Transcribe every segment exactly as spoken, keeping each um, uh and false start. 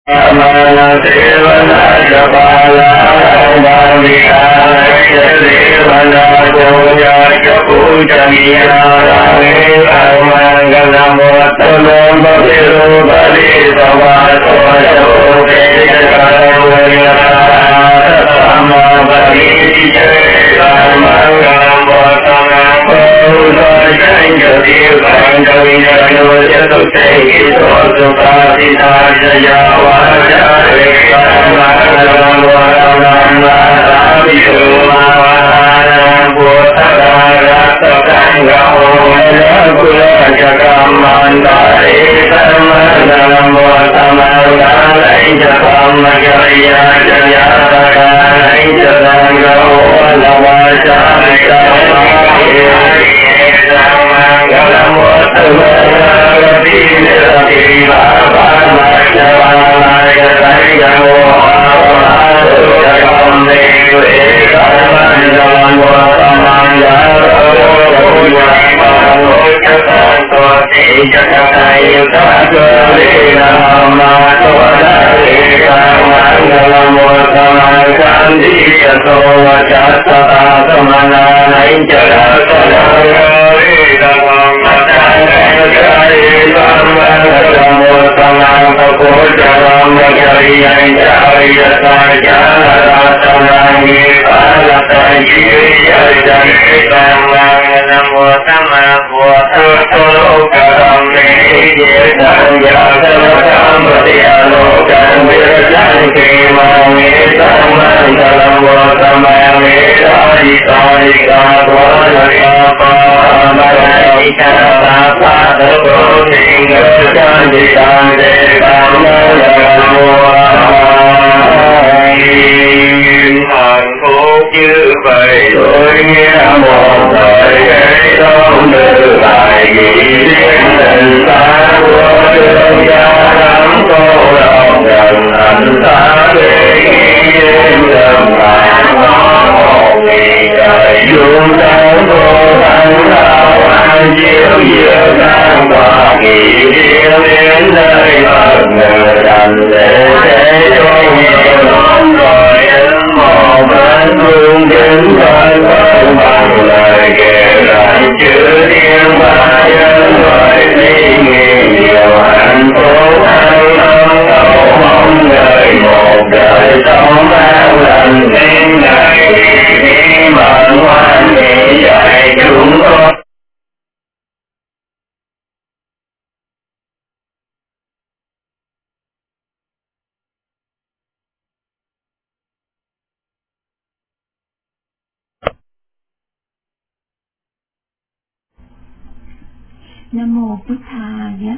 Nam mô Bụt Thaya.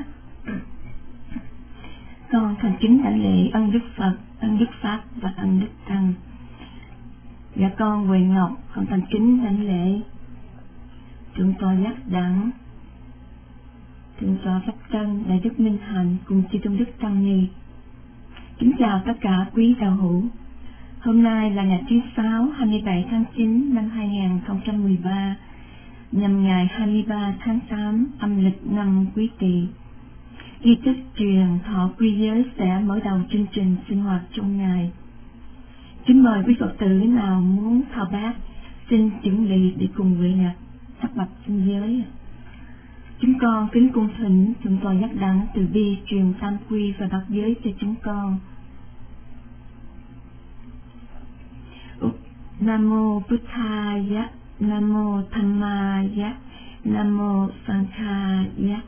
Con thành kính đảnh lễ ân Đức Phật, ân Đức Pháp và ân Đức Tăng. Dạ con Huệ Ngọc con thành kính đảnh lễ Thượng tọa Giác Đẳng, Thượng tọa Pháp Tân, Đại Đức Minh Hạnh cùng chư tôn đức tăng ni. Kính chào tất cả quý đạo hữu. Hôm nay là ngày thứ sáu, hai mươi bảy tháng chín năm hai nghìn không trăm mười ba, nhằm ngày hai mươi ba tháng tám âm lịch năm Quý Tỵ. Di tích truyền thọ quy giới sẽ mở đầu chương trình sinh hoạt trong ngày. Kính mời quý Phật tử nào muốn thao bát xin chuẩn bị để cùng Huệ Ngọc thắp bạch sinh giới. Chúng con kính cung thỉnh Thượng tọa Giác Đẳng từ bi truyền tam quy và bát giới cho chúng con. Nam mô Bụt Thaya, Nam mô Dhammaya, Nam mô Sanghaya.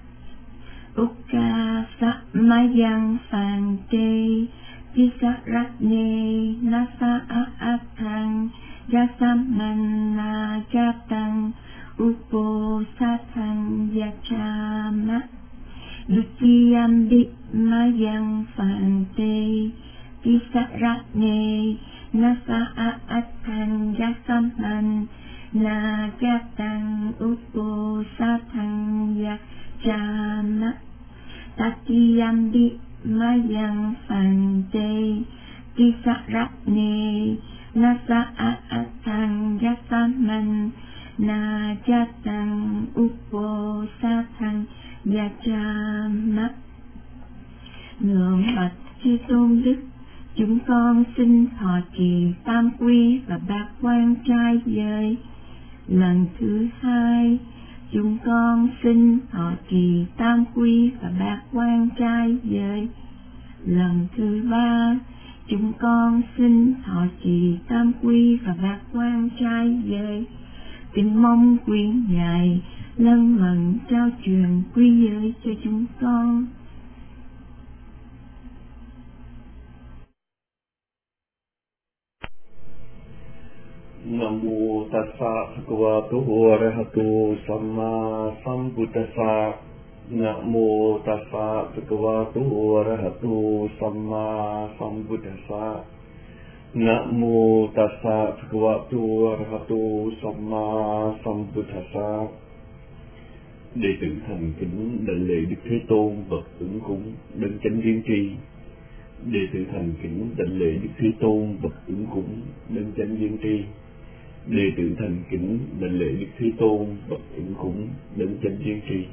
Ukka Samayang Sante Visaratne Nasa Atang Yasamana Jatang Upo Satang Yachama Dutiyam Mayang Sante Visaratne Nasa Atang Yasamana Jatang Upo Satang Yachama Tatiyam Mayang Sante Visaratne Nasa Atang Yasaman Najatang Upo Satang Yachama. Ngưỡng bạch Thế Tôn đức, chúng con xin thọ trì tam quy và bát quan trai giới. Lần thứ hai, chúng con xin thọ trì tam quy và bát quan trai giới. Lần thứ ba, chúng con xin thọ trì tam quy và bát quan trai giới. Kính mong quý Ngài lân mận trao truyền quy giới cho chúng con. Nam mô Tassa Bhagavato Arahato Samma Sambuddhassa. Nam mô Tassa Bhagavato Arahato Samma Sambuddhassa. Nam mô Tassa Bhagavato Arahato Samma Sambuddhassa. Đệ tử thành kính đảnh lễ Đức Thế Tôn bậc ứng cúng đấng chánh viên tri. Đệ tử thành kính đảnh lễ Đức Thế Tôn bậc ứng cúng đấng chánh viên tri. Đệ tử thành kính đảnh lễ Đức Thế Tôn bậc ứng cúng đấng chánh viên tri.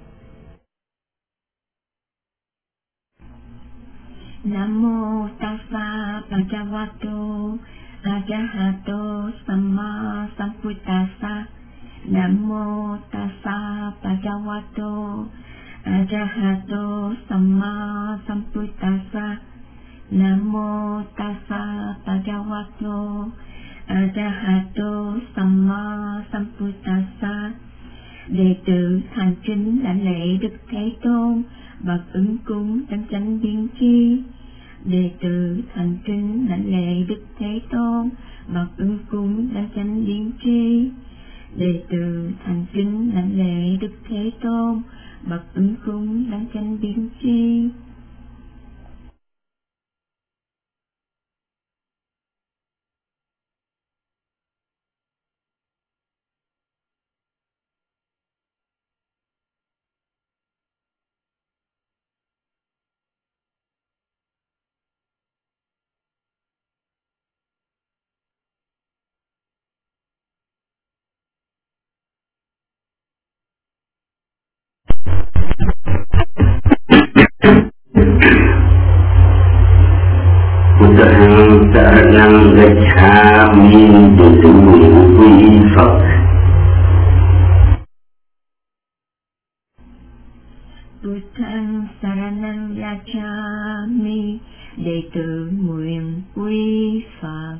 Nam mô Tassa Bhagavato Arahato Samma Sambuddhassa. Nam mô Tassa Bhagavato Arahato Samma Sambuddhassa. Nam mô Tassa Bhagavato Arahato Samma Sambuddhassa. Đệ tử thành kính đảnh lễ Đức Thế Tôn bậc ứng cúng đấng chánh viên tri. Đệ tử thành kính đảnh lễ Đức Thế Tôn bậc ứng cúng đấng chánh viên tri. Đệ tử thành kính đảnh lễ Đức Thế Tôn bậc ứng cúng đấng chánh viên tri. Buddhang saranang gacchami. Đệ tử nguyện quy y Phật. Buddhang saranang gacchami. Đệ tử nguyện quy Phật.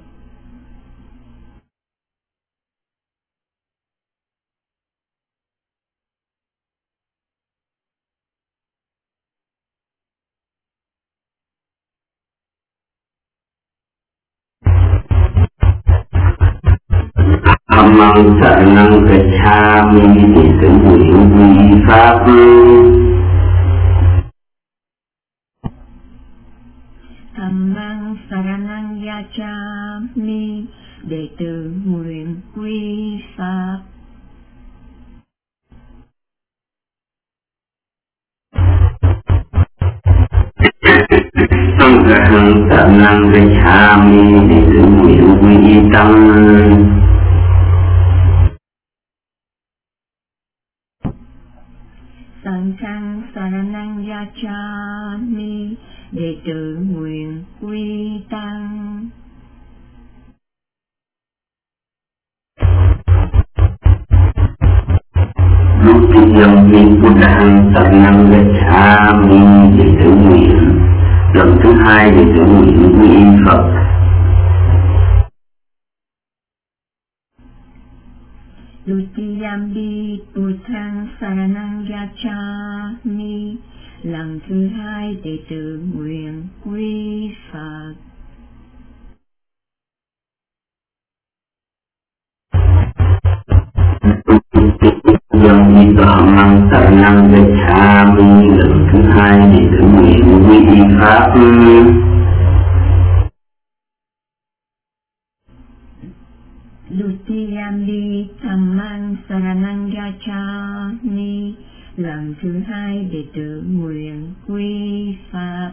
Dhammang saranang gacchami. Đệ tử nguyện quy y Pháp. Dhammang saranang gacchami. Đệ tử nguyện quy Pháp. Sanghang saranang gacchami. Đệ tử nguyện quy y Tăng. Sanghang saranang gacchami. Đệ tử nguyện quy Tăng. Dutiyampi Buddhang saranang gacchami. Đệ tử nguyện lần thứ hai đệ tử nguyện quy y Phật. Dutiyampi Buddhang saranang gacchami. Lần thứ hai đệ tử nguyện quy Phật. Dutiyampi Dhammang saranang gacchami. Lần thứ hai đệ tử nguyện quy y Pháp. Dutiyampi Dhammang saranang gacchami. Lần thứ hai đệ tử nguyện quy Pháp.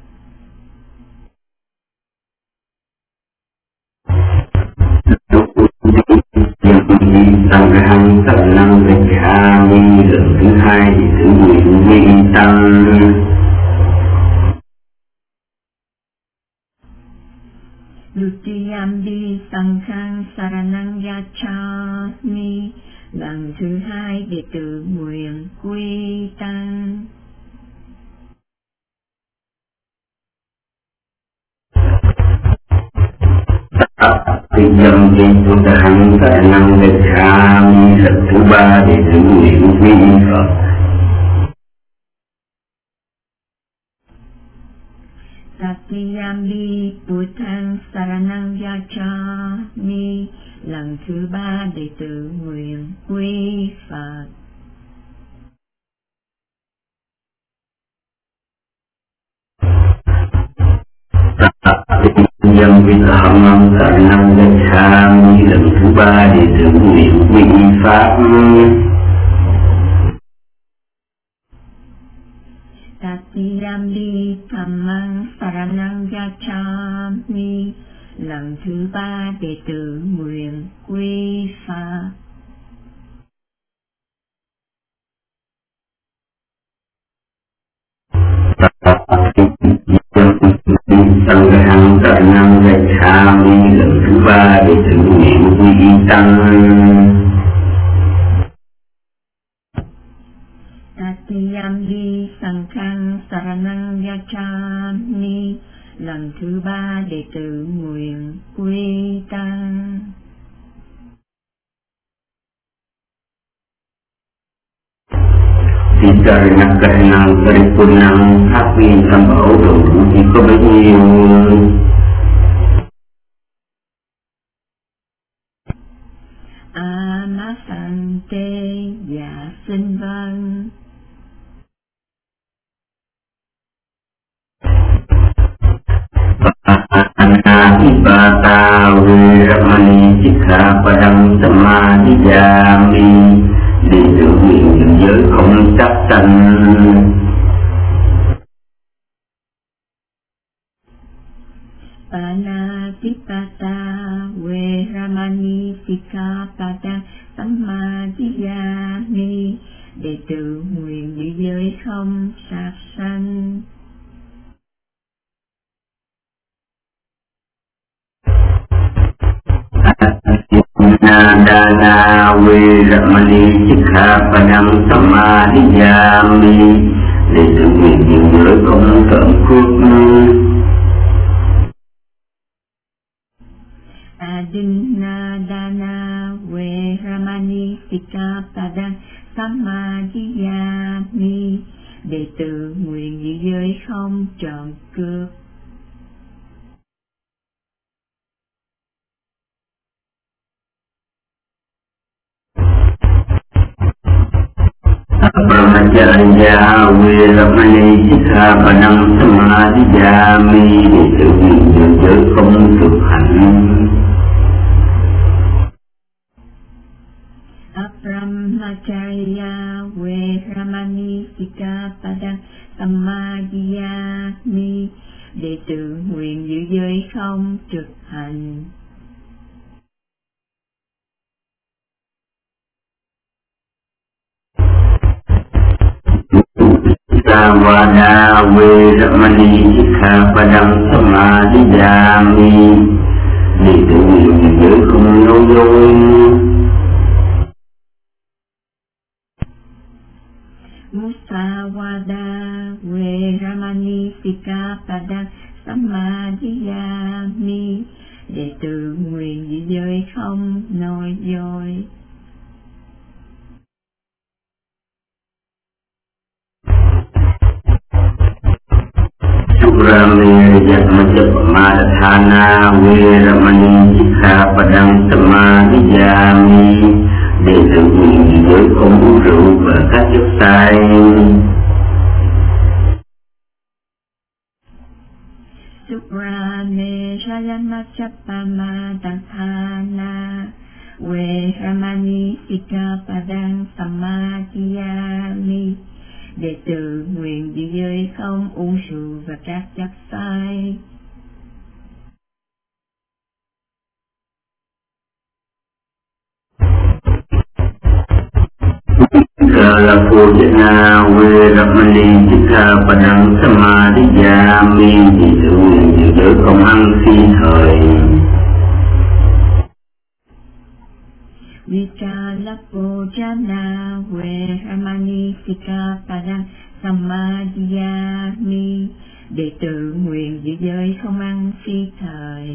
Sanghang saranang gacchami. Lần thứ hai đệ tử nguyện quy y Tăng. Dutiyampi Sanghang Saranang Gacchami. Lần thứ hai đệ tử nguyện quy tăng. Thì dâm thì Buddhang Saranang Gacchami. Lần thứ ba đệ tử nguyện quy Phật. Tatiyampi Buddhang Saranang Gacchami. Lần thứ ba đệ tử nguyện quy Phật. Dâm vi Dhammam Saranang Gacchami. Lần thứ ba đệ tử nguyện quy Pháp. Tatiyampi Dhammang Saranang Gacchami. Lần thứ ba đệ tử nguyện quy Phật. Sanghang Saranang Gacchami. Lần thứ ba đệ tử nguyện quy Tăng. Tatiyampi Sanghang Saranang Gacchami. Lần thứ ba đệ tử nguyện quy tăng. Thì Saranang Gacchami Paripurnang. Phát huy tam bảo đủ chỉ có bấy nhiêu. Amasante. Dạ xin vâng. Anahipata Viramani Sikkhapadang Samadhiyami. Đệ tử nguyện giữ giới không sát sanh. Panatipata Viramani Sikkhapadang Samadhiyami. Đệ tử nguyện giữ giới không sát sanh. Dana Viramani Sikkhapadang Samadhiyami. Đệ tử nguyện giữ giới không trộm cướp. Adinna Dana Viramani Sikkhapadang Samadhiyami. Đệ tử nguyện giữ giới không trộm cướp. Brahmacharya Viramani Sikkhapadang Samadhiyami. Đệ tử nguyện giữ giới không thực hành. Brahmacharya Viramani Sikkhapadang Samadhiyami. Đệ tử nguyện giữ giới không thực hành. Savada Viramani Sikkhapadang Samadhiyami. Đệ tử nguyện giữ giới không nói dối. Musawada Viramani Sikkhapadang Samadhiyami. Đệ tử nguyện giữ giới không nói dối. Suramejapamajapamadhana Viramani Sikkhapadang Samadhiyami. Đệ tử nguyện giữ giới không uống rượu và các chất say. Suramejapamajapamadhana Viramani Sikkhapadang Samadhiyami. Đệ tử nguyện giữ giới không uống rượu và các chất say. Kalapojana Viramani Sikkhapadang Samadhiyami. Đệ tử nguyện giữ giới không ăn xin thời. Vichalapochana Veramani Sikkhapadang Samadhiyami. Đệ tử nguyện giữ giới không ăn phi thời.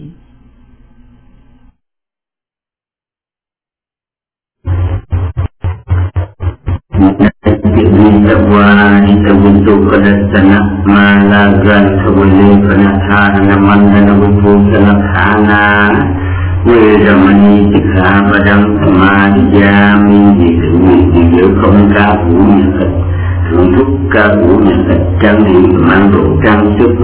Nitawa nitawitu kadasana malagan kawali panatana mandana wupusana khana Veramani Sikkhapadang Samadhiyami. Đệ tử nguyện giữ giới không ca vũ nhà thịt, thưởng thức ca vũ nhà thịt, trang điểm mang đồ trang sức.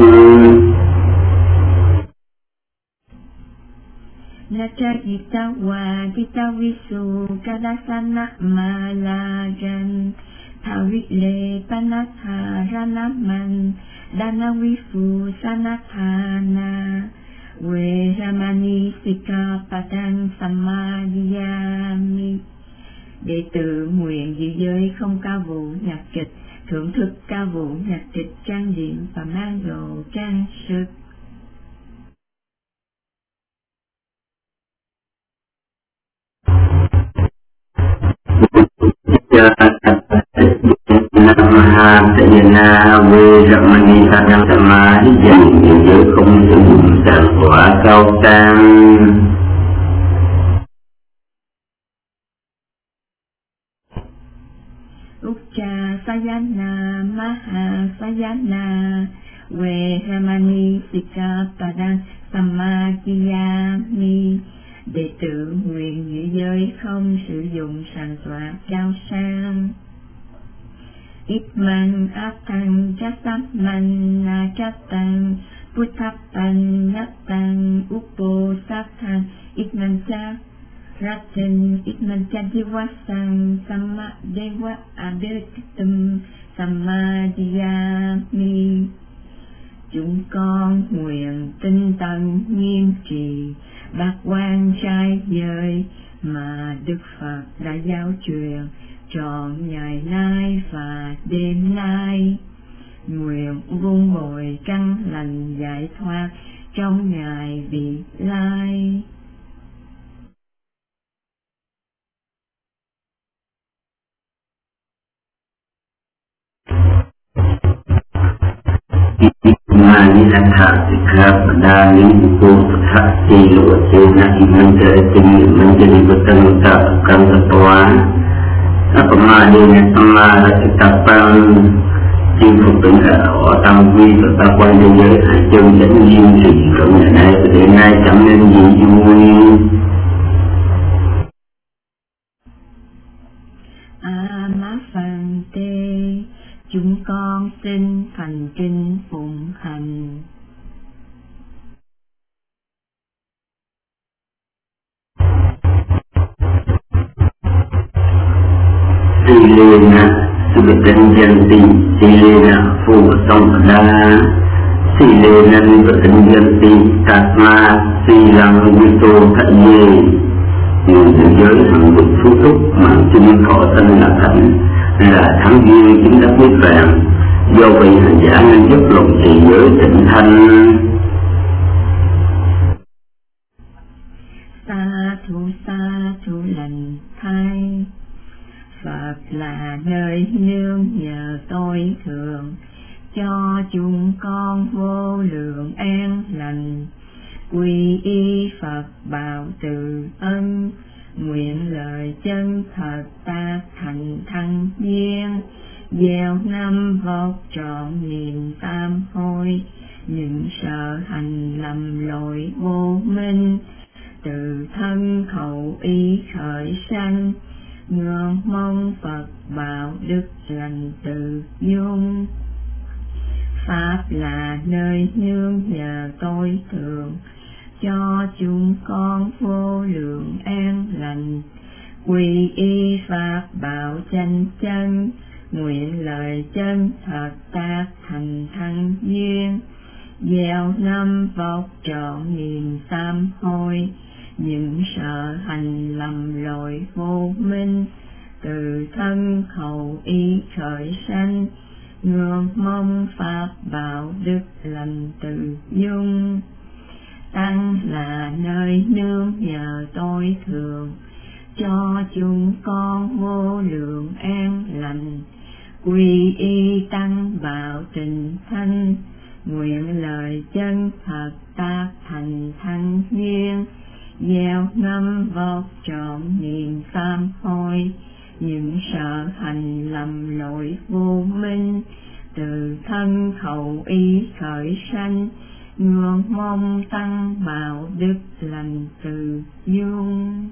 Nacha Jitawa Jitavisu Kadasana Malagan Thawile Panatharanaman Danavifu Sanathana Veramani Sikkhapadang Samadhiyami. Đệ tử nguyện giữ giới không ca vũ nhạc kịch, thưởng thức ca vũ nhạc kịch, trang điểm và mang đồ trang sức. Namaha Tayana Veramani Padang Samadhiyami. Giữ giới không sử dụng sản quả cao sang. Ucca Sayana Maha Sayana Veramani Sikkhapadang Samadhiyami. Đệ tử nguyện giữ giới không sử dụng sàng tọa cao sang. Itman Atang Chasaman Nachatang Putthapan Natang Uposatang Itman Cha Ratan Itman Cha Divasang Samma Deva Adetitum Samadhiyami. Chúng con nguyện tinh tấn nghiêm trì bát quan trai giới mà Đức Phật đã giáo truyền trọn ngày nay và đêm nay. Nguyện vun bồi căn lành giải thoát trong ngày vị lai. Mani Latha Sikkhapada Uposatha Silo Sena Imantara Menjadi Betul-betul akan ketua Apamadi Amaratittapan chinh phục tỉnh ở tam quy và ta quan thế giới hai chân dẫn nghiêm trì cộng ngày nay và đến nay chẳng nên gì vui. A Má Phạn Tê, chúng con xin thành kính phụng hành. Silena Subhatanjanti Silena Phuvasampada Silena Subhatanjanti Tatma Silang Vito Thanye. Người thế giới hằng vực phú túc mà chính khổ sinh là thành là thắng duy chính đắc quyết vàng. Do vậy hành giả nên giúp lòng trì giới tịnh thanh. Sa thu sa thu lành thay, Phật là nơi nương nhờ tôi thường, cho chúng con vô lượng an lành. Quy y Phật bảo từ ân, nguyện lời chân thật ta thành thăng nhiên. Gieo năm vóc trọn niềm tam hối, những sợ hành lầm lỗi vô minh. Từ thân khẩu ý khởi sanh, ngưỡng mong Phật bảo đức lành từ dung. Pháp là nơi nương nhờ tôi thường, cho chúng con vô lượng an lành. Quy y Pháp bảo chánh chân, nguyện lời chân thật ta thành thăng duyên. Gieo năm vóc trọn niềm sám hối, những sợ hành lầm lỗi vô minh. Từ thân khẩu ý khởi sanh, ngưỡng mong Pháp bảo đức lành từ dung. tăng là nơi nương nhờ tôi thường, cho chúng con vô lượng an lành. Quy y tăng bảo tình thanh, nguyện lời chân thật tác thành thanh duyên, gieo ngâm vọt trọn niềm sám hối, những sợ hành lầm lỗi vô minh, từ thân khẩu ý khởi sanh, ngưỡng mong tăng bảo đức lành từ dung.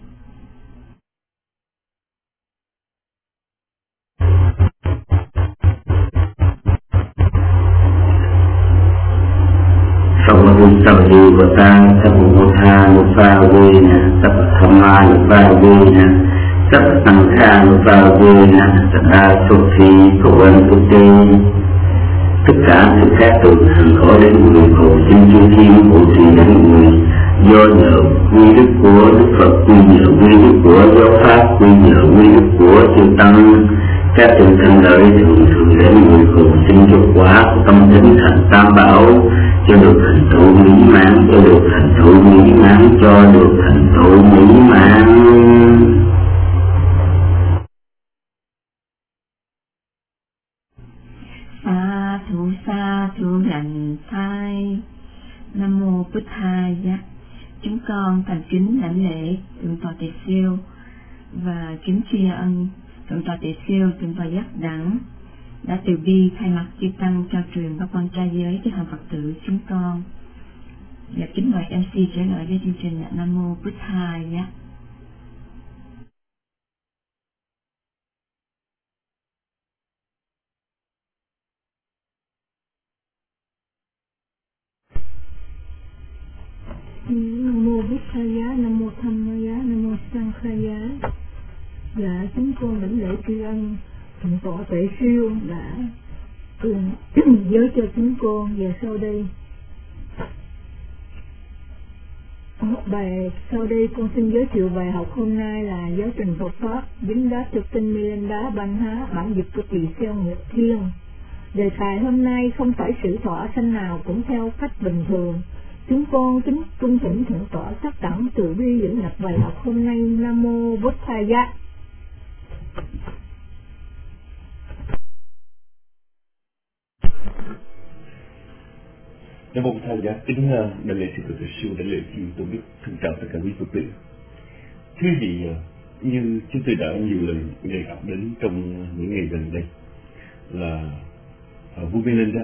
Sabu Batang Sabu Mutha Nupavena Sabu Thama Nupavena Sabu Sangha Nupavena Sada Sophi Kovan Putte. Tất cả sự khác từ hành khổ đến người cầu xin chư thiên hộ trì đến người, do nhờ quy đức của Đức Phật, quy nhờ quy đức của giáo pháp, quy nhờ quy đức của chư tăng, các sự thành lợi thường thường đến người cầu xin cho quả của tâm tính thành tam bảo, cho được thành tựu mỹ mãn, cho được thành tựu mỹ mãn, cho được thành tựu mỹ mãn. Sa thủ sa thủ lành thai. Nam mô Bụt Thaya. Chúng con thành kính lãnh lễ thượng tọa Tề Siêu và kính tri ân thượng tọa Tề Siêu, thượng tọa Giác Đẳng đã từ bi thay mặt chư tăng trao truyền pháp quan trai giới cho hàng Phật tử chúng con. Và kính mời em xê trở lại với chương trình. Nam mô Bụt Thaya. Nam mô Bụt Thaya, Nam mô Dhammaya, Nam mô Sanghaya. Dạ, chúng con đảnh lễ tri ân thượng tọa Tề Siêu đã truyền giới cho chúng con. Và sau đây bài sau đây con xin giới thiệu bài học hôm nay là giáo trình Phật pháp dính đá thực tinh Milinda Ban Há, bản dịch của Tỳ Kheo Nguyệt Thiên. Đề tài hôm nay không phải sự thọ sanh nào cũng theo cách bình thường. Chúng con kính cung thỉnh thượng tọa Giác Đẳng từ bi dẫn nhập bài học hôm nay. Nam mô Bụt Thaya. Nam mô Bụt Thaya. Kính đại lễ sư Tề Siêu, đại lễ chư tôn đức, thân chào tất cả quý Phật tử. Thưa vị, như chúng tôi đã nhiều lần đề cập đến trong những ngày gần đây là vua Milinda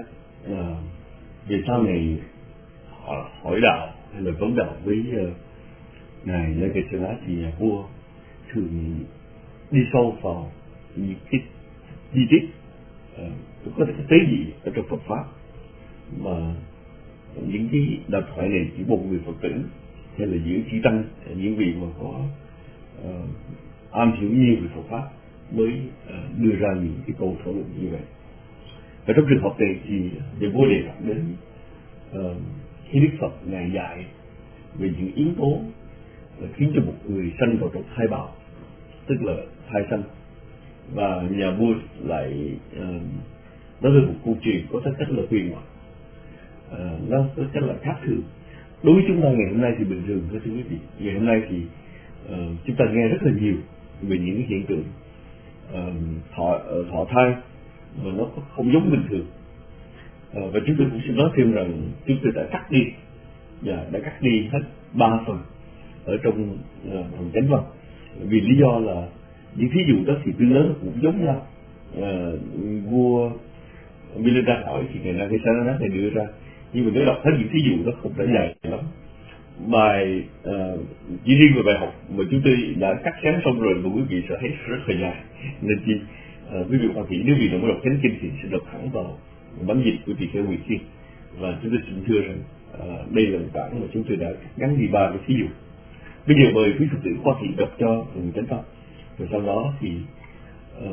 về sau này họ hỏi đạo hay là vấn đạo với uh, ngài Nagasena thì nhà vua thường đi sâu vào những cái chi tiết uh, có thể tế nhị ở trong Phật pháp, mà những cái đạo thoại này chỉ một người Phật tử hay là những chư tăng, những vị mà có uh, am hiểu nhiều về Phật pháp mới uh, đưa ra những cái câu thảo luận như vậy. Và trong trường hợp này thì nhà vua đề cập đến uh, khi Đức Phật ngài dạy về những yếu tố khiến cho một người sanh vào trong thai bào, tức là thai sanh, và nhà vua lại uh, nói về một câu chuyện có tính cách là huyền thoại, uh, nó có cách là khác thường. Đối với chúng ta ngày hôm nay thì bình thường thôi thưa quý vị. Ngày hôm nay thì uh, chúng ta nghe rất là nhiều về những hiện tượng uh, thọ uh, thọ thai mà nó không giống bình thường. À, và chúng tôi cũng xin nói thêm rằng chúng tôi đã cắt đi và đã cắt đi hết ba phần ở trong uh, phần chánh văn, vì lý do là những thí dụ đó thì tương lớn cũng giống nhau. Uh, vua Milinda hỏi thì ngày nay cái sáng nói này đưa ra, nhưng mà nếu đọc hết những thí dụ đó không phải dài lắm. Bài uh, chỉ riêng về bài học mà chúng tôi đã cắt sáng xong rồi mà quý vị sẽ thấy rất là dài, nên chi uh, quý vị hoa kỳ nếu vì đã muốn đọc thánh kinh thì sẽ đọc thẳng vào bản dịch của Tỳ Kheo Nguyệt Thiên. Và chúng tôi xin thưa rằng uh, đây là một bản mà chúng tôi đã gắn đi ba cái thí dụ. Bây giờ mời quý Phật tử Hoa Kỳ đọc cho phần chánh pháp, rồi sau đó thì uh,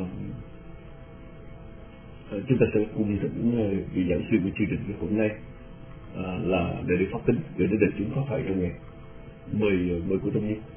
uh, chúng ta sẽ cùng thỉnh uh, vị giảng sư của chương trình ngày hôm nay uh, là Đại Đức Pháp Tính gửi đến đại chúng pháp thoại trong ngày. Mời uh, mời cô Tâm Nhi.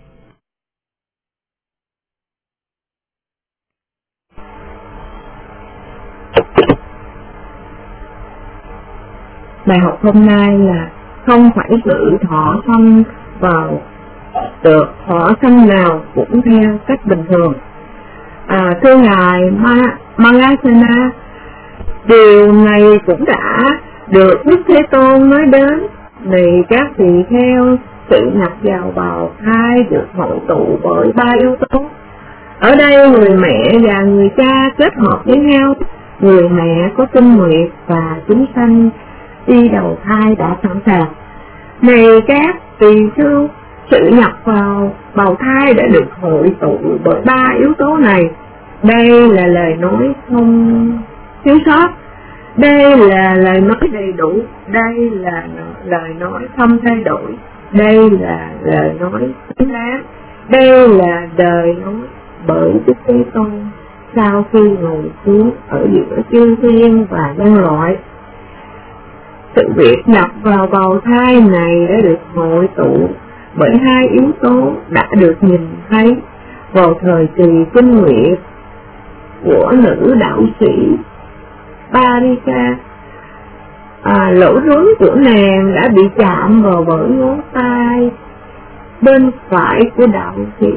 Bài học hôm nay là không phải sự thọ sanh vào được thọ sanh nào cũng theo cách bình thường. À, thưa ngài Malasana, điều này cũng đã được Đức Thế Tôn nói đến, vì các tỳ kheo sự nhập vào bào thai được hội tụ bởi ba yếu tố. Ở đây người mẹ và người cha kết hợp với nhau. Người mẹ có tinh nguyệt và chúng sanh đi đầu thai đã sẵn sàng. Này các tỳ khưu, sự nhập vào bào thai đã được hội tụ bởi ba yếu tố này. Đây là lời nói không thiếu sót, đây là lời nói đầy đủ, đây là lời nói không thay đổi, đây là lời nói xứng đáng, đây là lời nói bởi Đức Thế Tôn sau khi ngồi xuống ở giữa chư thiên và nhân loại. Sự việc nhập vào bào thai này đã được hội tụ bởi hai yếu tố đã được nhìn thấy vào thời kỳ kinh nguyệt của nữ đạo sĩ Parika. À, lỗ rốn của nàng đã bị chạm vào bởi ngón tay bên phải của đạo sĩ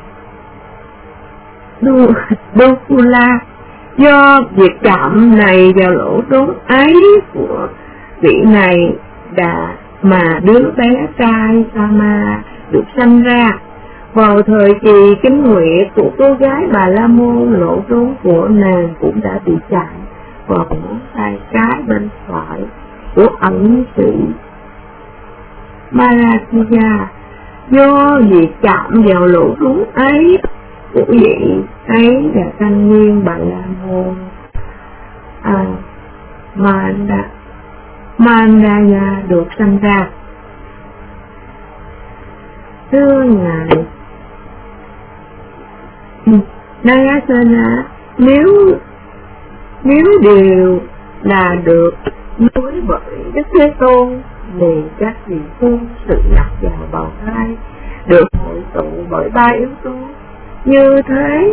Dokula. Do việc chạm này vào lỗ rốn ấy của vị này đã mà đứa bé trai Sama được sanh ra. Vào thời kỳ kinh nguyệt của cô gái Bà La Môn, lỗ rốn của nàng cũng đã bị chạm vào ngón tay cái bên phải của ẩn sĩ Malatya. Do việc chạm vào lỗ rốn ấy của vị ấy là thanh niên Bà La Môn à, Manda Mandaya được sanh ra. Thưa ngài Narasana, nếu nếu điều là được nói bởi Đức Thế Tôn thì các vị phu sự nhập vào bào thai được hội tụ bởi ba yếu tố như thế,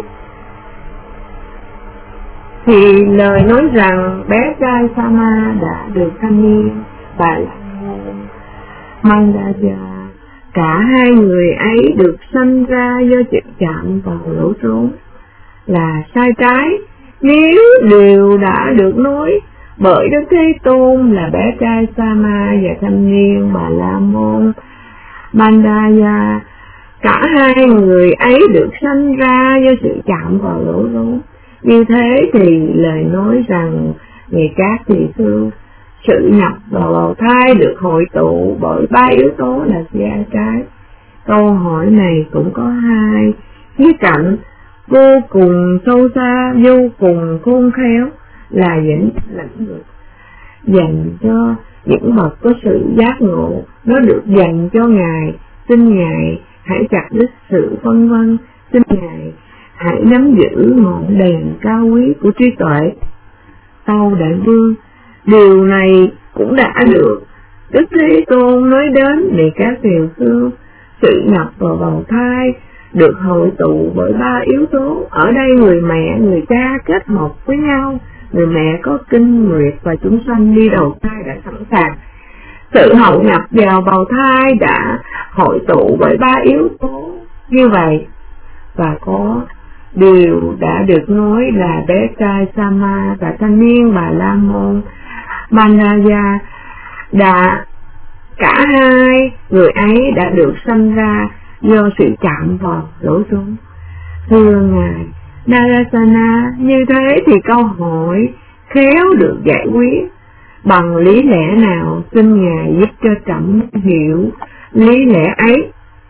thì lời nói rằng bé trai Sama đã được thanh niên Bà La Môn Mandaya, cả hai người ấy được sanh ra do chịu chạm vào lỗ rốn là sai trái. Nếu điều đã được nói bởi Đức Thế Tôn là bé trai Sama và thanh niên Bà La Môn Mandaya, cả hai người ấy được sanh ra do sự chạm vào lỗ rốn, như thế thì lời nói rằng về các tỳ khưu sự nhập vào bào thai được hội tụ bởi ba yếu tố là sai trái. Câu hỏi này cũng có hai khía cạnh vô cùng sâu xa, vô cùng khôn khéo, là những lĩnh vực dành cho những bậc có sự giác ngộ. Nó được dành cho Ngài, xin Ngài hãy chặt đứt sự phân vân, xin Ngài hãy nắm giữ ngọn đèn cao quý của trí tuệ. Tâu Đại Vương, điều này cũng đã được Đức Thế Tôn nói đến để các điều xưa. Sự nhập vào bào thai được hội tụ bởi ba yếu tố. Ở đây người mẹ, người cha kết hợp với nhau. Người mẹ có kinh nguyệt và chúng sanh đi đầu thai đã sẵn sàng. Sự hậu nhập vào bào thai đã hội tụ bởi ba yếu tố như vậy. Và có điều đã được nói là bé trai Sama và thanh niên Bà La Môn Mandaya đã cả hai người ấy đã được sanh ra do sự chạm vào lỗ rốn. Thưa ngài Narasana, như thế thì câu hỏi khéo được giải quyết bằng lý lẽ nào? Xin ngài giúp cho trẫm hiểu lý lẽ ấy.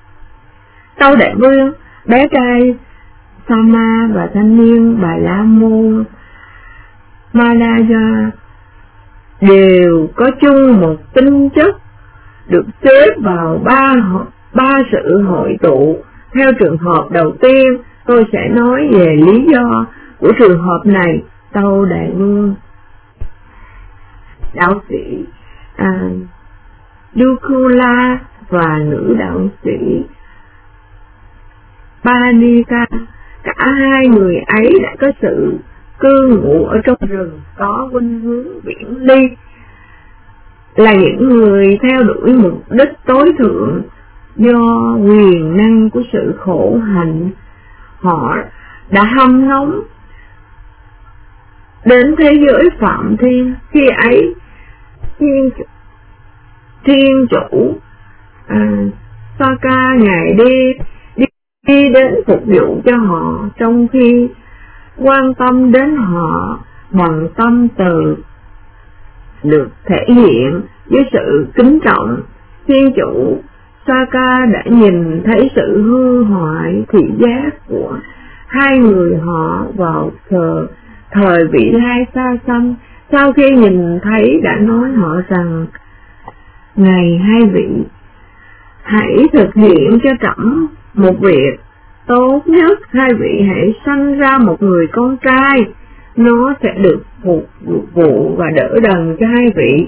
Tâu Đại Vương, bé trai Sama và thanh niên Bà La Môn Mandaya đều có chung một tính chất, được xếp vào ba ba sự hội tụ. Theo trường hợp đầu tiên, tôi sẽ nói về lý do của trường hợp này. Tâu Đại Vương, đạo sĩ à, Dokula và nữ đạo sĩ Parika, cả hai người ấy đã có sự cư ngụ ở trong rừng có khuynh hướng biển ly. là những người theo đuổi mục đích tối thượng do quyền năng của sự khổ hạnh. Họ đã hâm nóng đến thế giới phạm thiên. Khi ấy thiên, thiên chủ à, Saka ngài đi, đi đi đến phục vụ cho họ, trong khi quan tâm đến họ bằng tâm từ được thể hiện với sự kính trọng. Thiên chủ Saka đã nhìn thấy sự hư hoại thị giác của hai người họ vào thời, thời vị lai xa xăm. Sau khi nhìn thấy đã nói họ rằng: này hai vị, hãy thực hiện cho trẫm một việc tốt nhất. Hai vị hãy sanh ra một người con trai, nó sẽ được phục vụ và đỡ đần cho hai vị.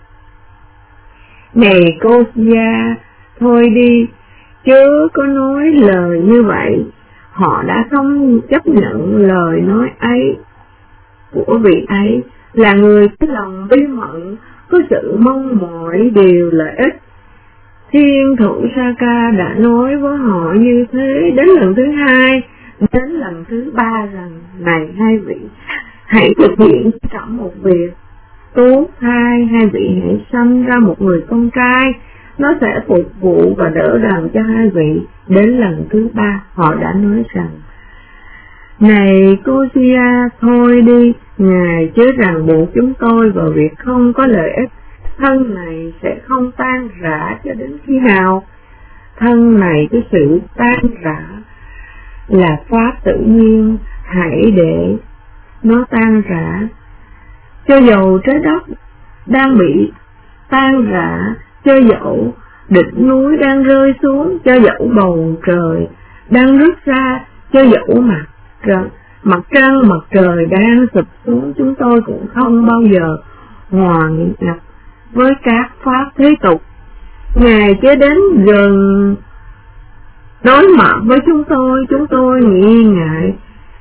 Này Kosya, thôi đi, chớ có nói lời như vậy. Họ đã không chấp nhận lời nói ấy của vị ấy, là người có lòng bí mật, có sự mong mỏi điều lợi ích. Thiên thủ Saka đã nói với họ như thế đến lần thứ hai, đến lần thứ ba rằng: này hai vị, hãy thực hiện cho trẫm một việc tốt. Hai hai vị hãy sanh ra một người con trai, nó sẽ phục vụ và đỡ đần cho hai vị. Đến lần thứ ba, họ đã nói rằng: này Kosya, thôi đi, ngài chớ ràng buộc chúng tôi vào việc không có lợi ích. Thân này sẽ không tan rã cho đến khi nào? Thân này cái sự tan rã là pháp tự nhiên, hãy để nó tan rã. Cho dầu trái đất đang bị tan rã, cho dẫu đỉnh núi đang rơi xuống, cho dẫu bầu trời đang rớt ra, cho dẫu mặt trời, mặt trăng mặt trời đang sụp xuống, chúng tôi cũng không bao giờ hòa nhập với các pháp thế tục. Ngài chế đến gần đối mặt với chúng tôi, chúng tôi nghĩ ngài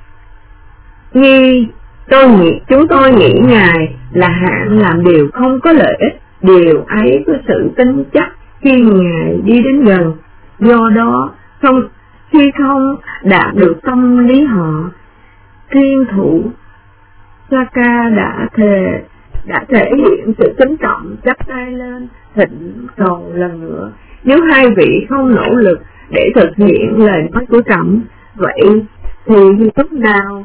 nghi tôi nghĩ chúng tôi nghĩ ngài là hạng làm điều không có lợi ích. Điều ấy có sự tin chắc khi ngài đi đến gần. Do đó không khi không đạt được tâm lý họ, thiên thủ Saka đã thề đã thể hiện sự kính trọng, chắp tay lên thỉnh cầu lần nữa: nếu hai vị không nỗ lực để thực hiện lời nói của trẫm, vậy thì lúc nào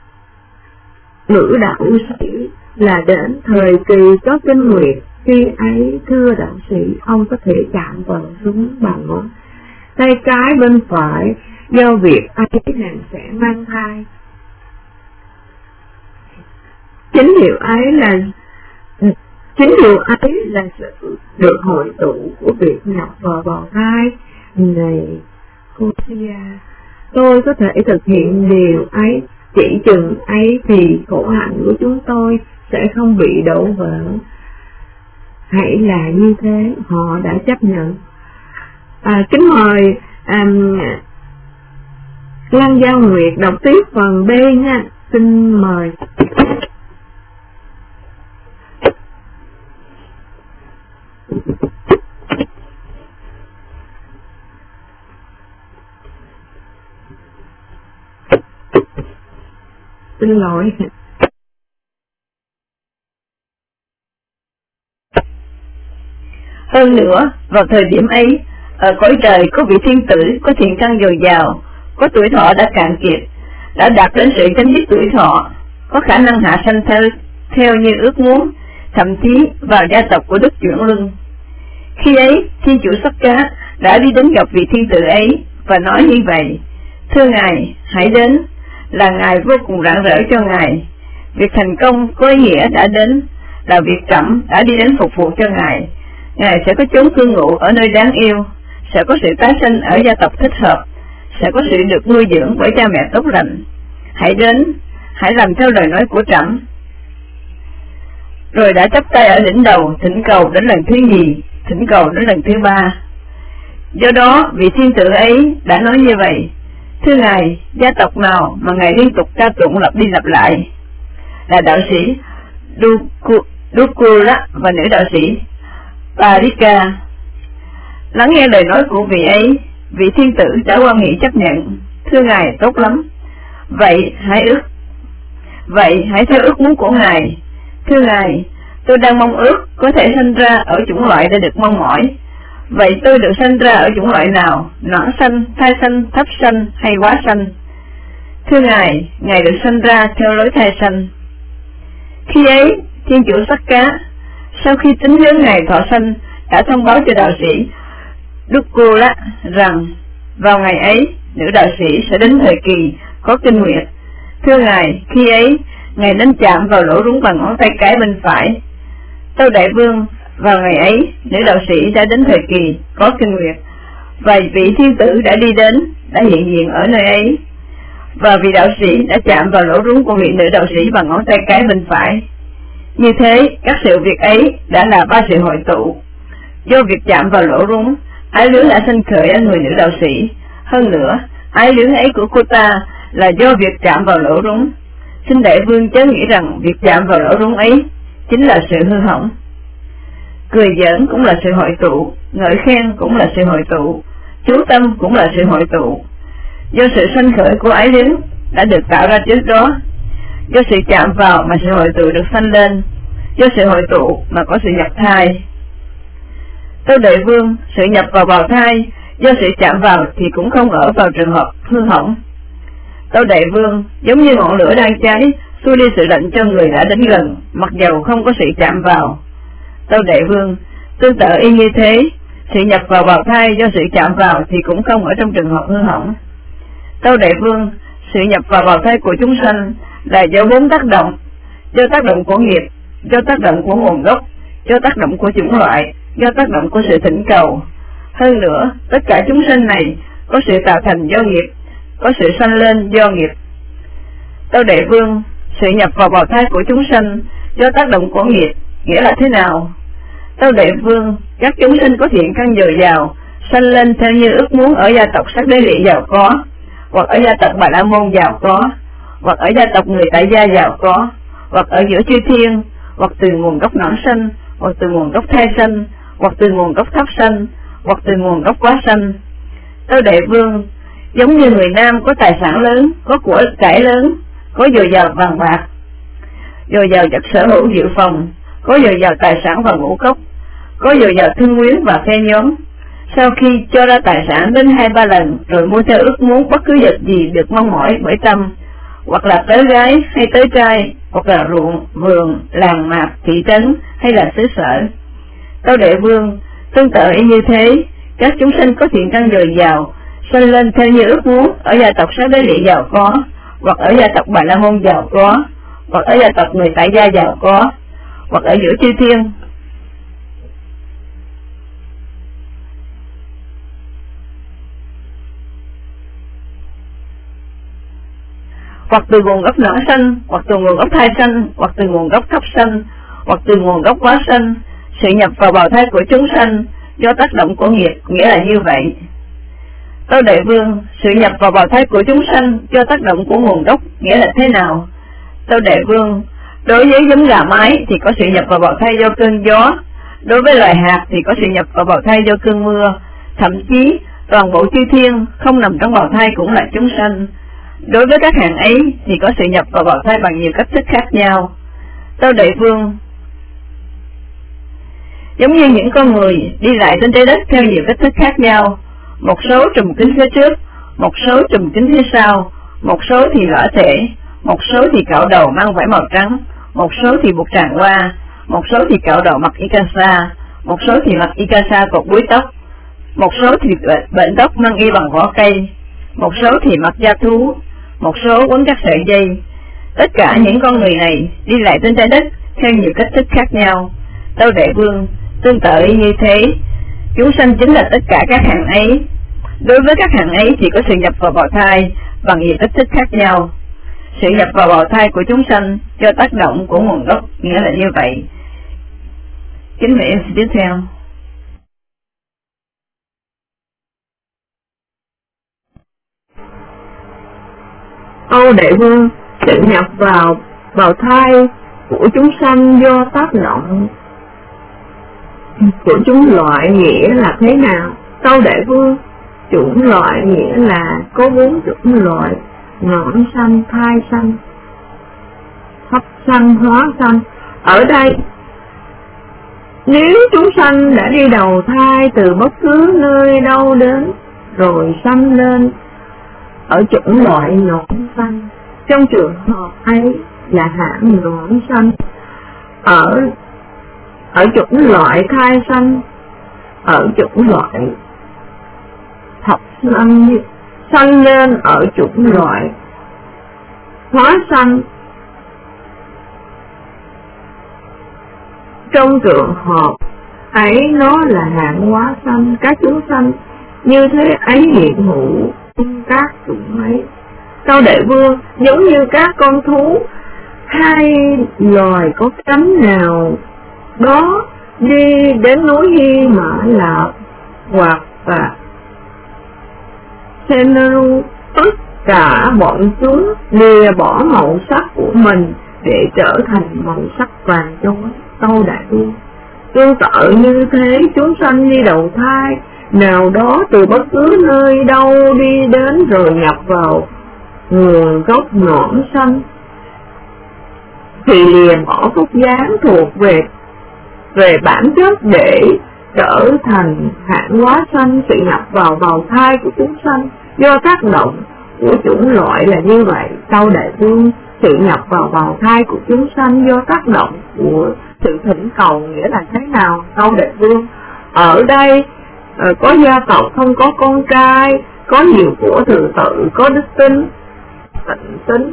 nữ đạo sĩ là đến thời kỳ có kinh nguyệt? Khi ấy, thưa đạo sĩ, ông có thể chạm vào súng bằng ngón tay cái bên phải, do việc ấy nàng sẽ mang thai. Chính điều ấy là chính điều ấy là sự được hội tụ của việc nhập vào bào thai. Này Kosya, tôi có thể thực hiện điều ấy, chỉ chừng ấy thì khổ hạnh của chúng tôi sẽ không bị đổ vỡ. Hãy là như thế. Họ đã chấp nhận. À, kính mời um, Lan Giao Nguyệt đọc tiếp phần B nha. Xin mời. Xin lỗi. Hơn nữa, vào thời điểm ấy, ở cõi trời có vị thiên tử có thiện căn dồi dào, có tuổi thọ đã cạn kiệt, đã đạt đến sự chấm dứt tuổi thọ, có khả năng hạ sanh theo, theo như ước muốn, thậm chí vào gia tộc của Đức Chuyển Luân. Khi ấy, thiên chủ Saka đã đi đến gặp vị thiên tử ấy và nói như vậy: thưa ngài, hãy đến, là ngài vô cùng rạng rỡ cho ngài. Việc thành công có ý nghĩa đã đến, là việc trẫm đã đi đến phục vụ cho ngài. Ngài sẽ có chốn cư ngụ ở nơi đáng yêu, sẽ có sự tái sinh ở gia tộc thích hợp, sẽ có sự được nuôi dưỡng bởi cha mẹ tốt lành. Hãy đến, hãy làm theo lời nói của trẫm. Rồi đã chắp tay ở đỉnh đầu, thỉnh cầu đến lần thứ nhì, thỉnh cầu đến lần thứ ba. Do đó, vị thiên tử ấy đã nói như vậy: thưa ngài, gia tộc nào mà ngài liên tục ca tụng lặp đi lặp lại? Là đạo sĩ Dukura và nữ đạo sĩ Parika. Lắng nghe lời nói của vị ấy, vị thiên tử đã quan nghị chấp nhận. Thưa ngài, tốt lắm. Vậy hãy ước Vậy hãy theo ước muốn của ngài. Thưa ngài, tôi đang mong ước có thể sinh ra ở chủng loại đã được mong mỏi. Vậy tôi được sinh ra ở chủng loại nào? Noãn sanh, thai sanh, thấp sanh hay quá sanh? Thưa ngài, ngài được sinh ra theo lối thai sanh. Khi ấy, thiên chủ Sắc Cá, sau khi tính nhớ ngày thọ sanh, đã thông báo cho đạo sĩ Dukula rằng vào ngày ấy, nữ đạo sĩ sẽ đến thời kỳ có kinh nguyệt. Thưa ngài, khi ấy, ngài nên chạm vào lỗ rúng bằng ngón tay cái bên phải. Tâu đại vương, vào ngày ấy, nữ đạo sĩ đã đến thời kỳ có kinh nguyệt, và vị thiên tử đã đi đến, đã hiện diện ở nơi ấy, và vị đạo sĩ đã chạm vào lỗ rúng của vị nữ đạo sĩ bằng ngón tay cái bên phải. Như thế, các sự việc ấy đã là ba sự hội tụ. Do việc chạm vào lỗ rúng, ái luyến đã sinh khởi ở người nữ đạo sĩ. Hơn nữa, ái luyến ấy của cô ta là do việc chạm vào lỗ rúng. Xin đại vương chớ nghĩ rằng việc chạm vào lỗ rúng ấy chính là sự hư hỏng. Cười giỡn cũng là sự hội tụ, ngợi khen cũng là sự hội tụ, chú tâm cũng là sự hội tụ. Do sự sanh khởi của ái luyến đã được tạo ra trước đó, do sự chạm vào mà sự hội tụ được sanh lên, do sự hội tụ mà có sự nhập thai. Tâu đại vương, sự nhập vào bào thai do sự chạm vào thì cũng không ở vào trường hợp hư hỏng. Tâu đại vương, giống như ngọn lửa đang cháy, xua đi sự lạnh cho người đã đến gần, mặc dầu không có sự chạm vào. Tâu đại vương, tương tự y như thế, sự nhập vào bào thai do sự chạm vào thì cũng không ở trong trường hợp hư hỏng. Tâu đại vương, sự nhập vào bào thai của chúng sanh là do bốn tác động: do tác động của nghiệp, do tác động của nguồn gốc, do tác động của chủng loại, do tác động của sự thỉnh cầu. Hơn nữa, tất cả chúng sanh này có sự tạo thành do nghiệp, có sự sanh lên do nghiệp. Tâu đại vương, sự nhập vào bào thai của chúng sanh do tác động của nghiệp nghĩa là thế nào? Tâu đại vương, các chúng sinh có thiện căn dồi dào, sanh lên theo như ước muốn ở gia tộc Sắc Đế Lị giàu có, hoặc ở gia tộc Bà La Môn giàu có, hoặc ở gia tộc người tại gia giàu có, hoặc ở giữa chư thiên, hoặc từ nguồn gốc noãn sanh, hoặc từ nguồn gốc thai sanh, hoặc từ nguồn gốc thấp sanh, hoặc từ nguồn gốc quá sanh. Tâu đại vương, giống như người nam có tài sản lớn, có của cải lớn, có dồi dào vàng bạc, dồi dào vật sở hữu dự phòng, có dồi dào tài sản và ngũ cốc, có dồi dào thương quyến và phe nhóm. Sau khi cho ra tài sản đến hai ba lần rồi mua theo ước muốn bất cứ vật gì được mong mỏi bởi tâm, hoặc là tới gái hay tới trai, hoặc là ruộng, vườn, làng mạc, thị trấn hay là xứ sở. Tâu đại vương, tương tự như thế, các chúng sinh có thiện căn dồi dào, sanh lên theo như ước muốn ở gia tộc Sắc Đế Lị giàu có, hoặc ở gia tộc Bà La Môn giàu có, hoặc ở gia tộc người tại gia giàu có, hoặc ở giữa chư thiên. Hoặc từ nguồn gốc noãn sanh, hoặc từ nguồn gốc thai sanh, hoặc từ nguồn gốc thấp sanh, hoặc từ nguồn gốc quá sanh. Sự nhập vào bào thai của chúng sanh do tác động của nghiệp nghĩa là như vậy. Tâu đại vương, sự nhập vào bào thai của chúng sanh do tác động của nguồn gốc nghĩa là thế nào? Tâu đại vương, đối với giống gà mái thì có sự nhập vào bào thai do cơn gió, đối với loài hạt thì có sự nhập vào bào thai do cơn mưa, thậm chí toàn bộ chư thiên không nằm trong bào thai cũng là chúng sanh. Đối với các hạng ấy thì có sự nhập vào bào thai bằng nhiều cách thức khác nhau. Tâu đại vương, giống như những con người đi lại trên trái đất theo nhiều cách thức khác nhau, một số trùm kính phía trước, một số trùm kính phía sau, một số thì lõa thể, một số thì cạo đầu mang vải màu trắng, một số thì buộc tràng hoa, một số thì cạo đầu mặc ikasa, một số thì mặc ikasa cột búi tóc, một số thì bệnh tóc mang y bằng vỏ cây, một số thì mặc da thú, một số quấn các sợi dây. Tất cả những con người này đi lại trên trái đất theo nhiều cách thức khác nhau. Tâu đại vương, tương tự như thế, chúng sanh chính là tất cả các hạng ấy. Đối với các hạng ấy thì có sự nhập vào bào thai bằng nhiều cách thức khác nhau. Sự nhập vào bào thai của chúng sanh do tác động của nguồn gốc nghĩa là như vậy. Kính mời em tiếp theo. Âu đại vương, sự nhập vào bào thai của chúng sanh do tác động của chúng loại nghĩa là thế nào? Tâu Đại Vương, chủng loại nghĩa là có bốn chủng loại: nõn sanh, thai sanh, hấp sanh, hóa sanh. Ở đây, nếu chúng sanh đã đi đầu thai từ bất cứ nơi đâu đến, rồi sanh lên ở chủng loại nõn sanh, trong trường hợp ấy là hạng nõn sanh. Ở ở chủng loại thai sanh, ở chủng loại thập sanh, sanh lên ở chủng loại hóa sanh. Trong trường hợp ấy nó là hạng hóa sanh, các chúng sanh như thế ấy hiện hữu các chủng ấy. Tâu Đại Vương, giống như các con thú hai loài có cánh nào đó đi đến núi Hy Mã Lạp hoặc là Seneru, tất cả bọn chúng lìa bỏ màu sắc của mình để trở thành màu sắc vàng chói. Tâu Đại Vương, tương tự như thế chúng sanh đi đầu thai nào đó từ bất cứ nơi đâu đi đến rồi nhập vào nguồn gốc nõn sanh thì liền bỏ phúc dáng thuộc về về bản chất để trở thành hạng hóa sanh. Sự nhập vào bào thai của chúng sanh do tác động của chủng loại là như vậy. Tâu Đại Vương, sự nhập vào bào thai của chúng sanh do tác động của sự thỉnh cầu nghĩa là thế nào? Tâu Đại Vương, ở đây có gia tộc không có con trai, có nhiều của thừa tự, có đức tin, tịnh tính,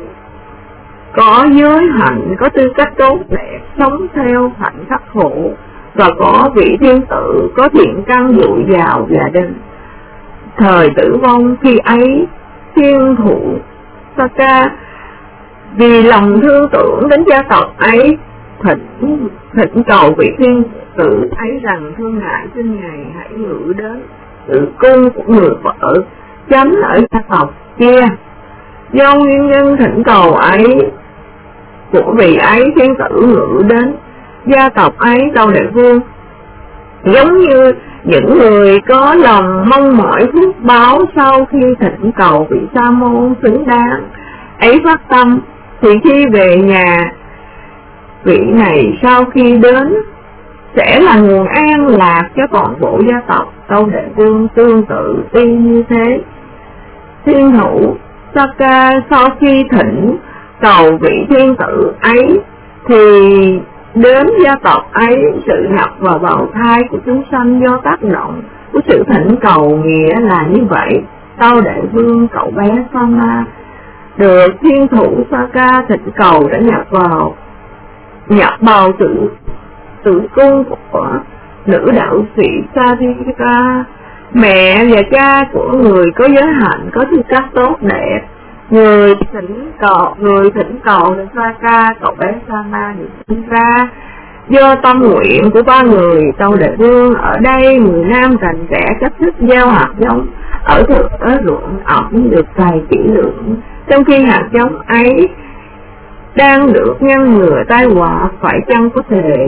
có giới hạnh, có tư cách tốt đẹp, sống theo hạnh khắc khổ, và có vị thiên tử, có thiện căn dồi dào gia đình. Thời tử vong khi ấy, thiên thủ Saka vì lòng thương tưởng đến gia tộc ấy thỉnh thỉnh cầu vị thiên tử ấy rằng thương ngại xin ngài hãy ngự đến tự cung của người vợ chấm ở gia tộc kia. Do nguyên nhân thỉnh cầu ấy của vị ấy, thiên tử ngự đến gia tộc ấy. Tâu Đại Vương, giống như những người có lòng mong mỏi phước báo sau khi thỉnh cầu vị sa môn xứng đáng ấy phát tâm, thì khi về nhà, vị này sau khi đến sẽ là nguồn an lạc cho toàn bộ gia tộc. Tâu Đại Vương, tương tự y như thế, thiên thủ Saka sau khi thỉnh cầu vị thiên tử ấy thì đến gia tộc ấy, sự nhập vào bào thai của chúng sanh do tác động của sự thỉnh cầu nghĩa là như vậy. Tâu Đại Vương, cậu bé Sama được thiên thủ Saka thỉnh cầu đã nhập vào nhập vào tự tự cung của nữ đạo sĩ Sarika, mẹ và cha của người có giới hạnh, có tư cách tốt đẹp. Người thỉnh cầu người thỉnh cầu được Saka, cậu bé Sama được sinh ra do tâm nguyện của ba người. Tâu Đại Vương, ở đây người nam cành trẻ cách thức gieo hạt giống ở thực ở ruộng ẩm được cày kỹ lưỡng, trong khi hạt giống ấy đang được ngăn ngừa tai họa. Phải chăng có thể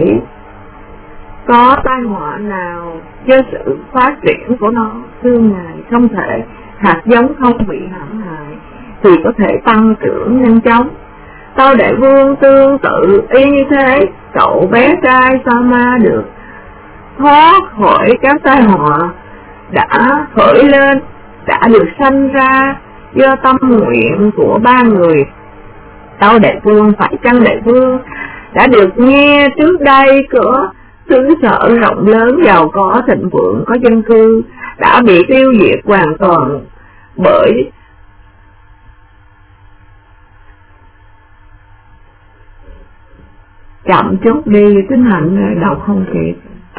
có tai họa nào do sự phát triển của nó? Thưa ngài, không thể. Hạt giống không bị hãm hại thì có thể tăng trưởng nhanh chóng. Tâu Đại Vương, tương tự y như thế, cậu bé trai Sama được thoát khỏi các tai họa đã khởi lên, đã được sanh ra do tâm nguyện của ba người. Tâu Đại Vương, phải chăng Đại Vương đã được nghe trước đây của xứ sở rộng lớn giàu có thịnh vượng có dân cư đã bị tiêu diệt hoàn toàn bởi chậm chút đi, Tinh Hạnh đọc không kịp.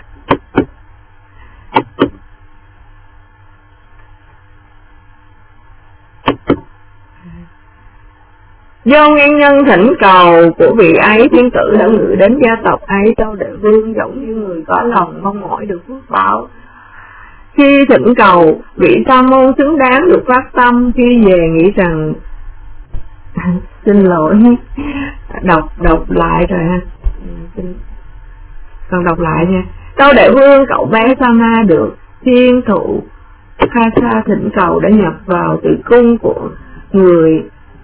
Do nguyên nhân thỉnh cầu của vị ấy, thiên tử đã ngự đến gia tộc ấy. Tâu Đại Vương, giống như người có lòng mong mỏi được phước báo, khi thỉnh cầu vị sa môn xứng đáng được phát tâm, khi về nghĩ rằng xin lỗi, đọc đọc lại rồi ha, còn đọc lại nha. Tâu đại vương, cậu bé Sama được thiên thụ Khasa thỉnh cầu đã nhập vào tử cung của người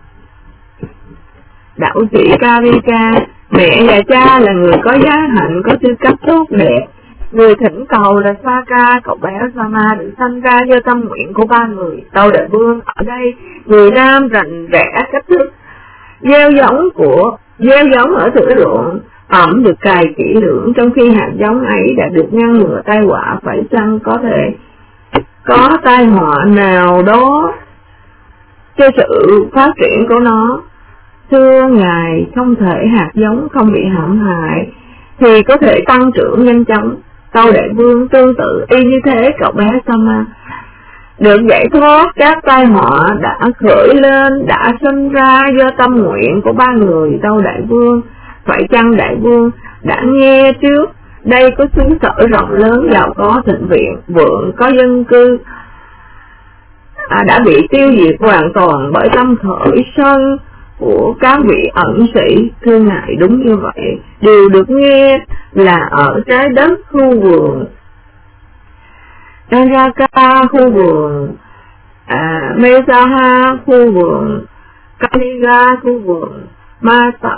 đạo sĩ Karika. Mẹ và cha là người có giá hạnh, có tư cách tốt đẹp. Người thỉnh cầu là Saka, cậu bé Sama được sanh ra do tâm nguyện của ba người. Tâu đại vương, ở đây người nam rành rẽ cách thức gieo giống của gieo giống ở thửa ruộng, ẩm được cài kỹ lưỡng, trong khi hạt giống ấy đã được ngăn ngừa tai họa. Phải chăng có thể có tai họa nào đó cho sự phát triển của nó? Thưa ngài, không thể hạt giống không bị hãm hại thì có thể tăng trưởng nhanh chóng. Tâu đại vương, tương tự y như thế, cậu bé Sama được giải thoát các tai họa đã khởi lên, đã sinh ra do tâm nguyện của ba người. Tâu đại vương, phải chăng đại vương đã nghe trước đây có xứ sở rộng lớn, giàu có, thịnh viện, vượng, có dân cư à, đã bị tiêu diệt hoàn toàn bởi tâm khởi sân của các vị ẩn sĩ? Thưa ngài, đúng như vậy. Điều được nghe là ở trái đất khu vườn Naraka, khu vườn à, Mesaha, khu vườn Kaliga, khu vườn Mata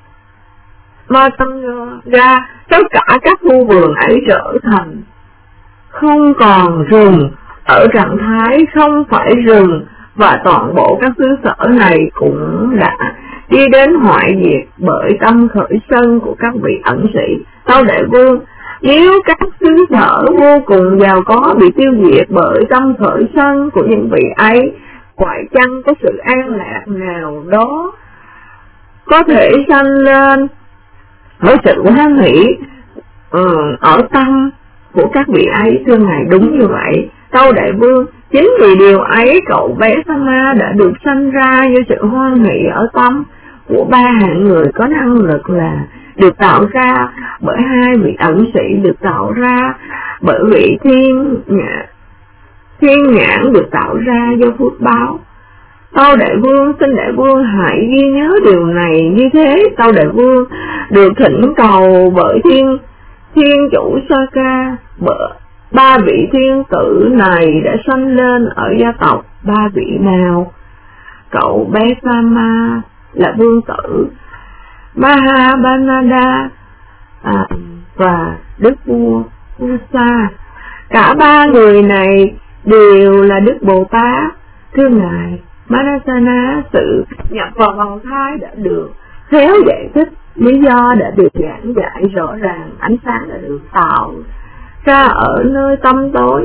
Matanga, tất cả các khu vườn ấy trở thành không còn rừng, ở trạng thái không phải rừng, và toàn bộ các xứ sở này cũng đã đi đến hoại diệt bởi tâm khởi sân của các vị ẩn sĩ. Tâu đại vương, nếu các xứ sở vô cùng giàu có bị tiêu diệt bởi tâm khởi sân của những vị ấy, phải chăng có sự an lạc nào đó có thể sanh lên với sự hoan hỷ ừ, ở tâm của các vị ấy? Thưa ngài, đúng như vậy. Tâu đại vương, chính vì điều ấy cậu bé Sama đã được sanh ra do sự hoan hỷ ở tâm của ba hạng người có năng lực, là được tạo ra bởi hai vị ẩn sĩ, được tạo ra bởi vị thiên nhãn, thiên nhãn được tạo ra do phước báo. Tâu đại vương, xin đại vương hãy ghi nhớ điều này như thế. Tâu đại vương được thỉnh cầu bởi thiên thiên chủ Saka, bởi ba vị thiên tử này đã sanh lên ở gia tộc ba vị nào? Cậu bé Sama là vương tử Mahabharata à, và đức vua Kusa. Cả ba người này đều là Đức Bồ Tát. Thưa ngài, Manasana, sự nhập vào bào thai đã được khéo giải thích, lý do đã được giảng giải rõ ràng, ánh sáng đã được tạo ra ở nơi tâm tối,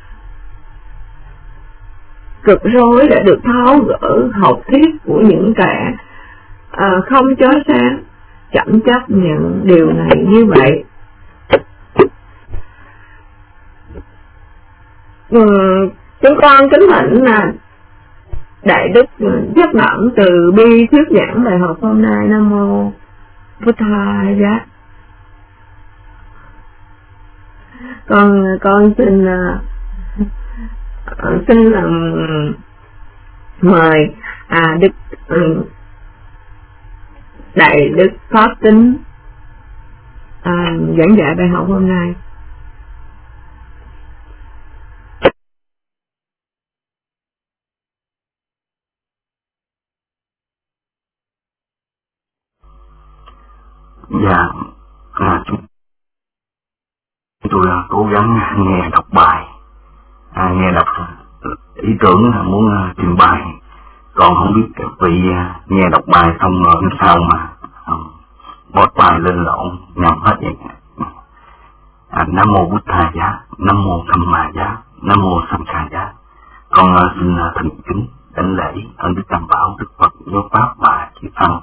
cực rối đã được tháo gỡ, học thuyết của những kẻ à, không chói sáng chẳng chấp nhận điều này như vậy. Ừ, chúng con kính thỉnh là đại đức giác ngẫm từ bi thuyết giảng bài học hôm nay. Nam mô Buddhaya. Con con xin uh, xin làm mời à đức um, đại đức Pháp Tính à, giảng dạy bài học hôm nay. Dạ, à, chúng tôi cố gắng nghe đọc bài, à, nghe đọc ý tưởng là muốn uh, trình bày, còn không biết các vị uh, nghe đọc bài xong rồi làm sao mà uh, bót bài lên lộn nhầm hết vậy. À, Nam mô Buddhaya, Nam mô Dhammaya, Nam mô Sanghaya. Con uh, xin uh, thành kính đảnh lễ ơn Đức Tam Bảo, Đức Phật, Giáo Pháp và Chư Tăng.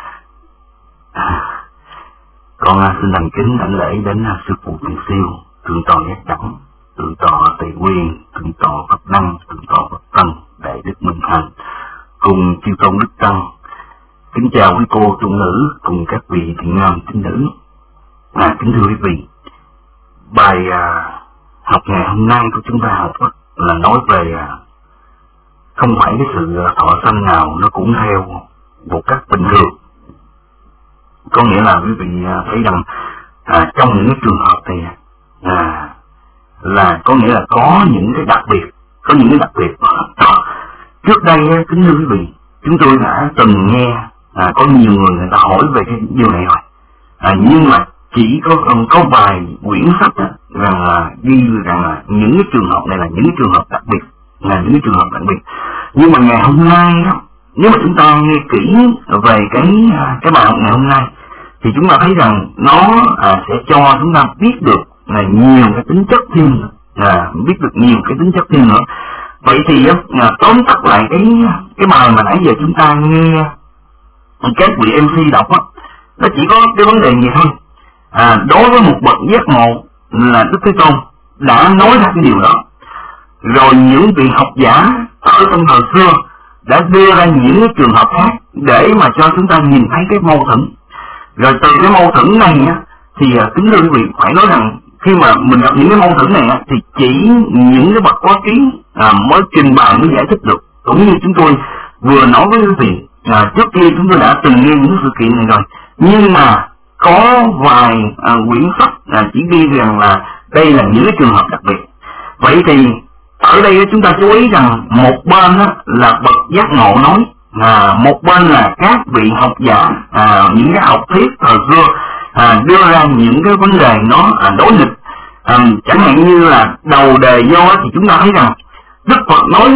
À, con uh, xin thành kính đảnh lễ đến uh, sư phụ Tiền Siêu, thượng tọa Giác Đẳng, thượng tọa Tề Nguyên, thượng tọa Pháp Năng, thượng tọa Pháp Tân, đại đức Minh Thành, cùng chư tôn đức tăng. Kính chào quý cô tu nữ cùng các vị thiện nam tín nữ. À, kính thưa quý vị, bài à, học ngày hôm nay của chúng ta học là nói về à, không phải cái sự thọ sanh nào nó cũng theo một cách bình thường. Có nghĩa là quý vị à, thấy rằng à, trong những trường hợp này à, là có nghĩa là có những cái đặc biệt, có những cái đặc biệt. Trước đây kính thưa quý vị, chúng tôi đã từng nghe à, có nhiều người người ta hỏi về cái điều này rồi, à, nhưng mà chỉ có có vài quyển sách đó, rằng là ghi rằng là những cái trường hợp này là những cái trường hợp đặc biệt, là những cái trường hợp đặc biệt. Nhưng mà ngày hôm nay đó, nếu mà chúng ta nghe kỹ về cái cái bài học ngày hôm nay thì chúng ta thấy rằng nó à, sẽ cho chúng ta biết được là nhiều cái tính chất thêm, à, biết được nhiều cái tính chất thêm nữa. Vậy thì à, tóm tắt lại cái cái bài mà nãy giờ chúng ta nghe các vị em xê đọc á, nó chỉ có cái vấn đề gì thôi. À, đối với một bậc giác ngộ là Đức Thế Tôn đã nói ra cái điều đó, rồi những vị học giả ở trong thời xưa đã đưa ra những cái trường hợp khác để mà cho chúng ta nhìn thấy cái mâu thuẫn. Rồi từ cái mâu thuẫn này á, thì kính thưa quý vị phải nói rằng khi mà mình gặp những cái mâu thuẫn này á, thì chỉ những cái bậc có kiến à, mới trình bày mới giải thích được. Cũng như chúng tôi vừa nói với quý vị, à, trước kia chúng tôi đã từng nghe những sự kiện này rồi, nhưng mà có vài à, quyển sách à, chỉ ghi rằng là đây là những cái trường hợp đặc biệt. Vậy thì ở đây chúng ta chú ý rằng một bên á, là bậc giác ngộ nói, à, một bên là các vị học giả, à, những cái học thuyết thời xưa à, đưa ra những cái vấn đề nó à, đối nghịch. À, chẳng hạn như là đầu đề do thì chúng ta thấy rằng Đức Phật nói,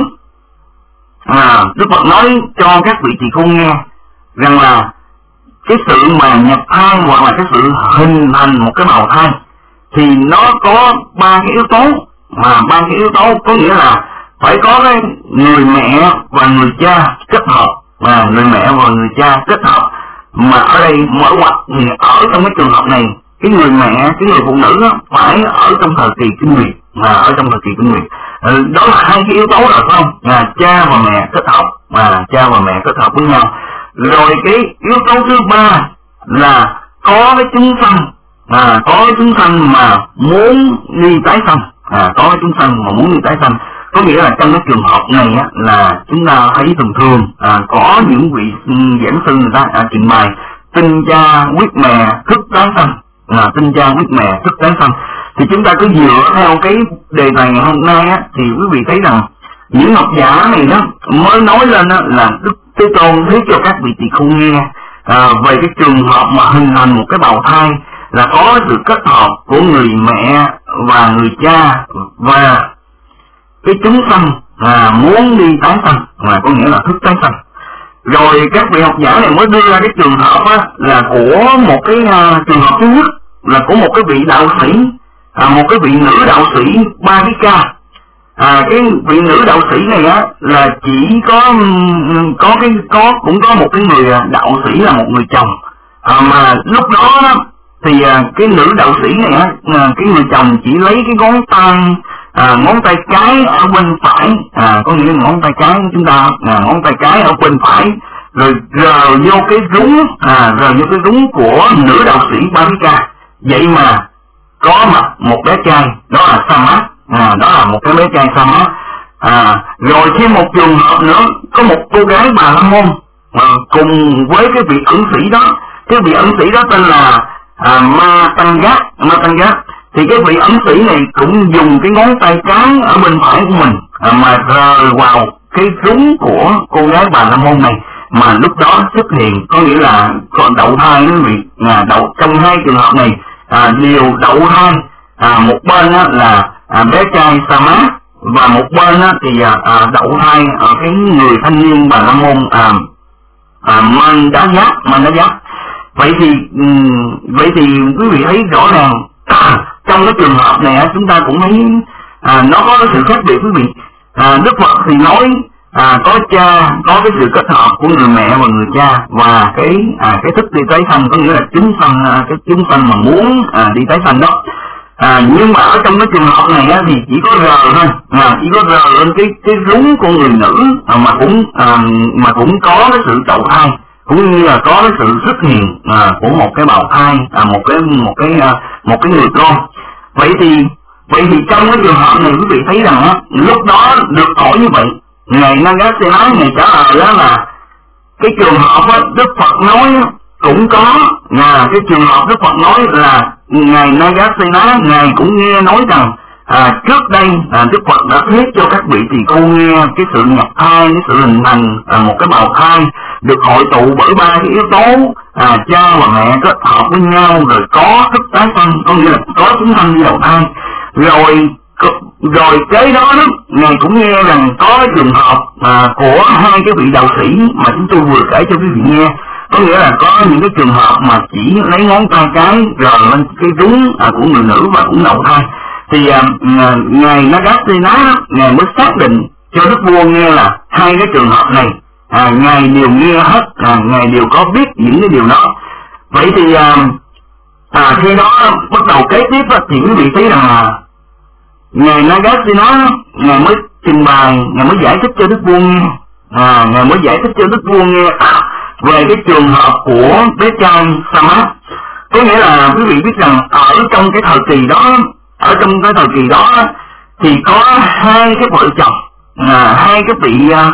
à, Đức Phật nói cho các vị tỳ khưu nghe rằng là cái sự mà nhập thai hoặc là cái sự hình thành một cái bào thai thì nó có ba cái yếu tố, mà ba cái yếu tố có nghĩa là phải có cái người mẹ và người cha kết hợp, và người mẹ và người cha kết hợp. Mà ở đây mở ngoặt thì ở trong cái trường hợp này, cái người mẹ, cái người phụ nữ đó, phải ở trong thời kỳ kinh nguyệt, mà ở trong thời kỳ kinh nguyệt. Ừ, đó là hai cái yếu tố rồi phải không? Là cha và mẹ kết hợp, mà cha và mẹ kết hợp với nhau. Rồi cái yếu tố thứ ba là có cái chúng sanh, à, có cái chúng sanh mà muốn đi tái sanh, à, có cái chúng sanh mà muốn đi tái sanh. Có nghĩa là trong cái trường hợp này á, là chúng ta thấy thường thường à, có những vị giảng sư người ta à, trình bày tinh cha quyết mẹ thức tái sanh, à, tinh cha quyết mẹ thức tái sanh. Thì chúng ta cứ dựa theo cái đề tài ngày hôm nay á, thì quý vị thấy rằng những học giả này đó mới nói lên á, là Đức Thế Tôn thuyết cho các vị tỳ khưu nghe à, về cái trường hợp mà hình thành một cái bào thai là có sự kết hợp của người mẹ và người cha, và cái chúng sanh à, muốn đi tái sanh, mà có nghĩa là thức tái sanh. Rồi các vị học giả này mới đưa ra cái trường hợp á, là của một cái uh, trường hợp thứ nhất là của một cái vị đạo sĩ, à, một cái vị nữ đạo sĩ Ba Cái Ca. À, cái vị nữ đạo sĩ này á là chỉ có có cái có cũng có một cái người đạo sĩ là một người chồng, à, mà lúc đó, đó thì à, cái nữ đạo sĩ này á, à, cái người chồng chỉ lấy cái ngón tay à, ngón tay cái ở bên phải, à, có nghĩa là ngón tay cái của chúng ta, à, ngón tay cái ở bên phải, rồi rờ vô cái rúng, à, rờ vô cái rúng của nữ đạo sĩ Ba Cái Ca. Vậy mà có mặt một bé trai, đó là Sa-mát, à, đó là một cái bé trai Sa-mát. À, rồi thêm một trường hợp nữa, có một cô gái Bà La Môn à, cùng với cái vị ẩn sĩ đó. Cái vị ẩn sĩ đó tên là à, Ma Tăng Giác, Ma Tăng Giác. Thì cái vị ẩn sĩ này cũng dùng cái ngón tay cái ở bên phải của mình à, mà rờ vào cái rúng của cô gái Bà La Môn này, mà lúc đó xuất hiện, có nghĩa là còn đậu thai quý vị, à, đậu trong hai trường hợp này à, đều đậu thai. À, một bên á, là à, bé trai Sa-mát, và một bên á, thì à, à, đậu thai ở cái người thanh niên Bà La Môn à, à, Man Đá Giác, Man Đá Giác. Vậy thì um, vậy thì quý vị thấy rõ ràng à, trong cái trường hợp này chúng ta cũng thấy à, nó có cái sự khác biệt quý vị. À, Đức Phật thì nói à, có cha, có cái sự kết hợp của người mẹ và người cha, và cái à, cái thức đi tái sanh, có nghĩa là chúng sanh, à, cái chúng sanh mà muốn à, đi tái sanh đó. À, nhưng mà ở trong cái trường hợp này á, thì chỉ có rờ thôi, à, chỉ có rờ lên cái cái rúng của người nữ à, mà cũng à, mà cũng có cái sự đậu thai, cũng như là có cái sự xuất hiện à, của một cái bào thai, à, một cái một cái à, một cái người con. Vậy thì vậy thì trong cái trường hợp này quý vị thấy rằng á, lúc đó được hỏi như vậy, ngài Nagasena ngài trả lời đó là cái trường hợp á, Đức Phật nói á, cũng có là cái trường hợp Đức Phật nói là ngài Nagasena, ngài cũng nghe nói rằng à, trước đây à, Đức Phật đã thuyết cho các vị tỳ khưu nghe cái sự nhập thai, cái sự hình thành à, một cái bào thai được hội tụ bởi ba cái yếu tố à, cha và mẹ kết hợp với nhau, rồi có thức tái sanh, có nghĩa là có chúng sanh đi đầu thai. Rồi rồi kế đó, đó ngài cũng nghe rằng có trường hợp à, của hai cái vị đạo sĩ mà chúng tôi vừa kể cho quý vị nghe, có nghĩa là có những cái trường hợp mà chỉ lấy ngón tay cái rồi lên cái rúng à, của người nữ và cũng đầu thai. Thì à, ngài Nagasena ngài mới xác định cho đức vua nghe là hai cái trường hợp này à, ngài đều nghe hết, à, ngài đều có biết những cái điều đó. Vậy thì à, à, khi đó bắt đầu kế tiếp thì quý vị thấy rằng là ngài Nagasena ngài mới trình bày, ngài mới giải thích cho đức vua nghe, à, ngài mới giải thích cho đức vua nghe à, về cái trường hợp của bé trai Samat. Có nghĩa là quý vị biết rằng ở trong cái thời kỳ đó, ở trong cái thời kỳ đó thì có hai cái vợ chồng, à, hai cái vị à,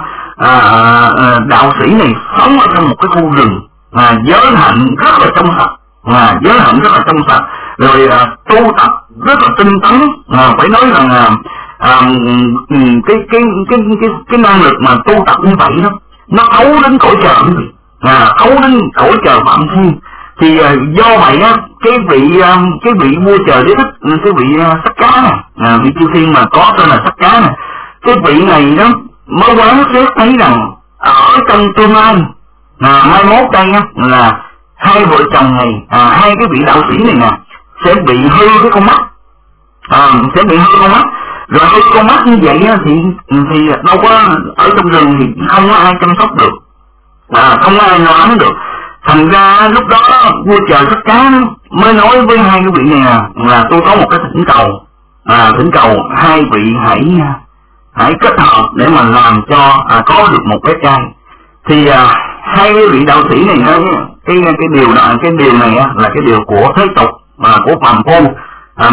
à, đạo sĩ này sống ở trong một cái khu rừng, à, giới hạnh rất là trong sạch, à, giới hạnh rất là trong sạch, rồi à, tu tập rất là tinh tấn, à, phải nói rằng à, à, cái, cái cái cái cái năng lực mà tu tập như vậy đó nó thấu đến cõi trời quý vị, à, thấu đến cõi trời Phạm Thiên. Thì uh, do vậy á, cái vị uh, cái vị vua trời đế thích, cái vị uh, Sắc Cá này, à, vị chư thiên mà có tên là Sắc Cá này, cái vị này đó mới quán xét thấy rằng ở trong tương lai, à, mai mốt đây á, là hai vợ chồng này, à, hai cái vị đạo sĩ này nè sẽ bị hư cái con mắt, à, sẽ bị hư con mắt. Rồi hư con mắt như vậy á, thì thì đâu có ở trong rừng thì không có ai chăm sóc được, à, không có ai lo lắng được. Thành ra lúc đó vua trời Sắc Cá mới nói với hai cái vị này là tôi có một cái thỉnh cầu, à, thỉnh cầu hai vị hãy hãy kết hợp để mà làm cho à, có được một cái trai. Thì à, hai cái vị đạo sĩ này nói cái cái điều đó, cái điều này là cái điều của thế tục, à, của phàm phu, à,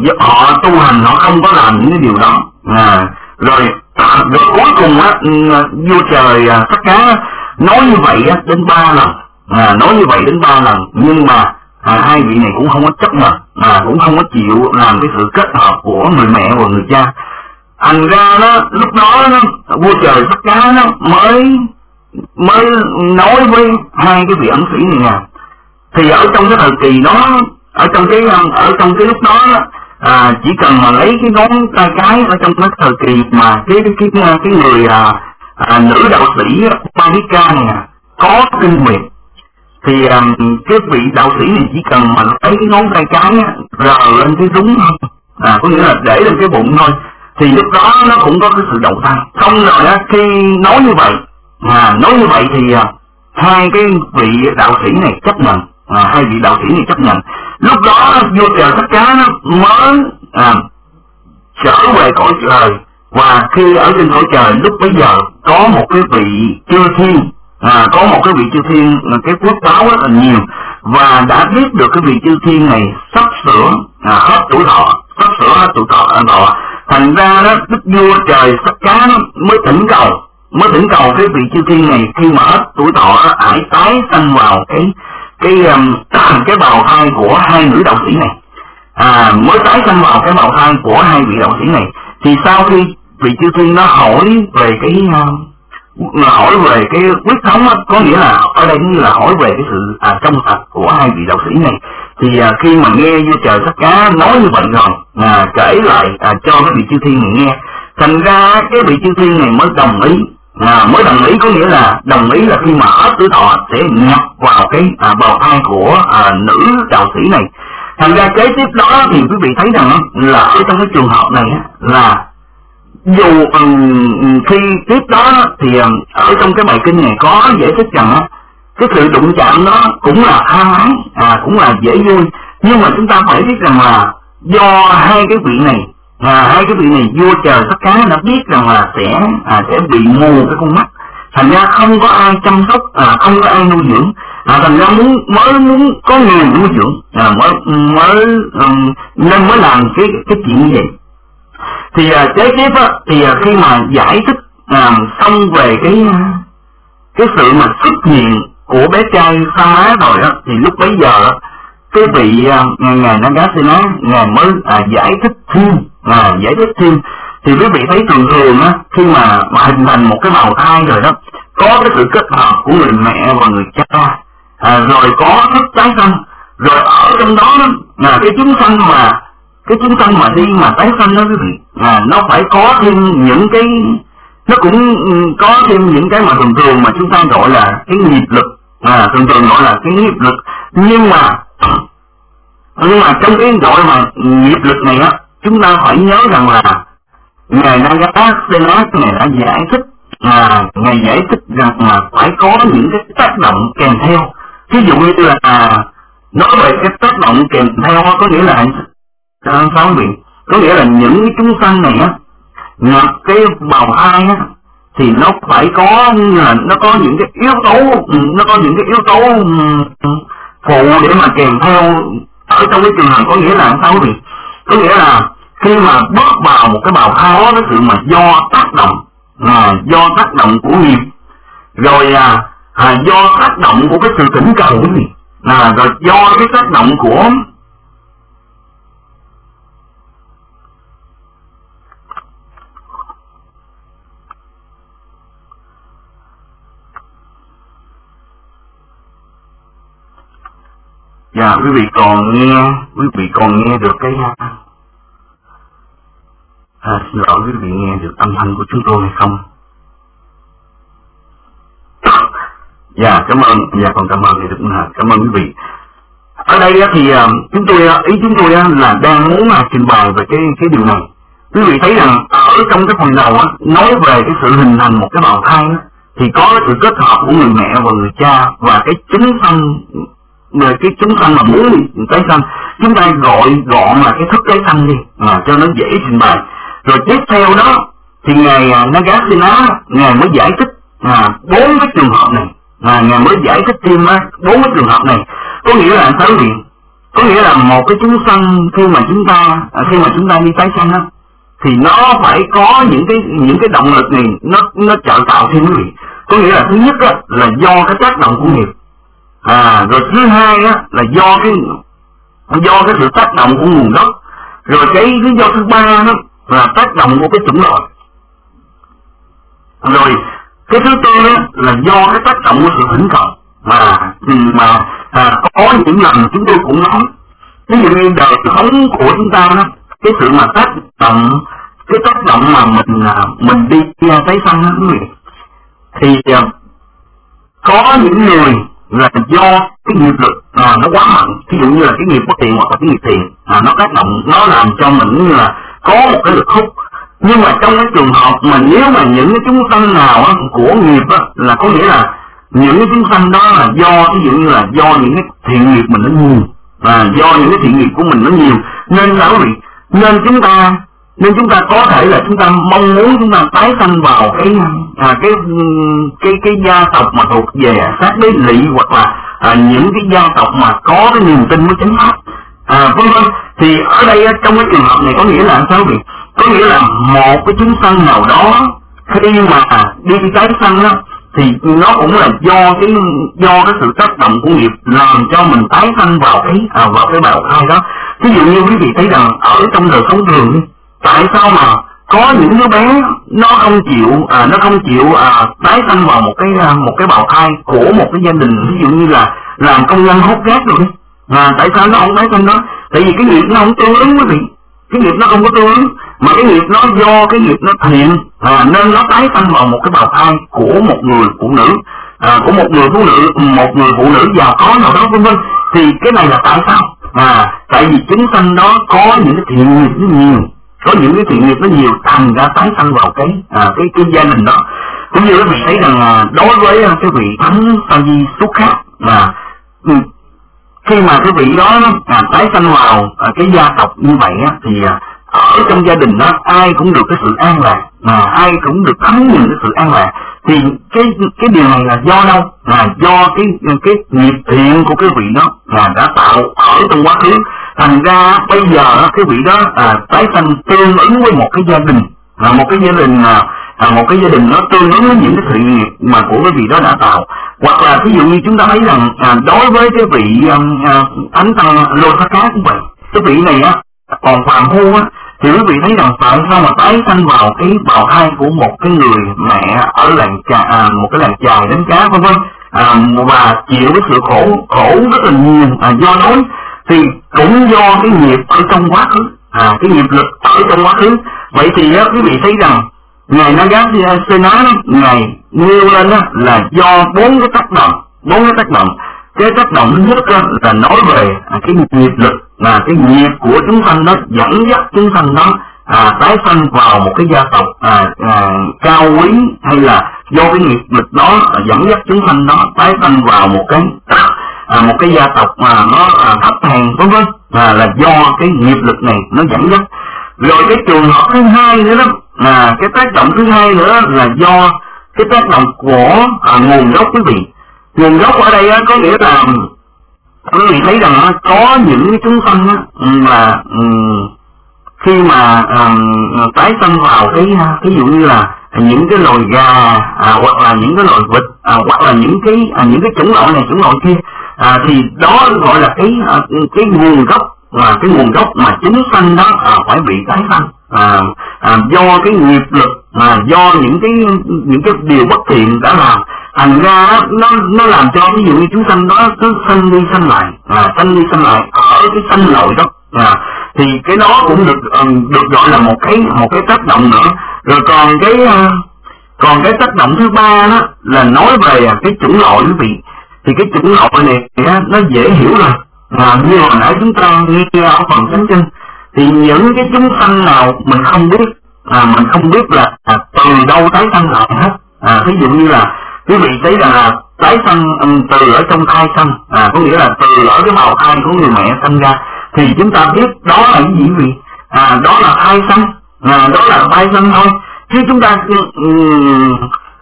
họ tu hành họ không có làm những cái điều đó. À, rồi rồi cuối cùng á, vua trời à, Sắc Cá nói như vậy á, đến ba lần. À, nói như vậy đến ba lần, nhưng mà à, hai vị này cũng không có chấp nhận, mà cũng không có chịu làm cái sự kết hợp của người mẹ và người cha. Thành ra nó lúc đó nó, vua trời Sắc Cá nó mới mới nói với hai cái vị ẩn sĩ này nè. Thì ở trong cái thời kỳ đó, ở trong cái ở trong cái lúc đó à, chỉ cần mà lấy cái ngón tay cái ở trong cái thời kỳ mà cái cái cái, cái người à, à, nữ đạo sĩ Parika này nè có kinh nguyệt, thì um, cái vị đạo sĩ này chỉ cần mà lấy cái ngón tay cái á, rờ lên cái rúng thôi, à, có nghĩa là để lên cái bụng thôi, thì lúc đó nó cũng có cái sự đầu thai. Xong rồi á, khi nói như vậy, à, nói như vậy thì à, hai cái vị đạo sĩ này chấp nhận, à, hai vị đạo sĩ này chấp nhận. Lúc đó vua trời Sắc Cá nó mới à, trở về cõi trời, và khi ở trên cõi trời lúc bấy giờ có một cái vị chư thiên, À, có một cái vị chư thiên cái phước báo rất là nhiều, và đã biết được cái vị chư thiên này sắp sửa à, hết tuổi thọ, sắp sửa hết tuổi thọ, à, thọ. Thành ra đó đức vua trời Sắc Cá mới thỉnh cầu, mới thỉnh cầu cái vị chư thiên này khi mà hết tuổi thọ hãy tái sanh vào cái cái um, cái bào thai của hai nữ đạo sĩ này, à, mới tái sanh vào cái bào thai của hai vị đạo sĩ này. Thì sau khi vị chư thiên nó hỏi về cái uh, mà hỏi về cái quyết thống đó, có nghĩa là ở đây như là hỏi về cái sự à, trong sạch của hai vị đạo sĩ này, thì à, khi mà nghe vua trời Sắc Cá nói như vậy rồi, à, kể lại à, cho cái vị chư thiên này nghe, thành ra cái vị chư thiên này mới đồng ý, à, mới đồng ý có nghĩa là đồng ý là khi mà hết tuổi thọ sẽ nhập vào cái à, bào thai của à, nữ đạo sĩ này. Thành ra kế tiếp đó thì quý vị thấy rằng là ở trong cái trường hợp này là dù um, khi tiếp đó thì um, ở trong cái bài kinh này có giải thích rằng uh, cái sự đụng chạm đó cũng là tha mái, à, cũng là dễ vui, nhưng mà chúng ta phải biết rằng là do hai cái vị này, à, hai cái vị này vua trời Sắc Cá đã biết rằng là sẽ à, sẽ bị mù cái con mắt, thành ra không có ai chăm sóc, à, không có ai nuôi dưỡng, à, thành ra muốn mới muốn có người nuôi dưỡng, à, mới mới um, nên mới làm cái cái chuyện như vậy. Thì à, kế tiếp á, thì à, khi mà giải thích à, xong về cái cái sự mà xuất hiện của bé trai Sa Má rồi á, thì lúc bấy giờ cái vị uh, ngài Nagasena ngài mới uh, giải thích thêm, uh, giải thích thêm thì quý vị thấy thường thường á, khi mà, mà hình thành một cái bào thai rồi đó, có cái sự kết hợp của người mẹ và người cha, à, rồi có thức tái sanh, rồi ở trong đó là cái chúng sanh mà cái chúng sanh mà đi mà tái sanh đó quý vị, à, nó phải có thêm những cái, nó cũng có thêm những cái mà thường thường mà chúng ta gọi là cái nghiệp lực, à, thường thường gọi là cái nghiệp lực, nhưng mà nhưng mà trong cái gọi mà nghiệp lực này á, chúng ta phải nhớ rằng là ngài Nagasena ngài đã giải thích, à, ngài giải thích rằng là phải có những cái tác động kèm theo, ví dụ như là à, nói về cái tác động kèm theo có nghĩa là sao quý vị, có nghĩa là những cái chúng sanh này á, nhập cái bào thai á, thì nó phải có là nó có những cái yếu tố, nó có những cái yếu tố phụ để mà kèm theo ở trong cái trường hợp, có nghĩa là sao quý vị, có nghĩa là khi mà bước vào một cái bào thai đó, cái sự mà do tác động, à, do tác động của nghiệp, rồi à, à, do tác động của cái sự thỉnh cầu quý vị, à, rồi do cái tác động của dạ quý vị còn nghe, quý vị còn nghe được cái à, xin lỗi quý vị nghe được âm thanh của chúng tôi hay không? Dạ cảm ơn, dạ còn cảm ơn thì được cảm ơn quý vị. Ở đây thì chúng tôi, ý chúng tôi là đang muốn trình bày về cái cái điều này. Quý vị thấy rằng ở trong cái phần đầu nói về cái sự hình thành một cái bào thai thì có sự kết hợp của người mẹ và người cha, và cái chúng sanh, về cái chúng sanh mà muốn tái sanh, chúng ta gọi gọn là cái thức tái sanh đi, à, cho nó dễ trình bày. Rồi tiếp theo đó thì ngài Nagasena ngài mới giải thích à, bốn cái trường hợp này, à, ngài mới giải thích thêm bốn cái trường hợp này, có nghĩa là sao gì? Có nghĩa là một cái chúng sanh khi mà chúng ta à, khi mà chúng ta đi tái sanh đó, thì nó phải có những cái những cái động lực này nó nó trợ tạo thêm quý vị. Có nghĩa là thứ nhất đó, là do cái tác động của nghiệp, à, rồi thứ hai đó, là do cái do cái sự tác động của nguồn gốc, rồi cái lý do thứ ba đó là tác động của cái chủng loại, rồi cái thứ tư đó là do cái tác động của sự thỉnh cầu mà mà à, có những lần chúng tôi cũng nói, ví dụ như đời sống của chúng ta đó, cái sự mà tác động, cái tác động mà mình mình đi tái sanh đó quý vị, thì à, có những người là do cái nghiệp lực à, nó quá mạnh, ví dụ như là cái nghiệp bất thiện hoặc là cái nghiệp thiện, à, nó tác động, nó làm cho mình như là có một cái lực hút. Nhưng mà trong cái trường hợp mà nếu mà những cái chúng sanh nào á, của nghiệp á, là có nghĩa là những cái chúng sanh đó là do, ví dụ như là do những cái thiện nghiệp mình nó nhiều, à, do những cái thiện nghiệp của mình nó nhiều, nên là quý vị, nên chúng ta nên chúng ta có thể là chúng ta mong muốn chúng ta tái sanh vào cái à, cái cái cái gia tộc mà thuộc về sát đế lỵ, hoặc là à, những cái gia tộc mà có cái niềm tin với chánh pháp, à, vân vân. Thì ở đây trong cái trường hợp này có nghĩa là sao vậy? Có nghĩa là một cái chúng sanh nào đó khi mà đi tái sanh đó, thì nó cũng là do cái do cái sự tác động của nghiệp làm cho mình tái sanh vào cái à, vào cái bào thai đó. Ví dụ như quý vị thấy rằng ở trong đời sống thường, tại sao mà có những đứa bé nó không chịu à, nó không chịu à, tái sanh vào một cái à, một cái bào thai của một cái gia đình, ví dụ như là làm công nhân hốt rác rồi, à, tại sao nó không tái sanh đó? Tại vì cái nghiệp nó không tương ứng quý vị, cái nghiệp nó không có tương ứng, mà cái nghiệp nó do cái nghiệp nó thiện, à, nên nó tái sanh vào một cái bào thai của một người phụ nữ, à, của một người phụ nữ một người phụ nữ giàu có nào đó, vân vân. Thì cái này là tại sao? À, tại vì chúng sanh đó có những cái thiện nghiệp nó nhiều, có những cái thiện nghiệp nó nhiều, thành ra tái sanh vào cái à, cái cái gia đình đó. Cũng như các vị thấy rằng à, đối với cái vị thánh Sa Di Xuất khác, mà ừ, khi mà cái vị đó à, tái sanh vào à, cái gia tộc như vậy á, thì à, ở trong gia đình đó ai cũng được cái sự an lạc, mà ai cũng được thấm những cái sự an lạc. Thì cái cái điều này là do đâu? Là do cái cái nghiệp thiện của cái vị đó là đã tạo ở trong quá khứ, thành ra bây giờ cái vị đó à, tái sanh tương ứng với một cái gia đình, là một cái gia đình à, à, một cái gia đình nó tương ứng với những cái sự nghiệp mà của cái vị đó đã tạo. Hoặc là ví dụ như chúng ta thấy rằng à, đối với cái vị à, Thánh Tăng Lô Thá Cá cũng vậy, cái vị này á còn phàm phu á, thì quý vị thấy rằng tại sao mà tái sanh vào cái bào thai của một cái người mẹ ở làng trà, à, một cái làng chài đánh cá vân vân, à, và chịu cái sự khổ khổ rất là nhiều à, do đói, thì cũng do cái nghiệp ở trong quá khứ, à, cái nghiệp lực ở trong quá khứ. Vậy thì á, quý vị thấy rằng ngài Nagarjuna ngài nêu lên á, là do bốn cái tác động, bốn cái tác động. Cái tác động thứ nhất á, là nói về à, cái nghiệp lực, là cái nghiệp của chúng sanh đó dẫn dắt chúng sanh đó à, tái sanh vào một cái gia tộc à, à, cao quý, hay là do cái nghiệp lực đó à, dẫn dắt chúng sanh đó tái sanh vào một cái à, một cái gia tộc mà nó à, thấp hèn vân vân, à, là do cái nghiệp lực này nó dẫn dắt. Rồi cái trường hợp thứ hai nữa đó, à, cái tác động thứ hai nữa là do cái tác động của à, nguồn gốc quý vị. Nguồn gốc ở đây á, có nghĩa là quý vị thấy rằng á, có những cái chúng sanh á, là um, khi mà um, tái sanh vào cái ví dụ như là những cái loài gà à, hoặc là những cái loài vịt à, hoặc là những cái à, những cái chủng loại này chủng loại kia, à, thì đó gọi là cái à, cái nguồn gốc, là cái nguồn gốc mà chúng sanh đó à, phải bị tái sanh à, à, do cái nghiệp lực, mà do những cái những cái điều bất thiện đã làm, thành ra nó nó làm cho ví dụ như chúng sanh đó cứ sanh đi sanh lại, à, sanh đi sanh lại ở cái sanh lợi đó, à, thì cái đó cũng được um, được gọi là một cái một cái tác động nữa. Rồi còn cái uh, còn cái tác động thứ ba đó là nói về cái chủng loại quý vị. Thì cái chủng loại này nó dễ hiểu rồi, à, như hồi nãy chúng ta nghe ở phần Thánh Kinh, thì những cái chúng sanh nào mình không biết, à, mình không biết là à, từ đâu tái sanh lại hết. À, ví dụ như là quý vị thấy là tái sanh um, từ ở trong thai sanh, à, có nghĩa là từ ở cái bào thai của người mẹ sanh ra, thì chúng ta biết đó là cái gì quý vị? À, đó là thai sanh, à, đó là thai sanh thôi. Chứ chúng ta um,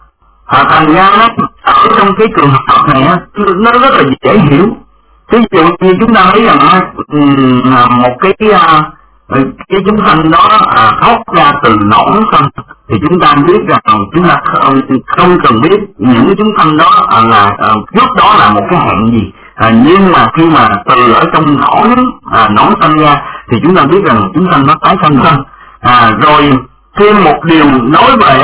à, thành ra đó, ở trong cái trường hợp này nó rất là dễ hiểu. Ví dụ như chúng ta thấy rằng um, một cái uh, cái chúng sanh đó à, thoát ra từ nõn sanh, thì chúng ta biết rằng chúng ta không, không cần biết những cái chúng sanh đó à, là à, trước đó là một cái hạng gì, à, nhưng mà khi mà từ ở trong nõn à, nõn sanh ra thì chúng ta biết rằng chúng sanh nó tái sanh sanh. À, rồi thêm một điều nói về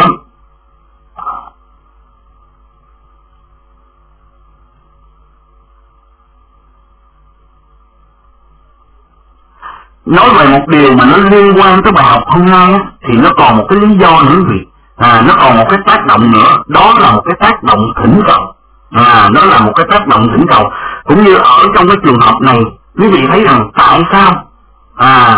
nói về một điều mà nó liên quan tới bài học hôm nay á, thì nó còn một cái lý do nữa quý vị, à, nó còn một cái tác động nữa, đó là một cái tác động thỉnh cầu, à, nó là một cái tác động thỉnh cầu. Cũng như ở trong cái trường hợp này, quý vị thấy rằng tại sao à,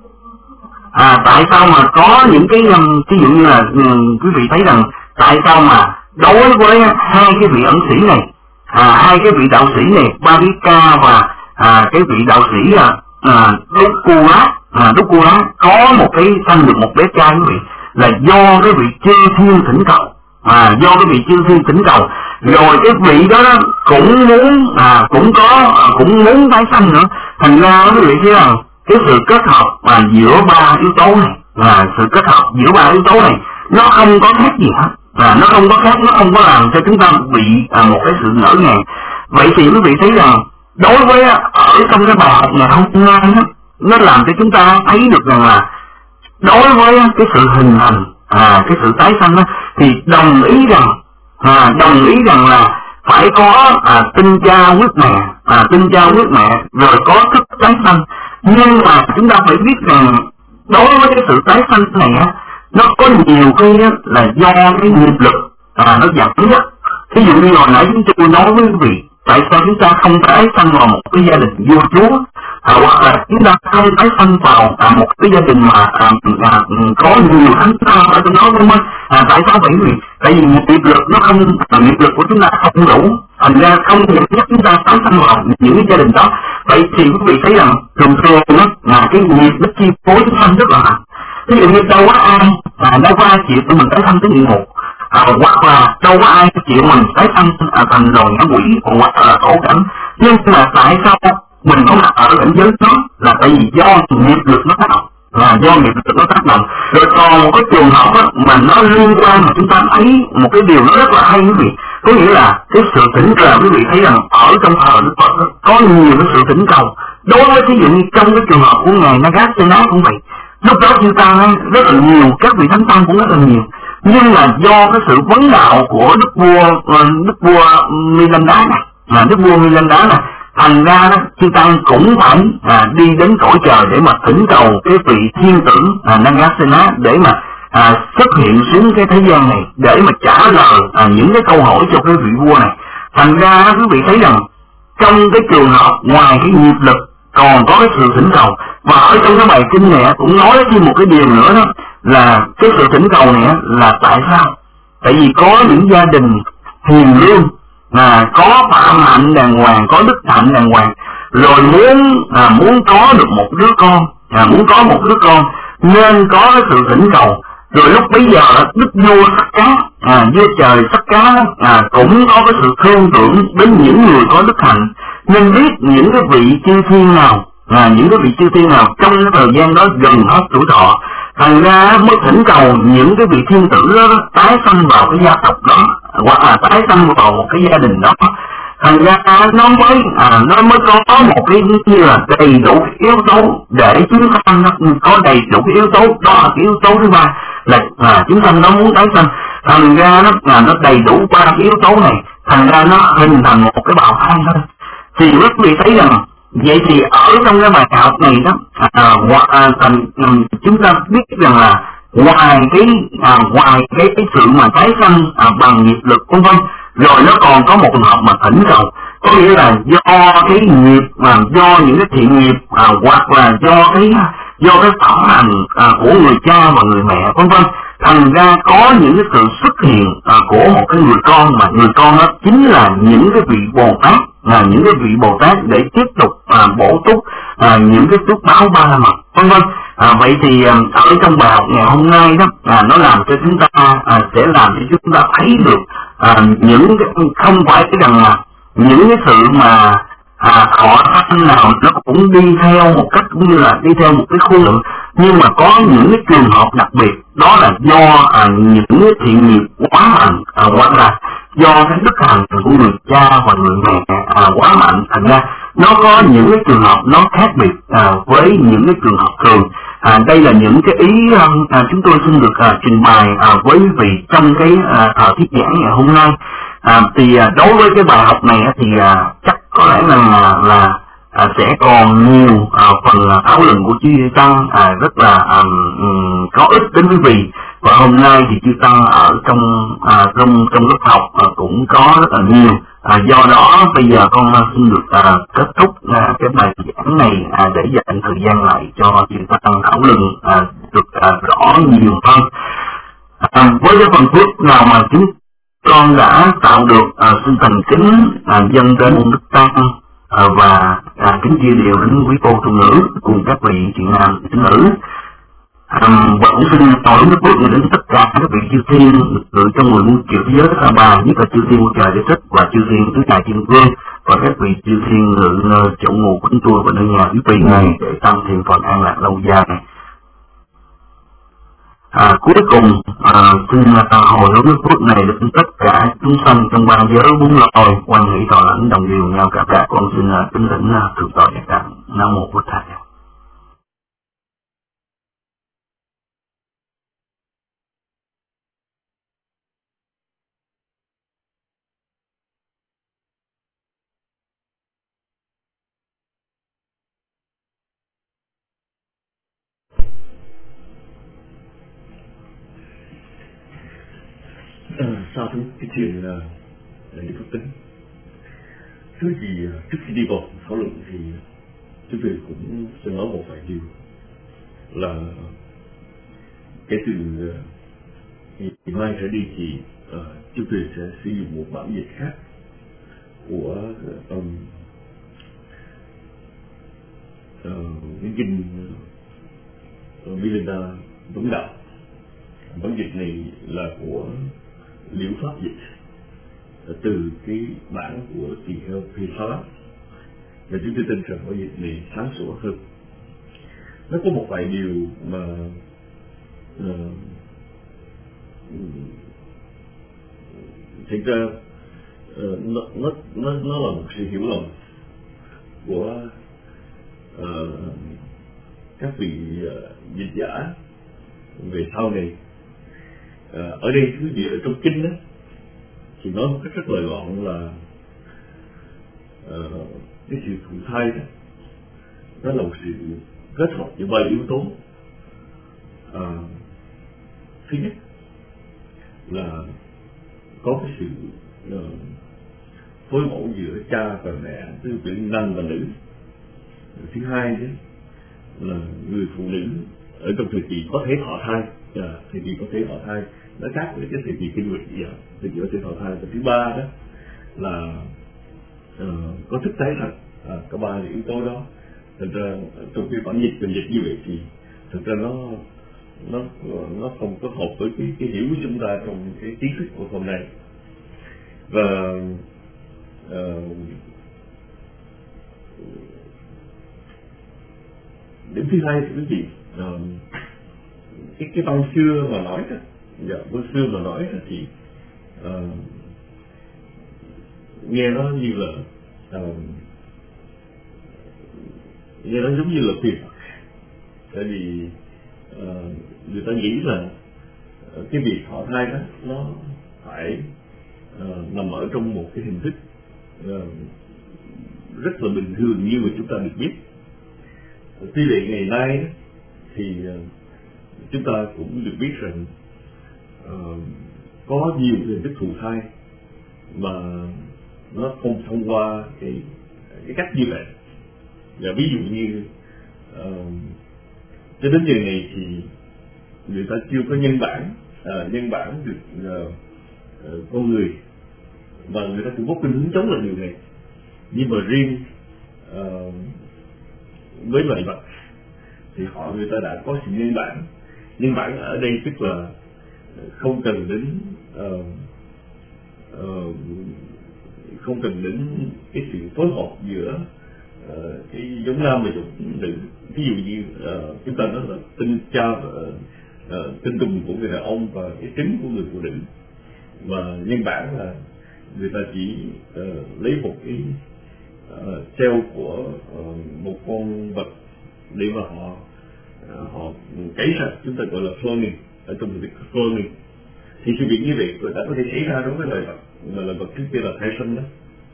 à tại sao mà có những cái ví dụ như là um, quý vị thấy rằng tại sao mà đối với hai cái vị ẩn sĩ này, à, hai cái vị đạo sĩ này, Parika và à, cái vị đạo sĩ à, À, Đúc Cô Lá, à, Đúc Cô Lá có một cái sanh được một bé trai quý vị, là do cái vị chư thiên thỉnh cầu, à, do cái vị chư thiên thỉnh cầu. Rồi cái vị đó cũng muốn à, cũng có à, cũng muốn tái sanh nữa. Thành ra quý vị thấy rằng cái sự kết hợp mà giữa ba yếu tố này, là sự kết hợp giữa ba yếu tố này nó không có khác gì hết, à, nó không có khác, nó không có làm cho chúng ta bị à, một cái sự ngỡ ngàng. Vậy thì quý vị thấy rằng đối với ở trong cái bài học này hôm nay đó, nó làm cho chúng ta thấy được rằng là đối với cái sự hình thành, à, cái sự tái sanh đó, thì đồng ý rằng à, đồng ý rằng là phải có à, tinh cha huyết mẹ, à, tinh cha huyết mẹ rồi có thức tái sanh. Nhưng mà chúng ta phải biết rằng đối với cái sự tái sanh này á, nó có nhiều cái là do cái nghiệp lực à, nó dẫn dắt. Ví dụ như hồi nãy chúng tôi nói với quý vị, tại sao chúng ta không tái sanh vào một cái gia đình vua chúa, à, hoặc là chúng ta không tái sanh vào à, một cái gia đình mà à, à, có nhiều thánh tăng ở trong đó, không? À, tại sao vậy? Vì tại vì nghiệp lực nó không, à, nghiệp lực của chúng ta không đủ, thành ra không dẫn dắt chúng ta tái sanh vào những cái gia đình đó. Vậy thì quý vị thấy rằng thường thường đó là cái nghiệp nó chi phối chúng sanh rất là mạnh. Ví dụ như đâu có ai, à, đâu có ai chịu tụi mình tái sanh tới địa ngục. À, hoặc là đâu có ai chịu mình tái sanh à, thành loài ngã quỷ, hoặc là khổ cảnh. Nhưng mà tại sao mình không ở cảnh giới đó, là tại vì do nghiệp lực nó tác động, là do nghiệp lực nó tác động. Rồi còn một cái trường hợp á, mà nó liên quan mà chúng ta thấy một cái điều nó rất là hay quý vị, có nghĩa là cái sự thỉnh cầu. Quý vị thấy rằng ở trong thờ Đức Phật có nhiều cái sự thỉnh cầu. Đối với ví dụ như trong cái trường hợp của ngài Nagasena cũng vậy, lúc đó chúng ta rất là nhiều, các vị thánh tăng cũng rất là nhiều, nhưng mà do cái sự vấn đạo của đức vua đức vua Milinda này, là đức vua Milinda này, thành ra đó chư tăng cũng phải à, đi đến cõi trời để mà thỉnh cầu cái vị thiên tử à, Nagasena để mà à, xuất hiện xuống cái thế gian này để mà trả lời à, những cái câu hỏi cho cái vị vua này. Thành ra quý vị thấy rằng trong cái trường hợp ngoài cái nghiệp lực còn có cái sự thỉnh cầu. Và ở trong cái bài kinh này cũng nói thêm một cái điều nữa đó, là cái sự thỉnh cầu này là tại sao? Tại vì có những gia đình hiền lương, à, có phạm hạnh đàng hoàng, có đức hạnh đàng hoàng, rồi muốn à, muốn có được một đứa con, à, muốn có một đứa con nên có cái sự thỉnh cầu. Rồi lúc bấy giờ đức vua Sắc Cá, à, vua trời Sắc Cá à, cũng có cái sự thương tưởng đến những người có đức hạnh, nên biết những cái vị chư thiên nào, à, những cái vị chư thiên nào trong cái thời gian đó gần hết tuổi thọ, thành ra mới thỉnh cầu những cái vị thiên tử đó, đó tái sanh vào cái gia tộc đó, hoặc là tái sanh vào một cái gia đình đó. Thành ra nó mới à, nó mới có một cái như là đầy đủ cái yếu tố để chúng sanh nó có đầy đủ cái yếu tố. Đó là cái yếu tố thứ ba, là à, chúng sanh nó muốn tái sanh. Thành ra nó à, nó đầy đủ ba cái yếu tố này, thành ra nó hình thành một cái bào thai thôi. Thì quý vị thấy rằng vậy thì ở trong cái bài học này đó, à, à, thành, à, chúng ta biết rằng là ngoài cái à, ngoài cái cái sự mà tái sanh à, bằng nghiệp lực vân vân, rồi nó còn có một trường hợp mà thỉnh cầu, có nghĩa là do cái nghiệp mà do những cái thiện nghiệp à, hoặc là do cái do cái phẩm hành à, của người cha và người mẹ vân vân, thành ra có những cái sự xuất hiện à, của một cái người con, mà người con đó chính là những cái vị Bồ Tát, là những cái vị Bồ Tát để tiếp tục à, bổ túc à, những cái phước báo ba la mật vân vân. À, vậy thì à, ở trong bài học ngày hôm nay đó à, nó làm cho chúng ta à, sẽ làm cho chúng ta thấy được à, những cái, không phải cái rằng là những cái sự mà à, họ sanh nào nó cũng đi theo một cách cũng như là đi theo một cái khuôn lượng, nhưng mà có những cái trường hợp đặc biệt, đó là do à, những cái thiện nghiệp quá mạnh à, hoặc là do cái đức hạnh của người cha và người mẹ à, quá mạnh, thành ra nó có những cái trường hợp nó khác biệt à, với những cái trường hợp thường. À, đây là những cái ý à, chúng tôi xin được à, trình bày à, với quý vị trong cái à, thời thuyết giảng ngày hôm nay. À, thì à, đối với cái bài học này thì à, chắc có lẽ là là à, sẽ còn nhiều à, phần à, thảo luận của chư tăng à, rất là à, um, có ích đến quý vị. Và hôm nay thì chư tăng ở trong à, trong trong lớp học à, cũng có rất là nhiều. À, do đó bây giờ con à, xin được à, kết thúc à, cái bài giảng này à, để dành thời gian lại cho chư tăng thảo luận à, được à, rõ nhiều hơn. À, với cái phần phước nào mà chúng con đã tạo được, à, xin thành kính à, dâng đến ông Đức Tăng à, và à, kính chia đều đến quý cô tu nữ cùng các vị chị nam chị nữ. À, và cũng xin hỏi nước bước đến tất cả các vị chư thiên ngự trong mười muôn triệu thế giới tất cả ba, nhất là chư thiên của trời đế thích và chư thiên tứ đại thiên vương và các vị chư thiên ngự nơi chỗ ngủ của chúng tôi và nơi nhà quý vị này để tăng thêm phần an lạc lâu dài. À, cuối cùng à, xin à, hồi hướng nước phước này đến tất cả chúng sanh trong ba giới bốn loài, quan hỷ thọ lãnh đồng điều nhau cả cả. Con xin à, kính lĩnh à, thượng tọa giác đẳng. Nam mô Bổn Thầy. À, sao thú cái chuyện là Đức Phật tính. Thứ gì trước khi đi vào thảo luận thì chúng tôi cũng sẽ nói một vài điều là kể từ ngày mai trở đi thì uh, chúng tôi sẽ sử dụng một bản dịch khác của um, uh, cái kinh uh, Milinda Vấn Đạo. Bản dịch này là của Liễu Pháp dịch từ cái bản của tỳ kheo Pisala, và chúng tôi tin rằng bản dịch này sáng sủa hơn. nó có một vài điều mà uh, thực ra uh, nó, nó, nó, nó là một sự hiểu lầm của uh, các vị uh, dịch giả về sau này. Uh, ở đây thứ gì ở trong kinh đó thì nói một cách rất là gọn là uh, cái sự thụ thai đó nó là một sự kết hợp giữa ba yếu tố. Uh, thứ nhất là có cái sự uh, phối mẫu giữa cha và mẹ, tức là nam và nữ. Thứ hai đó là người phụ nữ ở trong thời kỳ có thể thọ thai, à, thời kỳ có thể thọ thai nó khác với cái thời kỳ kinh nguyệt, dạ, thời kỳ có thể thọ thai. Và thứ ba đó là uh, có thức tái sanh, à, cả ba yếu tố đó. Thực ra trong cái bản dịch mình dịch như vậy thì thực ra nó nó nó không có hợp với cái, cái hiểu của chúng ta trong cái kiến thức của hôm nay. Và uh, điểm thứ hai thì quý vị, uh, cái cái văn xưa mà nói đó, dạ, văn xưa mà nói đó thì uh, nghe nó như là uh, nghe nó giống như là tiền. Tại vì uh, người ta nghĩ là uh, cái việc thọ thai đó nó phải uh, nằm ở trong một cái hình thức uh, rất là bình thường như mà chúng ta được biết. Tuy vậy ngày nay đó, thì uh, chúng ta cũng được biết rằng uh, có nhiều hình thức thụ thai mà nó không thông qua cái cái cách như vậy. Và ví dụ như uh, cho đến giờ này thì người ta chưa có nhân bản, uh, nhân bản được uh, uh, con người, và người ta cũng có khuynh hướng chống lại điều này. Nhưng mà riêng uh, với loài vật thì họ người ta đã có sự nhân bản. Nhân bản ở đây tức là không cần đến uh, uh, không cần đến cái sự phối hợp giữa uh, cái giống nam và giống nữ. Ví dụ như uh, chúng ta nói là tinh cha và uh, tinh trùng của người đàn ông và cái trứng của người phụ nữ. Và nhân bản là người ta chỉ uh, lấy một cái uh, cell của uh, một con vật để mà họ uh, họ cấy ra, chúng ta gọi là cloning, ở trong việc cloning. Thì sự việc như vậy đã có thể xảy ra đối với loài vật, mà loài vật trước kia là thai sinh đó.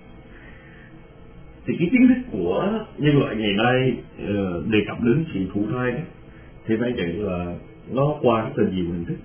Thì cái kiến thức của nhân loại ngày nay uh, đề cập đến sự thụ thai đó, thì phải nhận là nó qua rất là nhiều hình thức.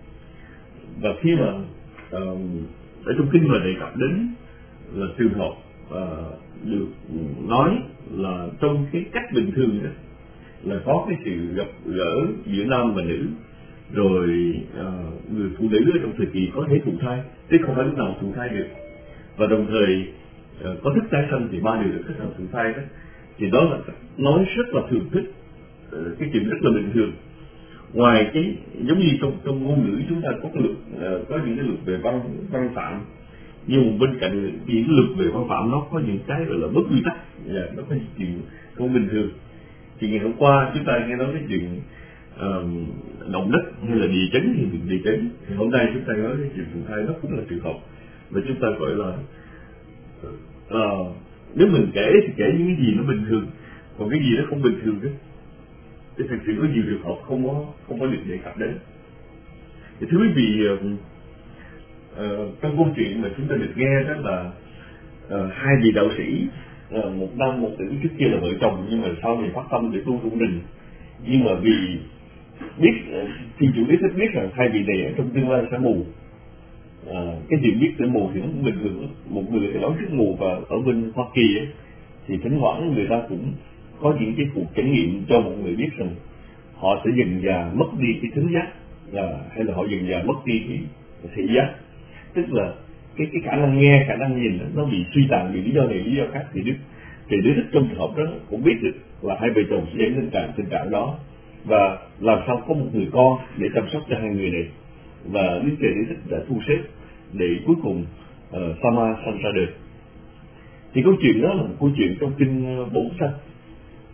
Và khi mà uh, ở trong kinh mà đề cập đến là trường hợp uh, được nói là trong cái cách bình thường đó là có cái sự gặp gỡ giữa nam và nữ, rồi uh, người phụ nữ ở trong thời kỳ có thể thụ thai, chứ không phải lúc nào thụ thai được, và đồng thời uh, có thức tái sanh thì ba điều được kết hợp thụ thai đó. Thì đó là nói rất là thường thức, uh, cái chuyện rất là bình thường. Ngoài cái giống như trong trong ngôn ngữ chúng ta có cái luật, uh, có những cái luật về văn văn phạm, nhưng bên cạnh những luật về văn phạm nó có những cái gọi là bất quy tắc, yeah, nó có những chuyện không bình thường. Thì ngày hôm qua chúng ta nghe nói cái chuyện uh, động đất hay là địa chấn thì địa chấn, thì hôm nay chúng ta nói cái chuyện thụ thai nó cũng là trường hợp, và chúng ta gọi là uh, nếu mình kể thì kể những cái gì nó bình thường, còn cái gì nó không bình thường đó thì thực sự có nhiều trường hợp không có không có được đề cập đến. Thì thưa quý vị, uh, uh, trong câu chuyện mà chúng ta được nghe đó là uh, hai vị đạo sĩ, uh, một nam một nữ, trước kia là vợ chồng nhưng mà sau này phát tâm để tu tu đình. Nhưng mà vì biết uh, thiên chủ biết biết rằng hai vị này ở trong tương lai sẽ mù. À, cái chuyện biết sẽ mù thì nó cũng bình thường. Một người thì nói trước mù, và ở bên Hoa Kỳ ấy, thì thỉnh thoảng người ta cũng có những cái cuộc trải nghiệm cho mọi người biết rằng họ sẽ dần dà mất đi cái thính giác, là hay là họ dần dà mất đi cái thị giác, tức là cái cái khả năng nghe, khả năng nhìn nó bị suy tàn vì lý do này lý do khác. Thì đức thì đức thích trong trường hợp đó cũng biết được là hai vợ chồng sẽ dẫn đến trạng tình trạng đó, và làm sao có một người con để chăm sóc cho hai người này. Và đức trời đức thích đã thu xếp để cuối cùng uh, Sama sanh ra đời. Thì câu chuyện đó là một câu chuyện trong kinh Bổn Sanh.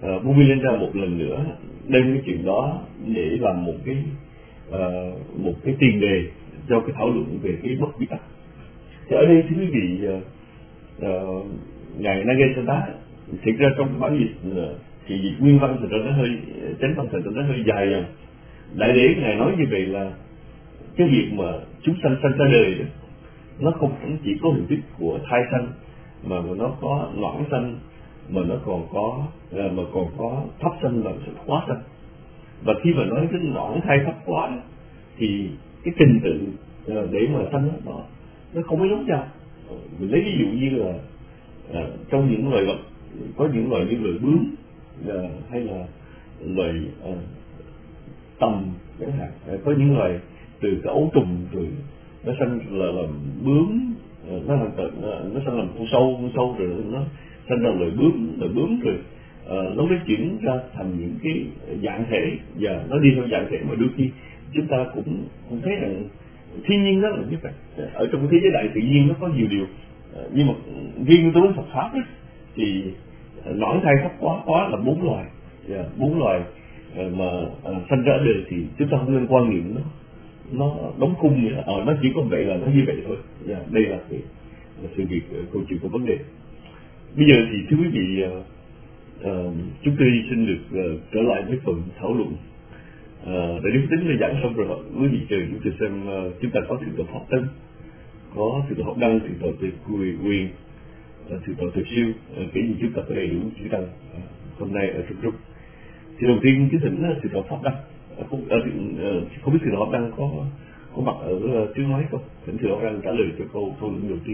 uh, Buddha lên ra một lần nữa đem cái chuyện đó để làm một cái uh, một cái tiền đề cho cái thảo luận về cái bất diệt. Thì ở đây thưa quý vị, uh, uh, ngài Nagesanta thực ra trong bản dịch uh, thì dịch nguyên văn thì nó hơi chánh văn thì nó hơi dài rồi. Đại đế ngài nói như vậy là cái việc mà chúng sanh sanh ra đời đó, nó không chỉ có hình thức của thai sanh mà nó có noãn sanh, mà nó còn có mà còn có thấp sanh và hóa sanh. Và khi mà nói đến noãn thai thấp hóa thì cái trình tự để mà sanh nó nó không có giống nhau. Mình lấy ví dụ như là à, trong những loài vật có những loài như loài bướm à, hay là loài à, tầm chẳng hạn, à, có những loài từ cái ấu trùng rồi nó sanh là làm bướm, à, nó làm nó, nó sanh làm con sâu con sâu rồi nó sanh ra loài bướm loài bướm rồi à, nó mới chuyển ra thành những cái dạng thể, và nó đi theo dạng thể mà đôi khi chúng ta cũng cũng thấy rằng thiên nhiên đó là như vậy. Ở trong thế giới đại tự nhiên nó có nhiều điều, à, nhưng mà riêng đối với Phật pháp ấy, thì nõn thai thấp quá quá là bốn loài, yeah, bốn loài mà à, sanh ra đời thì chúng ta không nên quan niệm nó nó đóng khung vậy, ờ, nó chỉ có vậy là nó như vậy thôi. Yeah, đây là cái là sự việc câu chuyện của vấn đề. Bây giờ thì thưa quý vị, uh, uh, chúng tôi xin được uh, trở lại với phần thảo luận. Uh, để nếu tính là giảng xong rồi, quý vị chờ chúng tôi xem uh, chúng ta có sự tập học tân, có sự tập học đăng, sự tập tuyệt quyền quyền, uh, sự tập tuyệt siêu, uh, cái gì chúng ta có đầy đủ chữ đăng uh, hôm nay ở trong group. Thì đầu tiên cái thỉnh là sự tập pháp đăng. Uh, không, uh, không biết sự tập pháp đăng có có mặt ở uh, trước máy không? Thỉnh sự tập pháp đăng trả lời cho câu câu luận đầu tiên.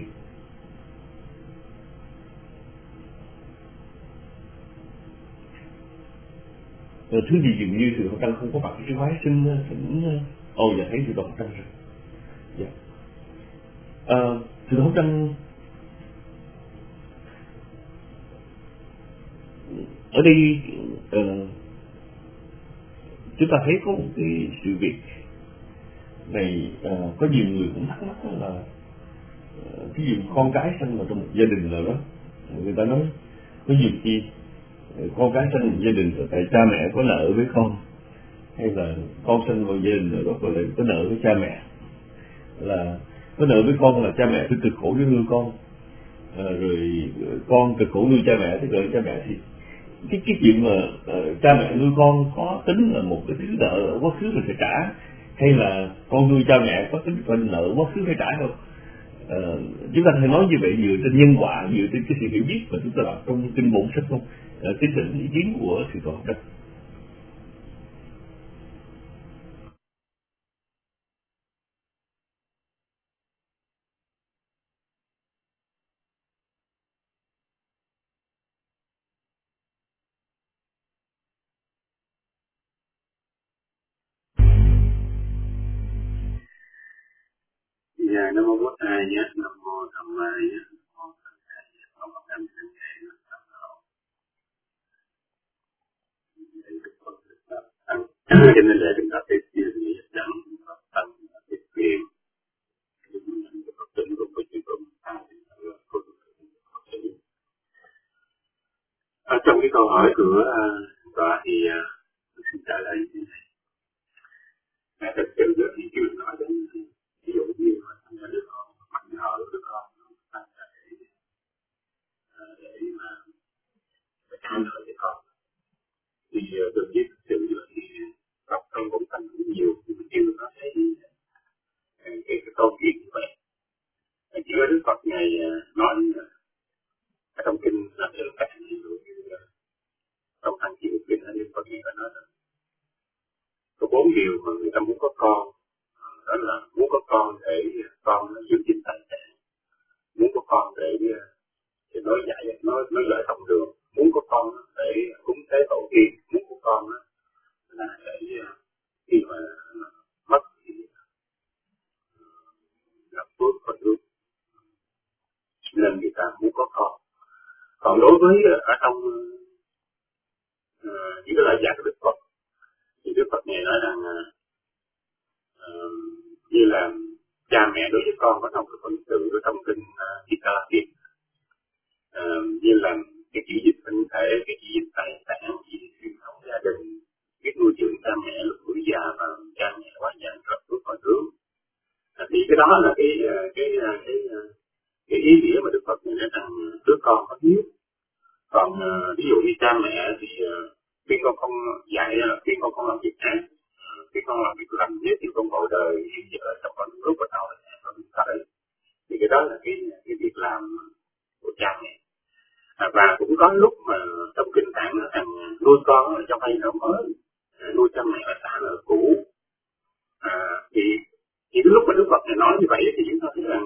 Ờ, thứ gì dường như sự học đăng không có mặt cái máy xin thỉnh ồ dạ thấy sự học đăng rồi. Dạ. À, sự học đăng ở đây uh, chúng ta thấy có một cái sự việc này, uh, có nhiều người cũng thắc mắc là uh, ví dụ con cái sinh vào trong một gia đình nào đó, người ta nói có nhiều khi con cái sinh một gia đình tại cha mẹ có nợ với con, hay là con sinh vào gia đình đó có lại có nợ với cha mẹ, là có nợ với con là cha mẹ phải cực khổ để nuôi con, à, rồi con cực khổ nuôi cha mẹ, thì rồi cha mẹ thì cái cái chuyện mà uh, cha mẹ nuôi con có tính là một cái thứ nợ ở quá khứ mình phải trả, hay là con nuôi cha mẹ có tính phải nợ quá khứ phải trả không? Uh, chúng ta hay nói như vậy dựa trên nhân quả, dựa trên cái sự hiểu biết mà chúng ta đọc trong kinh bổn sách không? Uh, cái sự ý kiến của sự toàn đất. Dạ, Nam mô Bổn Thầy nhé, Nam mô Tham Ma nhé, Nam mô Tham Thầy nhé, Nam mô Tham Thầy nhé, Nam mô Tham Thầy. Cho nên là chúng ta phải chia sẻ rằng tăng cái quyền Phật tử của Phật tử của ở trong cái câu hỏi của tòa thì xin trả lời như thế này. Mẹ thật sự là khi chưa nói đến ví dụ như là không có được họ mạnh họ được họ tăng ra để để mà tham lợi cho con, thì được biết sự là thì đọc trong bổn thành cũng nhiều, nhưng mà chưa có thấy cái cái câu chuyện như vậy. Chỉ có Đức Phật ngày nói ở trong kinh là được cách ví dụ như trong thành chỉ một kinh là Đức Phật ngày nói là có bốn điều mà người ta muốn có con, đó là muốn có con để con nó giữ gìn tài sản, muốn có con để để nói giải nói nói giải thông đường, muốn có con để cúng tế tổ tiên, muốn có con là để khi mà mất thì gặp phước và nước, nên người ta muốn có con. Còn đối với ở trong uh, những cái lời dạy của Đức Phật thì Đức Phật này nói rằng uh, như là cha mẹ đối với con có trong cái phần tự ở trong kinh Gita Kiệt, như là cái chỉ dịch thân thể, cái chỉ dịch tài sản, chỉ dịch truyền thống gia đình, cái nuôi dưỡng cha mẹ lúc tuổi già và cha mẹ quá già rất tốt và hướng. Thì cái đó là cái cái cái cái, cái ý nghĩa mà Đức Phật nói rằng đứa con có hiếu. Còn ví dụ như cha mẹ thì khi con không dạy, khi con không làm việc ác, khi con làm việc lành giới thiệu con bầu đời hiện giờ trong con lúc bắt đầu con thấy thì cái đó là cái cái việc làm của cha mẹ. À, và cũng có lúc mà trong kinh tạng nói rằng nuôi con là cho vay nợ mới, nuôi cha mẹ là trả nợ cũ. À, thì thì lúc mà Đức Phật này nói như vậy thì chúng ta thấy rằng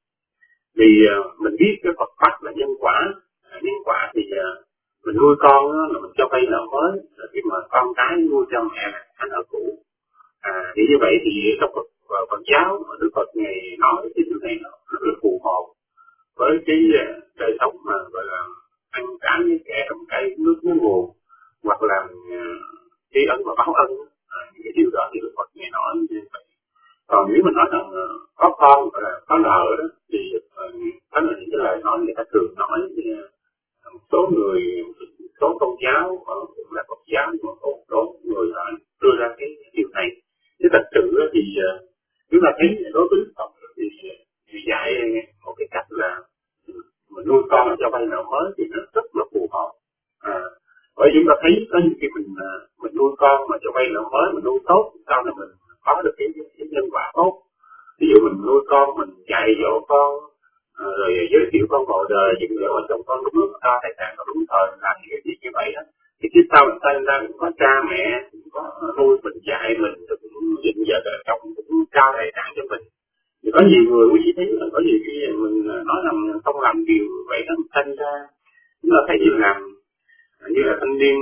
vì mình biết cái Phật pháp là nhân quả, à, nhân quả thì mình nuôi con là mình cho vay nợ mới, khi mà con cái nuôi cha mẹ là trả nợ cũ. À, thì như vậy thì trong Phật, Phật giáo mà Đức Phật ngày nói cái điều này nó rất là phù hợp với cái đời sống mà gọi là ăn cả với kẻ trồng cây nước nước nguồn, hoặc là tri ân và báo ân. À, những cái điều đó thì Đức Phật ngày nói như vậy. Còn nếu mình nói rằng có con hoặc là có nợ đó thì đó là những cái lời nói người ta thường nói một số người, một số tôn giáo cũng là Phật giáo, nhưng mà một số người lại đưa ra cái điều này. Chứ thật sự thì chúng ta thấy đối với Phật thì, thì dạy một cái cách là mình nuôi con cho vay nợ mới thì nó rất là phù hợp. À, bởi vì chúng ta thấy có những khi mình mình nuôi con mà cho vay nợ mới, mình nuôi tốt, sau này mình có được cái, cái nhân quả tốt. Ví dụ mình nuôi con, mình dạy dỗ con, à, rồi giới thiệu con vào đời, dựng lễ ở trong con đúng lúc, cho tài sản có đúng thời, làm những cái việc như vậy đó. Thì phía sau mình sinh ra cũng có cha mẹ, cũng có nuôi mình, dạy mình, cũng dựng vợ chồng, cũng trao tài sản cho mình. Thì có nhiều người quý vị thấy là có nhiều khi mình nói rằng không làm điều vậy đó, mình sinh ra chúng ta thấy như là như là thanh niên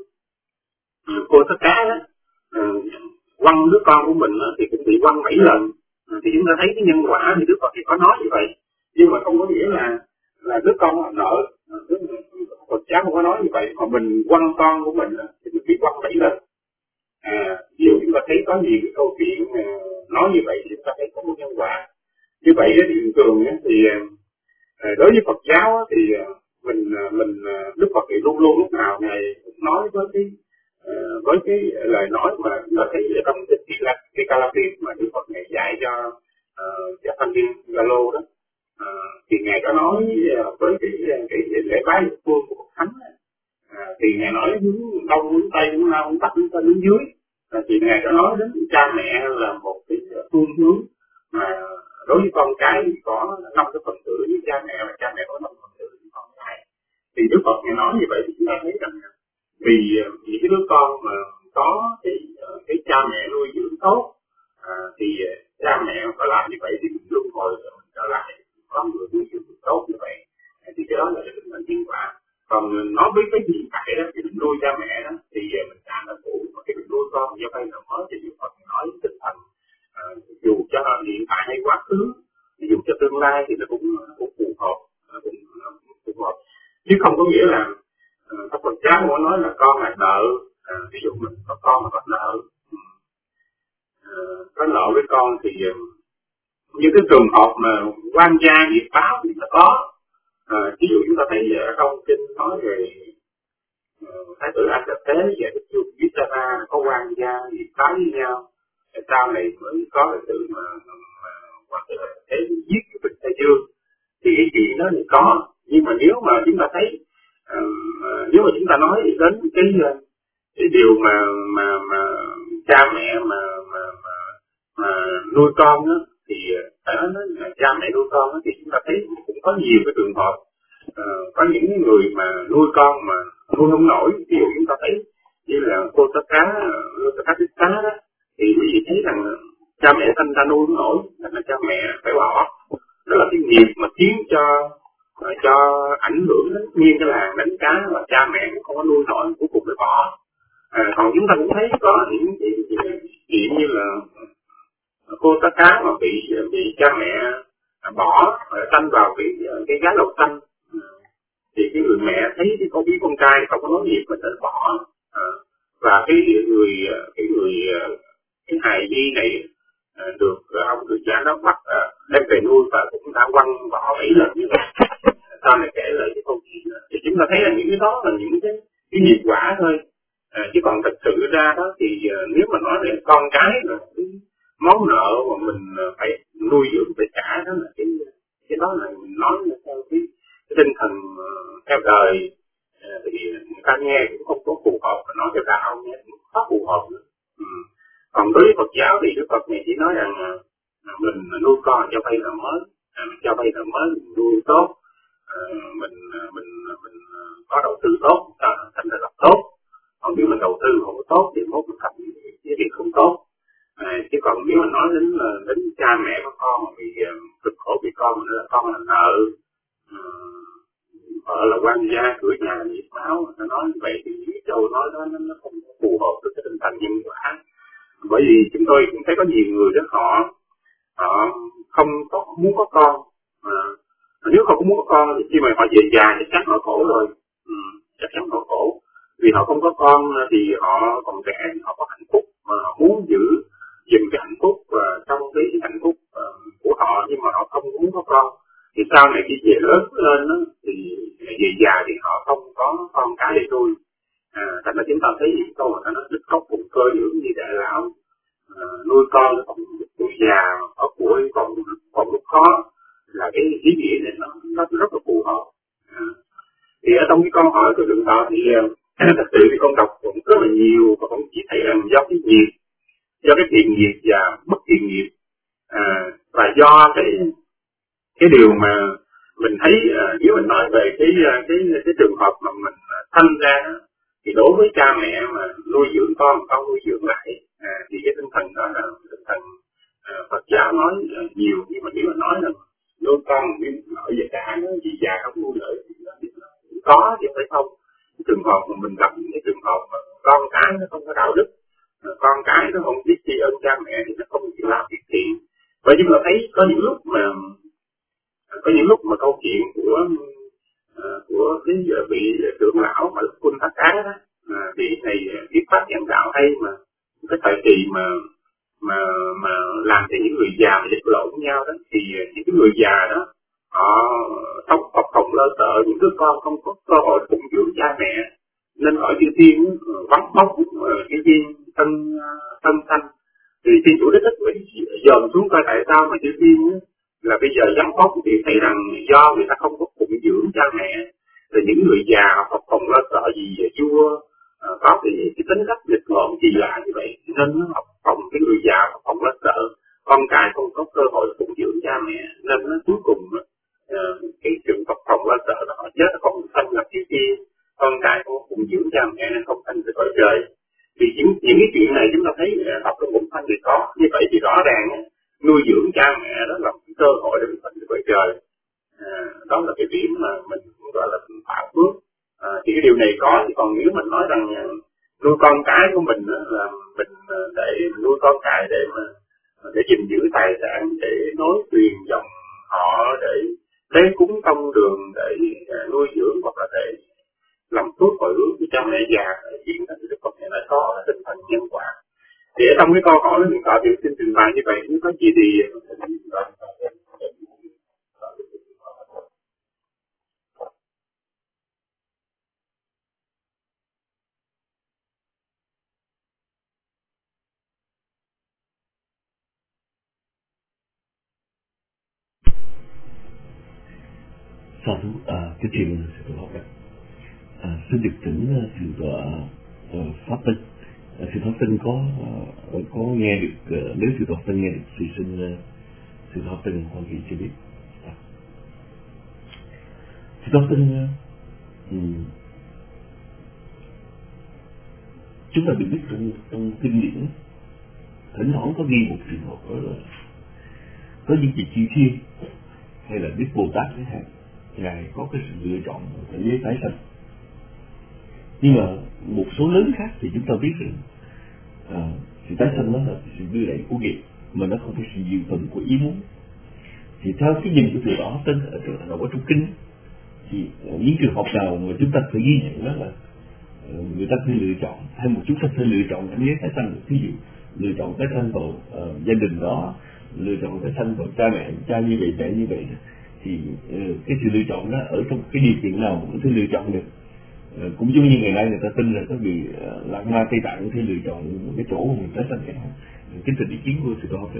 uh, cô tất cá đó, uh, quăng đứa con của mình uh, thì cũng bị quăng bảy lần. Uh, thì chúng ta thấy cái nhân quả thì Đức Phật thì có nói như vậy, nhưng mà không có nghĩa là là đứa con là nợ. Uh, Phật giáo không có nói như vậy, mà mình quăng con của mình uh, thì mình bị quăng bảy lần. À, ví dụ chúng ta thấy có nhiều cái câu chuyện uh, nói như vậy thì chúng ta thấy có một nhân quả. Như vậy thì thường thì uh, đối với Phật giáo thì uh, mình mình Đức Phật thì luôn luôn lúc nào ngày cũng nói với cái uh, với cái lời nói mà chúng ta thấy ở trong cái cái Kalapit mà Đức Phật ngày dạy cho uh, cho thanh niên Galo đó, uh, thì ngài có nói uh, với cái cái lễ bái lục phương của Phật Thánh, uh, thì ngài nói hướng đông, hướng tây, hướng nam, hướng bắc, hướng tây, hướng dưới, uh, thì ngài có nói đến cha mẹ là một cái phương hướng mà đối với con cái thì có năm cái phần tử như cha mẹ, và cha mẹ có năm phần tử như con cái. Thì Đức Phật nghe nói như vậy thì chúng ta thấy rằng vì những cái đứa con mà có cái cái cha mẹ nuôi dưỡng tốt, à, thì cha mẹ có làm như vậy thì mình luôn hồi mình trở lại có người nuôi dưỡng tốt như vậy. À, thì cái đó là cái tinh thần nhân quả. Còn nói với cái hiện tại đó thì mình nuôi cha mẹ đó thì mình trả nợ cũ, mà khi mình nuôi con cho vay nợ mới thì Đức Phật nói tinh thần à, dù cho hiện tại hay quá khứ, dù cho tương lai thì nó cũng cũng phù hợp, cũng phù hợp. Chứ không có nghĩa là các Phật giáo muốn nói là con là nợ. À, ví dụ mình có con mà có nợ, à, có nợ với con thì những cái trường hợp mà quan gia nghiệp báo thì nó có. À, ví dụ chúng ta thấy ở trong kinh nói về uh, thái tử An Trạch Thế và cái chuột Visara có quan gia nghiệp báo với nhau, sau này mới có cái sự mà hoàng tử An Trạch Thế giết cái Bình Tây Dương. Thì cái chuyện đó thì có, nhưng mà nếu mà chúng ta thấy uh, nếu mà chúng ta nói đến cái cái điều mà mà mà cha mẹ mà mà mà, mà nuôi con đó, thì phải nói là cha mẹ nuôi con đó, thì chúng ta thấy cũng có nhiều cái trường hợp uh, có những người mà nuôi con mà nuôi không nổi. Ví dụ chúng ta thấy như là cô tất cá tất cá tích cá đó, thì quý vị thấy rằng cha mẹ sinh ra nuôi không nổi, là cha mẹ phải bỏ. Đó là cái nghiệp mà khiến cho cho ảnh hưởng đến nguyên cái làng đánh cá, và cha mẹ cũng không có nuôi nổi, cuối cùng phải bỏ. À, còn chúng ta cũng thấy có những chuyện như là cô tá cá mà bị bị cha mẹ bỏ sanh vào cái cái gái lầu xanh, thì cái người mẹ thấy cái con biết con trai không có nói gì mình phải bỏ. À, và cái người cái người cái hài nhi này được ông được cha nó bắt đem về nuôi và cũng đã quăng bỏ bảy lần như vậy. Sau này kể lại cái câu chuyện thì chúng ta thấy là những đó là những cái, cái nghiệp quả thôi. À, chứ còn thật sự ra đó thì uh, nếu mà nói về con cái là cái món nợ mà mình uh, phải nuôi dưỡng phải trả, đó là cái cái đó là mình nói theo cái, cái tinh thần uh, theo đời, uh, thì người ta nghe cũng không có phù hợp, và nói theo đạo nghe cũng khó phù hợp nữa. Ừ. Còn đối với Phật giáo thì Đức Phật này chỉ nói rằng uh, mình nuôi con cho vay nợ mới, uh, cho vay nợ mới nuôi tốt, uh, mình uh, mình uh, mình uh, có đầu tư tốt, uh, thành lập tốt. Còn nếu mình đầu tư không có tốt thì mốt mình thành cái việc không tốt. À, chứ còn nếu mà nói đến đến cha mẹ của con mà bị cực khổ vì con nữa là con là nợ, vợ là quan gia, cửa nhà là nhiệt máu, nó nói như vậy thì những châu nói đó nó không phù hợp với cái tinh thần nhân quả. Bởi vì chúng tôi cũng thấy có nhiều người đó họ họ không có muốn có con, à, nếu không có muốn có con thì khi mà họ về già thì chắc họ khổ rồi, ừ, chắc chắn họ khổ. Vì họ không có con thì họ còn trẻ, họ có hạnh phúc mà họ muốn giữ dừng cái hạnh phúc và trong cái hạnh phúc uh, của họ, nhưng mà họ không muốn có con. Thì sau này khi về lớn lên đó, thì về già thì họ không có con cái để nuôi. À, thành ra chúng ta thấy những câu mà ta nói tích cốc cùng cơ dưỡng như đại lão, à, nuôi con còn tuổi già ở tuổi còn còn lúc khó, là cái ý nghĩa này nó nó rất là phù hợp. À, thì ở trong cái câu hỏi của Thượng Tọa thì thật sự thì con đọc cũng rất là nhiều, và cũng chỉ thấy rằng do cái nghiệp, do cái thiện nghiệp và bất thiện nghiệp, à, và do cái cái điều mà mình thấy, à, nếu mình nói về cái cái cái trường hợp mà mình sanh ra thì đối với cha mẹ mà nuôi dưỡng con, con nuôi dưỡng lại, à, thì cái tinh thần đó là tinh thần à, Phật giáo nói nhiều. Nhưng mà nếu mà nói là nuôi con nhưng ở về cả nó vì già không nuôi lợi thì có chứ phải không. Cái trường hợp mà mình gặp những cái trường hợp mà con cái nó không có đạo đức, con cái nó không biết tri ân cha mẹ thì nó không chịu làm việc thiện. Vậy chúng ta thấy có những lúc mà có những lúc mà câu chuyện của của cái vị trưởng lão mà Quân Thác Cá đó, vị này biết pháp giảng đạo hay mà cái thời kỳ mà mà mà làm cho những người già mà dịch lộn nhau đó, thì những cái người già đó họ không học không lo sợ những đứa con không có cơ hội phụng dưỡng cha mẹ, nên ở chư thiên vắng bóng chư thiên thân thân thanh. Thì thiên chủ đích phải dòm xuống coi tại sao mà chư thiên là bây giờ vắng bóng, thì thấy rằng do người ta không có phụng dưỡng cha mẹ, rồi những người già học không lo sợ gì vua à, có cái, cái tính cách nghịch ngợm kỳ lạ như vậy, nên nó học phòng cái người già học không lo sợ, con cái không có cơ hội phụng dưỡng cha mẹ, nên nó cuối cùng uh, cái trường học phòng lo sợ nó họ chết không thành lập cái kia, con cái không phụng dưỡng cha mẹ nên không thành được cõi trời. Thì những, những cái chuyện này chúng ta thấy học trong bổn thanh thì có như vậy, thì rõ ràng nuôi dưỡng cha mẹ đó là một cơ hội để mình thành được cõi trời. À, đó là cái điểm mà mình gọi là tạo phước. À, thì cái điều này có, thì còn nếu mình nói rằng nuôi con cái của mình đó, là mình để nuôi con cái để mà để gìn giữ tài sản, để nối truyền dòng họ, để tế cúng công đường, để nuôi dưỡng, hoặc là để làm phước hồi hướng cho cha mẹ già, chuyện đó thì Đức Phật này nói có tinh thần nhân quả. Thì ở trong cái câu hỏi mình có điều xin trình bày như vậy, nếu có gì thì Sa thú, à, cái chuyện sự thọ đó, à, xin được thỉnh sự tọa pháp tinh. À, sự pháp tinh có uh, có nghe được, uh, nếu sự pháp tinh nghe được thì xin uh, sự pháp tinh Hoa Kỳ cho biết. À. Sự pháp tinh uh, um, chúng ta được biết trong trong kinh điển thỉnh thoảng có ghi một trường hợp đó là có những vị chư thiên hay là Đức Bồ Tát chẳng hạn, ngài có cái sự lựa chọn ở dưới tái sanh. Nhưng mà một số lớn khác thì chúng ta biết rằng à, sự tái sanh đó là sự đưa đẩy của nghiệp, mà nó không phải sự diệu thuận của ý muốn. Thì theo cái nhìn của từ đó tên ở trong, ở trong kinh, thì những trường hợp nào mà chúng ta phải ghi nhận đó là người ta phải lựa chọn, hay một chúng ta phải lựa chọn cảnh giới tái sanh. Ví dụ lựa chọn tái sanh vào uh, gia đình đó, lựa chọn tái sanh vào cha mẹ, cha như vậy, mẹ như vậy, thì uh, cái sự lựa chọn đó ở trong cái điều kiện nào cũng có thể lựa chọn được. Cũng giống như ngày nay người ta tin là có vị Lạc Ma Tây Tạng thì lựa chọn cái chỗ mà mình tái sanh chẳng hạn. Kính thỉnh ý kiến của sư tổ.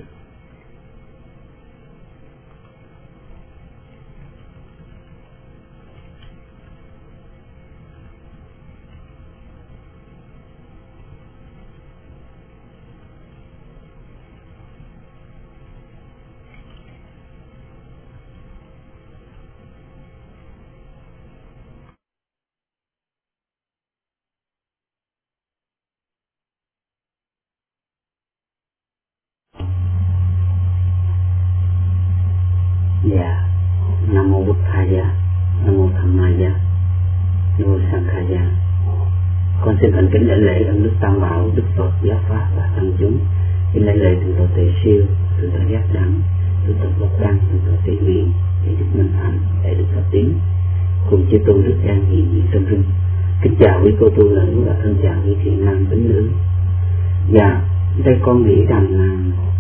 Dạ, Nam mô Bụt Thaya, Nam mô Tham Maya, Nam mô Sang Khaya. Con xin thành kính đảnh lễ ơn Đức Tam Bảo, Đức Phật, Giáo Pháp và Tăng chúng. Xin đảnh lễ thượng tọa Tề Siêu, thượng tọa Giác Đăng, thượng tọa Bậc Đăng, thượng tọa Tề Nguyện, Đại Đức Minh Hạnh, Đại Đức Pháp Tiến, cùng chư tu Đức An hiện diện trong rừng. Kính chào quý cô tu nữ và thân chào quý thiện nam tín nữ. Dạ, đây con nghĩ rằng là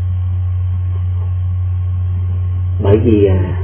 bởi vì à,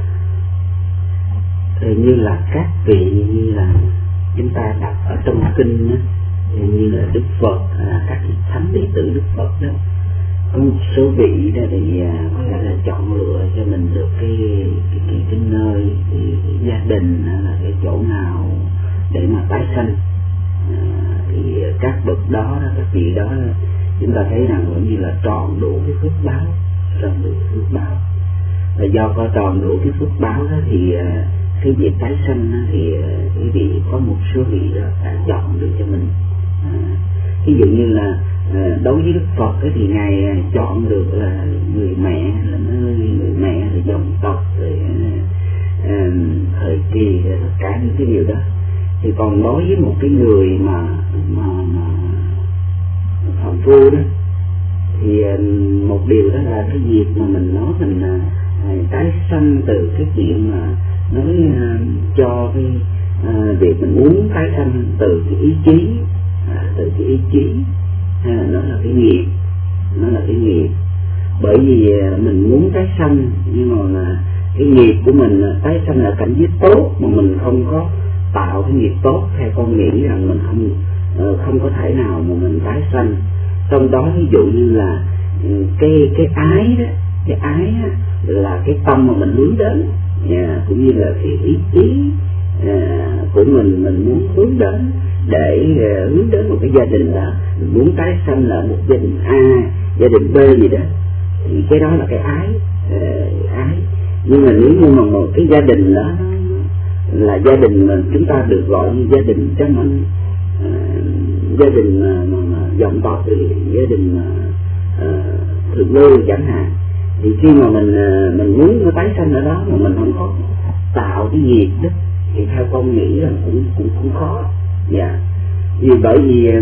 như là các vị như là chúng ta đọc ở trong kinh á, như là Đức Phật, à, các thánh đệ tử Đức Phật đó, có một số vị đó thì à, có thể là chọn lựa cho mình được cái cái, cái, cái nơi, cái, cái gia đình hay là cái chỗ nào để mà tái sanh. À, thì các bậc đó, các vị đó chúng ta thấy rằng cũng như là tròn đủ cái phước báo, tròn đủ phước báo. Và do có tròn đủ cái phước báo đó thì cái việc tái sanh thì quý vị có một số vị đó đã chọn được cho mình. À, ví dụ như là đối với Đức Phật thì ngài chọn được là người mẹ, là nơi người mẹ, là dòng tộc, rồi à, thời kỳ, rồi tất cả những cái điều đó. Thì còn đối với một cái người mà mà, mà phạm phu đó thì một điều đó là cái việc mà mình nói mình tái sanh từ cái chuyện mà nói uh, cho cái uh, việc mình muốn tái sanh từ cái ý chí, uh, từ cái ý chí, uh, nó là cái nghiệp, nó là cái nghiệp. Bởi vì uh, mình muốn tái sanh nhưng mà là cái nghiệp của mình uh, tái sanh là cảnh giới tốt mà mình không có tạo cái nghiệp tốt, theo con nghĩ rằng mình không uh, không có thể nào mà mình tái sanh. Trong đó ví dụ như là uh, cái cái ái đó, cái ái á, là cái tâm mà mình hướng đến, à, cũng như là cái ý chí à, của mình mình muốn hướng đến để à, hướng đến một cái gia đình đó, mình muốn tái sanh là một gia đình A, gia đình B gì đó, thì cái đó là cái ái, à, ái. Nhưng mà nếu như mà một cái gia đình đó là gia đình mà chúng ta được gọi như gia đình cho mình, à, gia đình mà, mà, mà dòng tộc thì gia đình mà à, thượng lưu chẳng hạn. Thì khi mà mình mình muốn nó tái sanh ở đó mà mình không có tạo cái nghiệp đó thì theo con nghĩ là cũng cũng cũng khó. Dạ. Vì bởi vì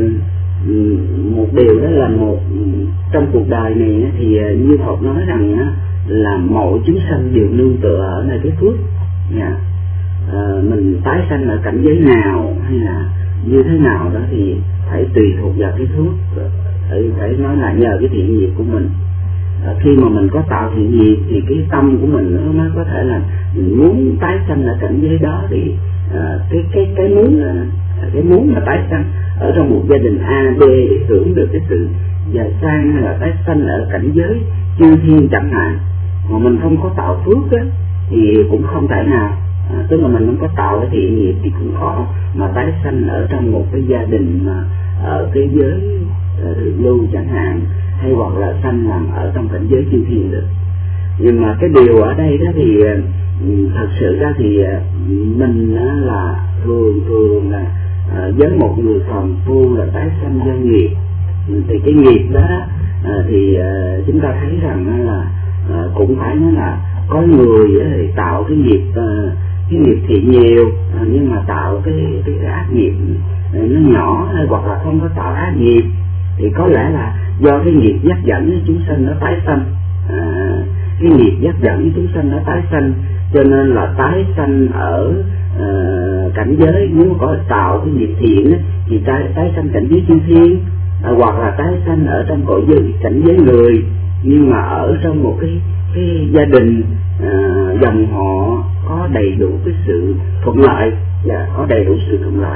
một điều đó là một trong cuộc đời này thì như Phật nói rằng là mọi chúng sanh đều nương tựa ở nơi cái phước. Dạ. À, mình tái sanh ở cảnh giới nào hay là như thế nào đó thì phải tùy thuộc vào cái phước, phải phải nói là nhờ cái thiện nghiệp của mình. À, khi mà mình có tạo thiện nghiệp thì cái tâm của mình nó mới có thể là mình muốn tái sanh ở cảnh giới đó thì à, cái cái cái muốn cái muốn mà tái sanh ở trong một gia đình A, B để hưởng được cái sự giàu sang hay là tái sanh ở cảnh giới chư thiên chẳng hạn, mà mình không có tạo phước á thì cũng không thể nào. À, tức là mình không có tạo cái thiện nghiệp thì cũng khó mà tái sanh ở trong một cái gia đình mà ở cái giới uh, lưu chẳng hạn, hay hoặc là sanh làm ở trong cảnh giới chư thiên được. Nhưng mà cái điều ở đây đó thì thật sự ra thì mình là thường thường là với một người phàm phu là tái sanh do nghiệp, thì cái nghiệp đó thì chúng ta thấy rằng là cũng phải nói là có người thì tạo cái nghiệp cái nghiệp thiện nhiều nhưng mà tạo cái cái ác nghiệp nó nhỏ, hay hoặc là không có tạo ác nghiệp thì có lẽ là do cái nghiệp dắt dẫn chúng sanh nó tái sanh, à, cái nghiệp dắt dẫn chúng sanh nó tái sanh, cho nên là tái sanh ở à, cảnh giới, nếu có tạo cái nghiệp thiện thì tái tái sanh cảnh giới chư thiên, à, hoặc là tái sanh ở trong cõi giới cảnh giới người, nhưng mà ở trong một cái cái gia đình à, dòng họ có đầy đủ cái sự thuận lợi, và có đầy đủ sự thuận lợi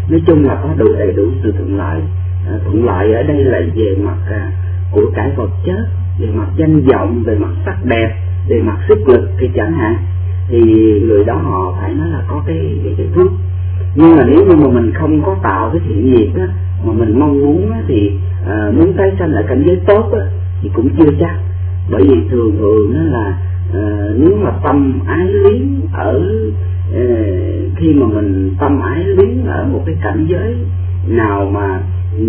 Nói chung là có đủ đầy đủ sự thuận lợi. À, thuận lợi ở đây là về mặt à, của cải vật chất, về mặt danh vọng, về mặt sắc đẹp, về mặt sức lực thì chẳng hạn, thì người đó họ phải nói là có cái cái, cái phước. Nhưng mà nếu như mà mình không có tạo cái thiện nghiệp á, mà mình mong muốn á, thì à, muốn tái sanh lại cảnh giới tốt á, thì cũng chưa chắc. Bởi vì thường thường đó là à, nếu mà tâm ái luyến ở à, khi mà mình tâm ái luyến ở một cái cảnh giới nào mà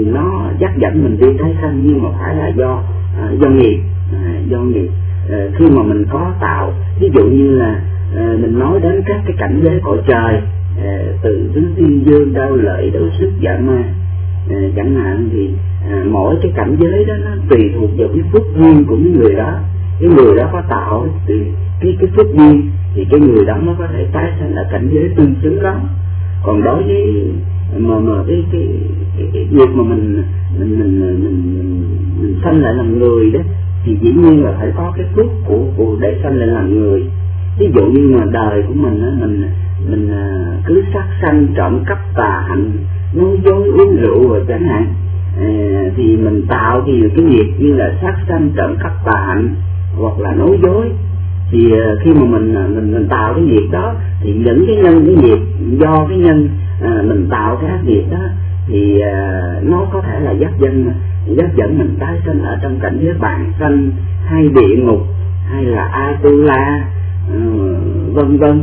nó dắt dẫn mình đi tái sanh, nhưng mà phải là do à, do nghiệp, à, do nghiệp. À, khi mà mình có tạo, ví dụ như là à, mình nói đến các cái cảnh giới cõi trời, à, từ tứ thiên dương, đau lợi, đấu sức, dạ ma, à, chẳng hạn, thì à, mỗi cái cảnh giới đó nó tùy thuộc vào cái phước duyên của những người đó. Cái người đó có tạo thì cái cái phước duyên thì cái người đó mới có thể tái sanh ở cảnh giới tương xứng đó. Còn đối với mà mà cái cái cái, cái việc mà mình mình mình mình mình, mình sanh lại làm người đó, thì dĩ nhiên là phải có cái phước của của để sanh lại làm người. Ví dụ như mà đời của mình á, mình mình cứ sát sanh, trộm cắp, tà hạnh, nói dối, uống rượu rồi chẳng hạn, à, thì mình tạo thì cái nghiệp như là sát sanh, trộm cắp, tà hạnh hoặc là nói dối, thì khi mà mình mình mình tạo cái nghiệp đó, thì những cái nhân cái nghiệp do cái nhân à, mình tạo cái ác nghiệp đó, thì à, nó có thể là dắt dẫn dắt dẫn mình tái sinh ở trong cảnh giới bàn sanh hay địa ngục hay là Atula, uh, vân vân.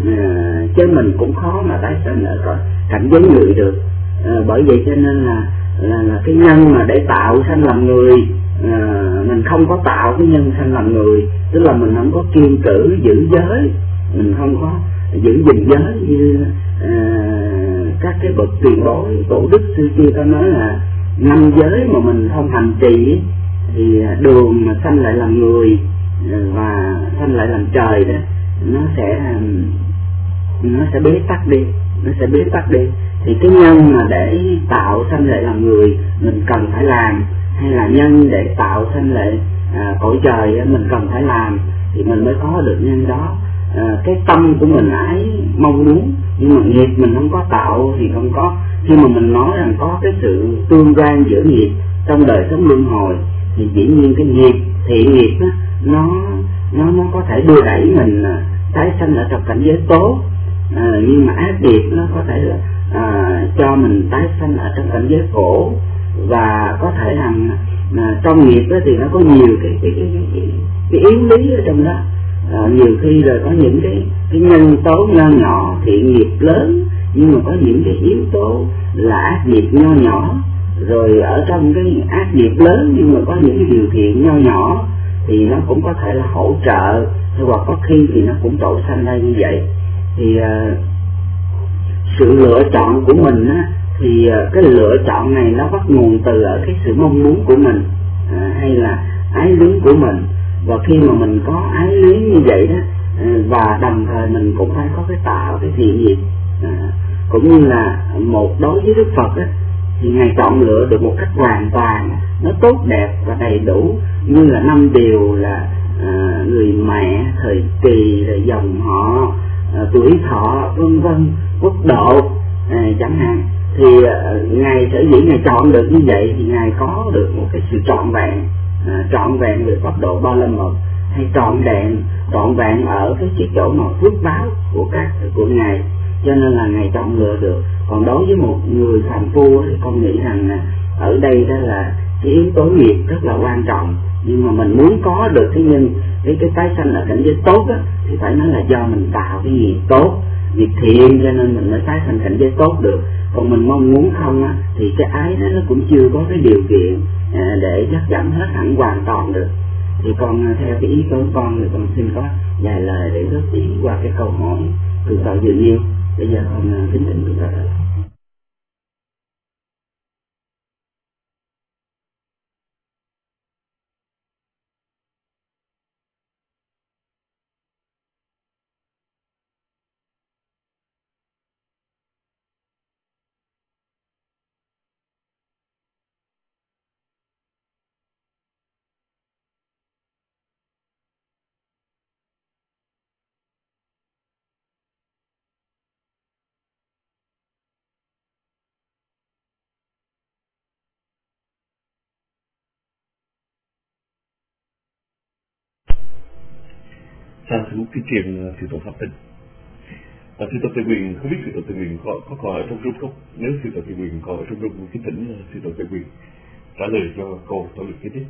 À, chứ mình cũng khó mà tái sinh ở cảnh giới người được. À, bởi vậy cho nên là là, là cái nhân mà để tạo sanh làm người, à, mình không có tạo cái nhân sanh làm người, tức là mình không có kiêng cữ giữ giới, mình không có giữ gìn giới như à, các cái bậc tiền bối tổ đức xưa kia ta nói là năm giới mà mình không hành trì thì đường mà sanh lại làm người và sanh lại làm trời đó, nó sẽ nó sẽ bế tắc đi, nó sẽ bế tắc đi. Thì cái nhân mà để tạo sanh lại làm người mình cần phải làm, hay là nhân để tạo sanh lại à, cõi trời mình cần phải làm, thì mình mới có được nhân đó. À, cái tâm của mình ái mong muốn, nhưng mà nghiệp mình không có tạo thì không có. Khi mà mình nói rằng có cái sự tương quan giữa nghiệp trong đời sống luân hồi, thì dĩ nhiên cái nghiệp thiện nghiệp đó, nó nó nó có thể đưa đẩy mình tái sanh ở trong cảnh giới tốt, à, nhưng mà ác nghiệp nó có thể là à, cho mình tái sanh ở trong cảnh giới khổ. Và có thể rằng à, trong nghiệp đó thì nó có nhiều cái cái cái, cái, cái, cái yếu lý ở trong đó. À, nhiều khi là có những cái, cái nhân tố nho nhỏ thiện nghiệp lớn, nhưng mà có những cái yếu tố là ác nghiệp nho nhỏ. Rồi ở trong cái ác nghiệp lớn nhưng mà có những cái điều thiện nho nhỏ, thì nó cũng có thể là hỗ trợ, hoặc có khi thì nó cũng tội sanh ra như vậy. Thì uh, sự lựa chọn của mình á, thì uh, cái lựa chọn này nó bắt nguồn từ ở cái sự mong muốn của mình, uh, hay là ái luyến của mình. Và khi mà mình có ái luyến như vậy đó, uh, và đồng thời mình cũng phải có cái tạo cái thiện nghiệp, uh, cũng như là một đối với Đức Phật á, thì Ngài chọn lựa được một cách hoàn toàn, nó tốt đẹp và đầy đủ, như là năm điều là à, người mẹ, thời kỳ, là dòng họ, à, tuổi thọ, vân vân, quốc độ, à, chẳng hạn. Thì à, Ngài sở dĩ Ngài chọn được như vậy, thì Ngài có được một cái sự trọn vẹn, à, trọn vẹn về cấp độ ba la mật, hay trọn vẹn trọn vẹn ở cái chiếc chỗ mà phước báo của các của Ngài, cho nên là Ngài chọn lựa được. Còn đối với một người phàm phu thì con nghĩ rằng ở đây đó là cái yếu tố nghiệp rất là quan trọng, nhưng mà mình muốn có được cái nhân cái cái tái sanh ở cảnh giới tốt á, thì phải nói là do mình tạo cái nghiệp tốt, việc thiện, cho nên mình mới tái sanh cảnh giới tốt được. Còn mình mong muốn không á, thì cái ái đó nó cũng chưa có cái điều kiện à, để dắt dẫn hết hẳn hoàn toàn được. Thì con theo cái ý của con thì con xin có vài lời để góp ý qua cái câu hỏi từ tạo dự nhiêu. Bây giờ con kính thỉnh từ tạo. sang thú cái truyền sự tổ pháp tinh. Và sư tổ Tây Quyền, không biết sư tổ Tây Quyền có, có còn ở trong rung không? Nếu sư tổ Tây Quyền còn ở trong rung cái tỉnh sư tổ Tây Quyền trả lời cho câu thảo luận kế tiếp.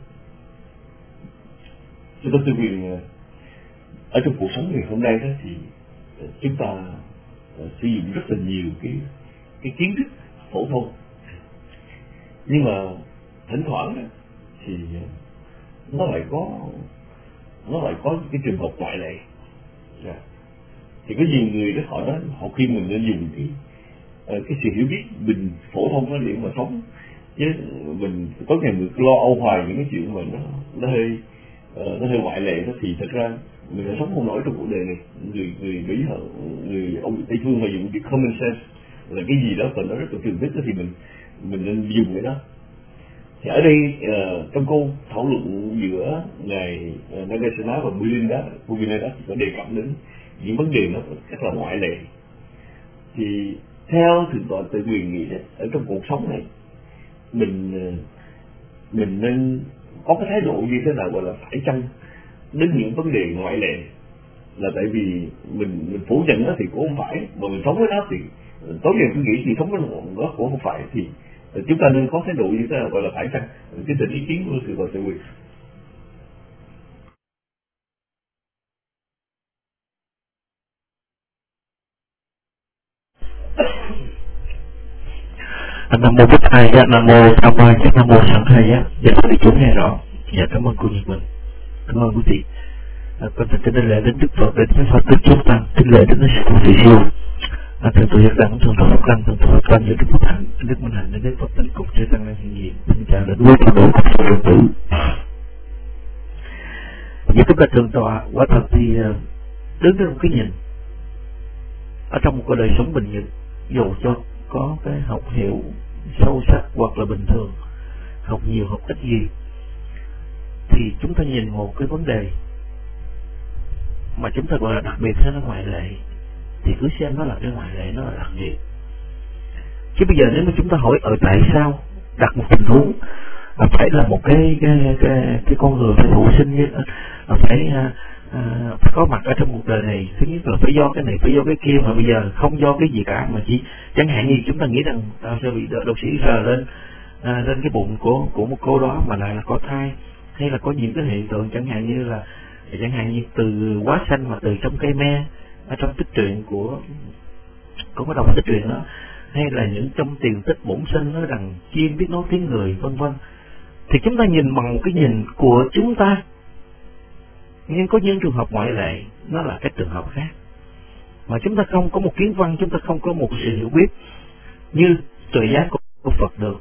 Sư tổ Tây Quyền ở trong cuộc sống ngày hôm nay đó thì chúng ta uh, sử dụng rất là nhiều cái cái kiến thức phổ thông, nhưng mà thỉnh thoảng đó, thì nó lại có nó lại có cái trường hợp ngoại lệ. Yeah. Thì có nhiều người đó họ nói họ khuyên mình nên dùng cái uh, cái sự hiểu biết mình phổ thông đó để mà sống, chứ mình có ngày mình lo âu hoài những cái chuyện mà nó nó hơi uh, nó hơi ngoại lệ đó, thì thật ra mình đã sống không nổi trong cuộc đời này. Người người Mỹ họ người ông Tây phương họ dùng cái common sense là cái gì đó còn nó rất là thường thức đó, thì mình mình nên dùng cái đó. Thì ở đây uh, trong câu thảo luận giữa ngài uh, Nagasena và Milinda Bhuvananda thì có đề cập đến những vấn đề nó rất là ngoại lệ. Thì theo thượng tọa Tự Quyền nghĩ đó, ở trong cuộc sống này mình uh, mình nên có cái thái độ như thế nào gọi là phải chăng đến những vấn đề ngoại lệ, là tại vì mình mình phủ nhận nó thì cũng không phải, mà mình sống với nó thì tối ngày cứ nghĩ thì sống với nó cũng không phải, thì chúng ta nên có thái độ như thế nào gọi là phải chăng. Cái tình ý kiến của sự gọi Tự Quyền. Nam mô Bích Thầy, Nam mô Tham Mai, Nam mô Sẵn Thầy. Dạ tôi đi chúng nghe rõ. Dạ cảm ơn cô Nhật Bình, cảm ơn quý vị. À, con xin kính lễ đến Đức Phật, đến Thánh Phật, đến chúng ta, kính lễ đến sư phụ Vị Siêu. À, thượng tọa Giác Đẳng, thượng tọa Pháp Đăng, thượng tọa Pháp Đăng, Đức Phật Hạnh, Đức Minh Hạnh, Đức Phật Tịnh Cục, Chư Tăng Năng Hiện Diện. Xin chào đến quý thầy tổ của Phật Lượng Tử. Với tất cả thượng tọa, quả thật thì đứng đến một cái nhìn ở trong một cái đời sống bình thường, dù cho có cái học hiểu sâu sắc hoặc là bình thường, học nhiều học ít gì, thì chúng ta nhìn một cái vấn đề mà chúng ta gọi là đặc biệt hay nó ngoại lệ, thì cứ xem nó là cái ngoại lệ, nó là đặc biệt. Chứ bây giờ nếu mà chúng ta hỏi ở tại sao đặt một tình huống là phải là một cái cái cái, cái con người phải thụ sinh như là phải à, phải có mặt ở trong cuộc đời này, thứ nhất là phải do cái này, phải do cái kia, mà bây giờ không do cái gì cả, mà chỉ chẳng hạn như chúng ta nghĩ rằng à, sẽ bị đột sĩ sờ lên à, lên cái bụng của của một cô đó mà lại là có thai, hay là có những cái hiện tượng chẳng hạn như là chẳng hạn như từ quá xanh mà từ trong cây me ở trong tích truyện của của cái đồng tích truyện đó, hay là những trong tiền tích bổn sinh nói rằng chim biết nói tiếng người vân vân, thì chúng ta nhìn bằng một cái nhìn của chúng ta. Nhưng có những trường hợp ngoại lệ, nó là cái trường hợp khác mà chúng ta không có một kiến văn, chúng ta không có một sự hiểu biết như tuệ giác của, của Phật được.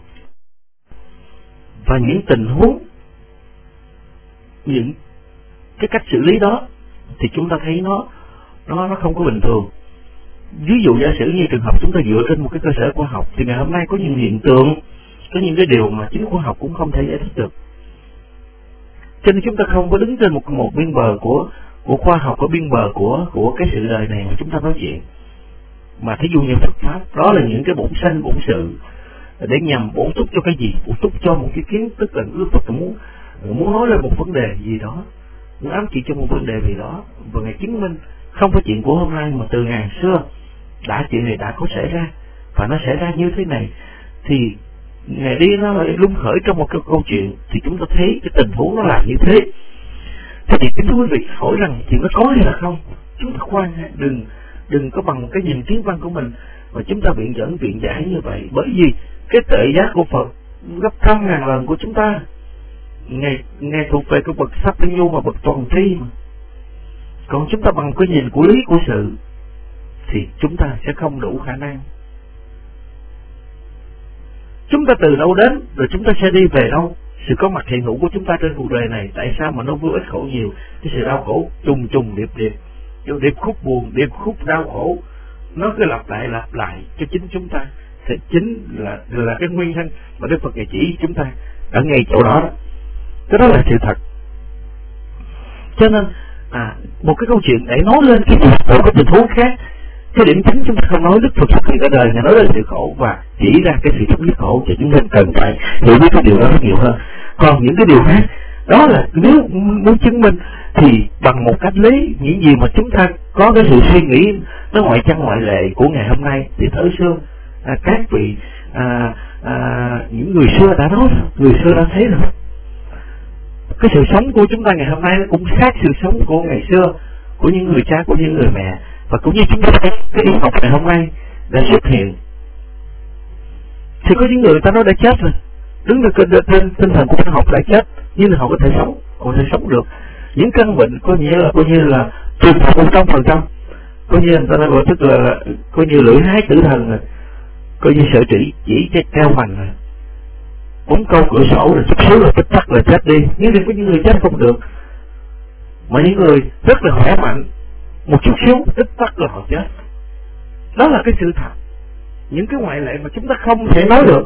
Và những tình huống, những cái cách xử lý đó thì chúng ta thấy nó nó nó không có bình thường. Ví dụ giả sử như trường hợp chúng ta dựa trên một cái cơ sở khoa học, thì ngày hôm nay có những hiện tượng, có những cái điều mà chính khoa học cũng không thể giải thích được. Cho nên chúng ta không có đứng trên một một biên bờ của của khoa học, ở biên bờ của của cái sự đời này mà chúng ta nói chuyện. Mà thí dụ như Phật pháp, đó là những cái bổn sanh bổn sự để nhằm bổ túc cho cái gì, bổ túc cho một cái kiến, tức là Đức Phật muốn muốn nói lên một vấn đề gì đó, muốn ám chỉ cho một vấn đề gì đó, và Ngài chứng minh không phải chuyện của hôm nay mà từ ngàn xưa đã chuyện này đã có xảy ra, và nó xảy ra như thế này. Thì Ngài đi nó lại lung khởi trong một cái câu chuyện, thì chúng ta thấy cái tình huống nó là như thế. Thế thì kính thưa quý vị, hỏi rằng chuyện nó có hay là không, chúng ta khoan, đừng đừng có bằng một cái nhìn kiến văn của mình mà chúng ta viện dẫn viện giải như vậy, bởi vì cái tuệ giác của Phật gấp trăm ngàn lần của chúng ta. Ngài Ngài thuộc về cái bậc sắc tinh nhu và bậc toàn tri mà. Còn chúng ta bằng cái nhìn của lý của sự thì chúng ta sẽ không đủ khả năng. Chúng ta từ đâu đến, rồi chúng ta sẽ đi về đâu. Sự có mặt hiện hữu của chúng ta trên cuộc đời này, tại sao mà nó vô ích khổ nhiều? Cái sự đau khổ trùng trùng điệp điệp, điệp khúc buồn, điệp khúc đau khổ, nó cứ lặp lại lặp lại cho chính chúng ta. Thì chính là là cái nguyên nhân mà Đức Phật Ngài chỉ chúng ta ở ngay chỗ đó đó. Cái đó là sự thật. Cho nên à, một cái câu chuyện để nói lên cái một cái tình huống khác, cái điểm chính chúng ta không nói Đức Phật xuất hiện ở đời, Ngài nói lên sự khổ và chỉ ra cái sự chấm dứt khổ, thì chúng ta cần phải hiểu biết cái điều đó rất nhiều hơn. Còn những cái điều khác Đó là nếu muốn chứng minh thì bằng một cách lý, những gì mà chúng ta có cái sự suy nghĩ nó ngoại chăng ngoại lệ của ngày hôm nay thì thời xưa à, các vị à, à, những người xưa đã nói, người xưa đã thấy rồi. Cái sự sống của chúng ta ngày hôm nay nó cũng khác sự sống của ngày xưa, của những người cha, của những người mẹ, và cũng như chúng ta thấy cái y học ngày hôm nay đã xuất hiện. Thì có những người ta nói đã chết rồi, đứng trên tinh thần của khoa học đã chết, nhưng là họ có thể sống, họ có thể sống được. Những căn bệnh coi như là coi như là trường hợp một trăm phần trăm, coi như người ta nói gọi tức là coi như lưỡi hái tử thần rồi, coi như sợi chỉ chỉ cái treo hoành rồi, bóng câu cửa sổ rồi chút xíu là tích tắc là chết đi. Nhưng thì có những người chết không được, mà những người rất là khỏe mạnh, một chút xíu tích tắc là họ chết. Đó là cái sự thật, những cái ngoại lệ mà chúng ta không thể nói được.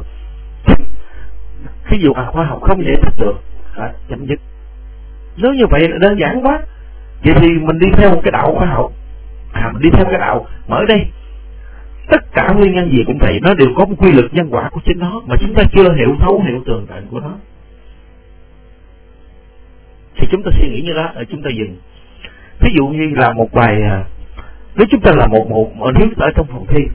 Ví dụ à, khoa học không giải thích được, à, chấm dứt. Nếu như vậy là đơn giản quá. Vậy thì mình đi theo một cái đạo khoa học, à, mình đi theo cái đạo mà ở đây tất cả nguyên nhân gì cũng vậy, nó đều có một quy luật nhân quả của chính nó mà chúng ta chưa hiểu thấu hiểu tường tận của nó. Thì chúng ta suy nghĩ như đó, ở chúng ta dừng. Ví dụ như là một bài, nếu chúng ta là một một, một nếu ở trong phòng thi,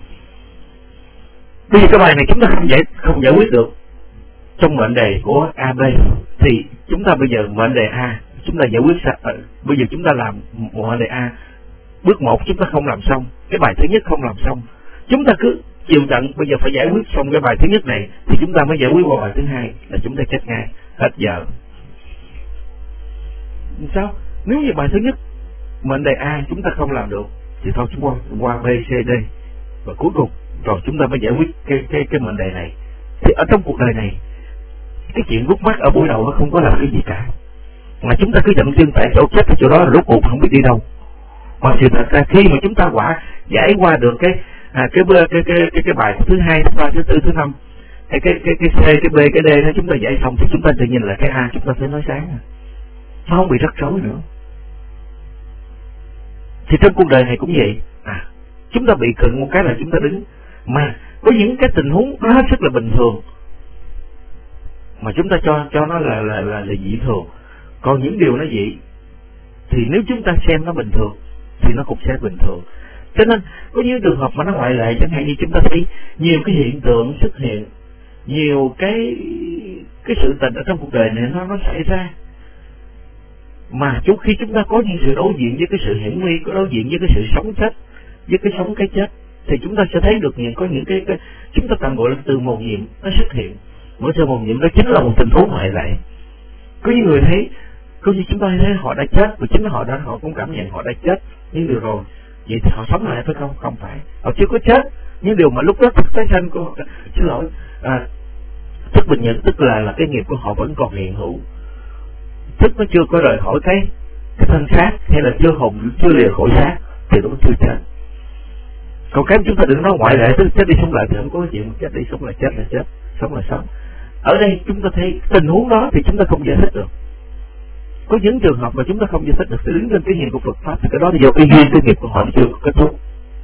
bây giờ cái bài này chúng ta không giải không giải quyết được trong mệnh đề của A B, thì chúng ta bây giờ mệnh đề A chúng ta giải quyết sao? Bây giờ chúng ta làm một mệnh đề A, bước một chúng ta không làm xong, cái bài thứ nhất không làm xong, chúng ta cứ chịu trận bây giờ phải giải quyết xong cái bài thứ nhất này thì chúng ta mới giải quyết qua bài thứ hai, là chúng ta chết ngay, hết giờ. Sao? Nếu như bài thứ nhất mệnh đề A chúng ta không làm được thì thôi chúng qua qua B, C, D, và cuối cùng rồi chúng ta mới giải quyết cái cái cái mệnh đề này. Thì ở trong cuộc đời này, cái chuyện rút mắt ở buổi đầu nó không có làm cái gì cả, mà chúng ta cứ dậm chân tại chỗ, chết ở chỗ đó, rốt cuộc không biết đi đâu. Mà sự thật ra khi mà chúng ta quả giải qua được cái à, cái, cái, cái cái cái cái bài thứ hai, thứ ba, thứ tư, thứ năm, cái cái cái cái C, cái B, cái D đó chúng ta giải xong thì chúng ta tự nhìn là cái A chúng ta sẽ nói sáng, nó không bị rắc rối nữa. Thì trong cuộc đời này cũng vậy, à, chúng ta bị cận một cái là chúng ta đứng, mà có những cái tình huống nó hết sức là bình thường mà chúng ta cho cho nó là là là, là dị thường. Còn những điều nó dị thì nếu chúng ta xem nó bình thường thì nó cũng sẽ bình thường. Cho nên có những trường hợp mà nó ngoại lệ, chẳng hạn như chúng ta thấy nhiều cái hiện tượng xuất hiện, nhiều cái cái sự tình ở trong cuộc đời này nó nó xảy ra, mà trước khi chúng ta có những sự đối diện với cái sự hiểm nguy, có đối diện với cái sự sống chết, với cái sống cái chết, thì chúng ta sẽ thấy được những có những cái, cái chúng ta tạm gọi là từ mầu nhiệm nó xuất hiện. Mỗi sự mầu nhiệm đó chính là một tình huống ngoại lệ. Có những người thấy, có như chúng ta thấy họ đã chết, và chính họ đã họ cũng cảm nhận họ đã chết, nhưng được rồi, vậy thì họ sống lại phải không? Không phải, họ chưa có chết, nhưng điều mà lúc đó thức tái sanh của họ, xin lỗi, à, thức bình nhận tức là là cái nghiệp của họ vẫn còn hiện hữu, thức nó chưa có rời khỏi cái cái thân xác, hay là chưa hồn chưa lìa khỏi xác thì nó chưa chết. Còn cái chúng ta đừng nói ngoại lệ, tức chết đi sống lại thì không có cái chuyện chết đi sống lại, chết là chết, sống là sống. Ở đây chúng ta thấy tình huống đó thì chúng ta không giải thích được. Có những trường hợp mà chúng ta không giải thích được, sẽ đứng trên cái nhìn của Phật pháp thì cái đó là do cái duyên cái nghiệp của họ chưa có kết thúc.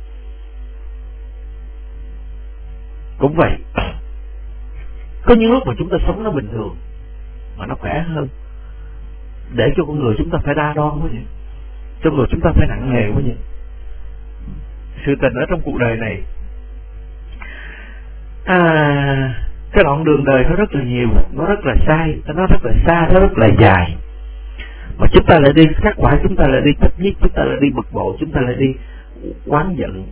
Cũng vậy, có những lúc mà chúng ta sống nó bình thường mà nó khỏe hơn, để cho con người chúng ta phải đa đoan quá vậy, cho người chúng ta phải nặng nề quá vậy. Sự tình ở trong cuộc đời này, à, cái đoạn đường đời nó rất là nhiều, nó rất là sai, nó rất là xa, nó rất là dài, mà chúng ta lại đi khắc khoải, chúng ta lại đi thích nhất, chúng ta lại đi bực bội, chúng ta lại đi oán giận,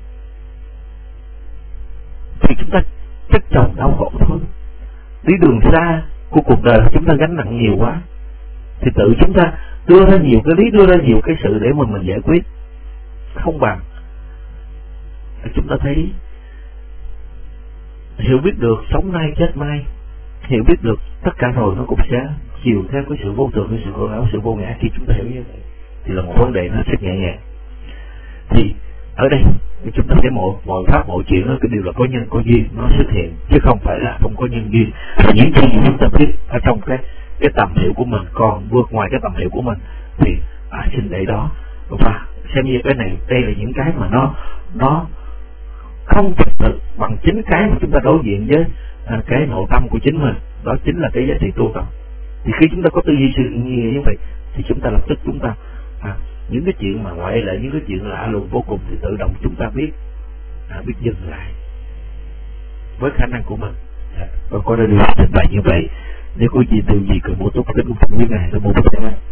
thì chúng ta chắc chồng đau khổ thôi. Đi đường xa của cuộc đời chúng ta gánh nặng nhiều quá, thì tự chúng ta đưa ra nhiều cái lý, đưa ra nhiều cái sự để mà mình giải quyết. Không bằng chúng ta thấy hiểu biết được sống nay chết mai, hiểu biết được tất cả rồi nó cũng sẽ chiều theo cái sự vô thường, cái sự khổ não, sự vô ngã. Khi chúng ta hiểu như vậy thì là một vấn đề nó rất nhẹ nhàng. Thì ở đây chúng ta thấy mọi mọi pháp mọi chuyện nó cái điều là có nhân có duyên nó xuất hiện, chứ không phải là không có nhân duyên. Những gì chúng ta biết ở trong cái cái tầm hiểu của mình còn vượt ngoài cái tầm hiểu của mình thì à, xin để đó, và xem như cái này đây là những cái mà nó nó không thực thực bằng chính cái mà chúng ta đối diện với à, cái nội tâm của chính mình, đó chính là cái giá trị tu tập. Thì khi chúng ta có tư duy suy nghĩ như vậy thì chúng ta lập tức chúng ta à, những cái chuyện mà ngoại lệ, những cái chuyện lạ lùng vô cùng thì tự động chúng ta biết à, biết dừng lại với khả năng của mình. À, và có thể được trình bày như vậy. Nếu quý vị tư duy cần bổ túc đến một phần biết này là một phần này.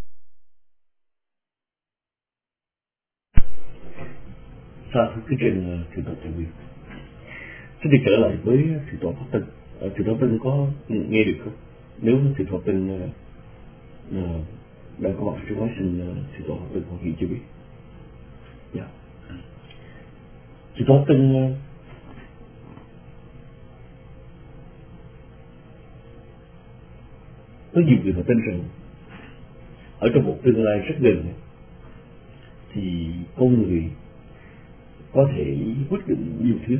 Sa thưa cái trên thượng tọa Trần Nguyên. Thế thì trở lại với thượng tọa Pháp Tân. Thượng tọa Tân có nghe được không? Nếu thượng tọa Tân uh, đang có mặt trong máy xin thượng tọa Pháp Tân Hoa Kỳ chưa biết. Dạ. Thượng tọa Tân uh, có nhiều người họ tin rằng ở trong một tương lai rất gần thì con người có thể quyết định nhiều thứ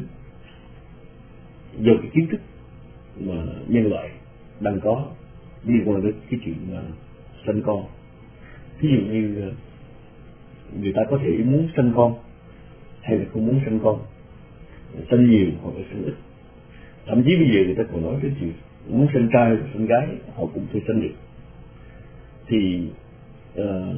do cái kiến thức mà nhân loại đang có liên quan đến cái chuyện mà sinh con. Ví dụ như người ta có thể muốn sinh con hay là không muốn sinh con, sinh nhiều hoặc là sinh ít. Thậm chí bây giờ người ta còn nói đến chuyện muốn sinh trai hoặc sinh gái họ cũng phải sinh được. Thì uh,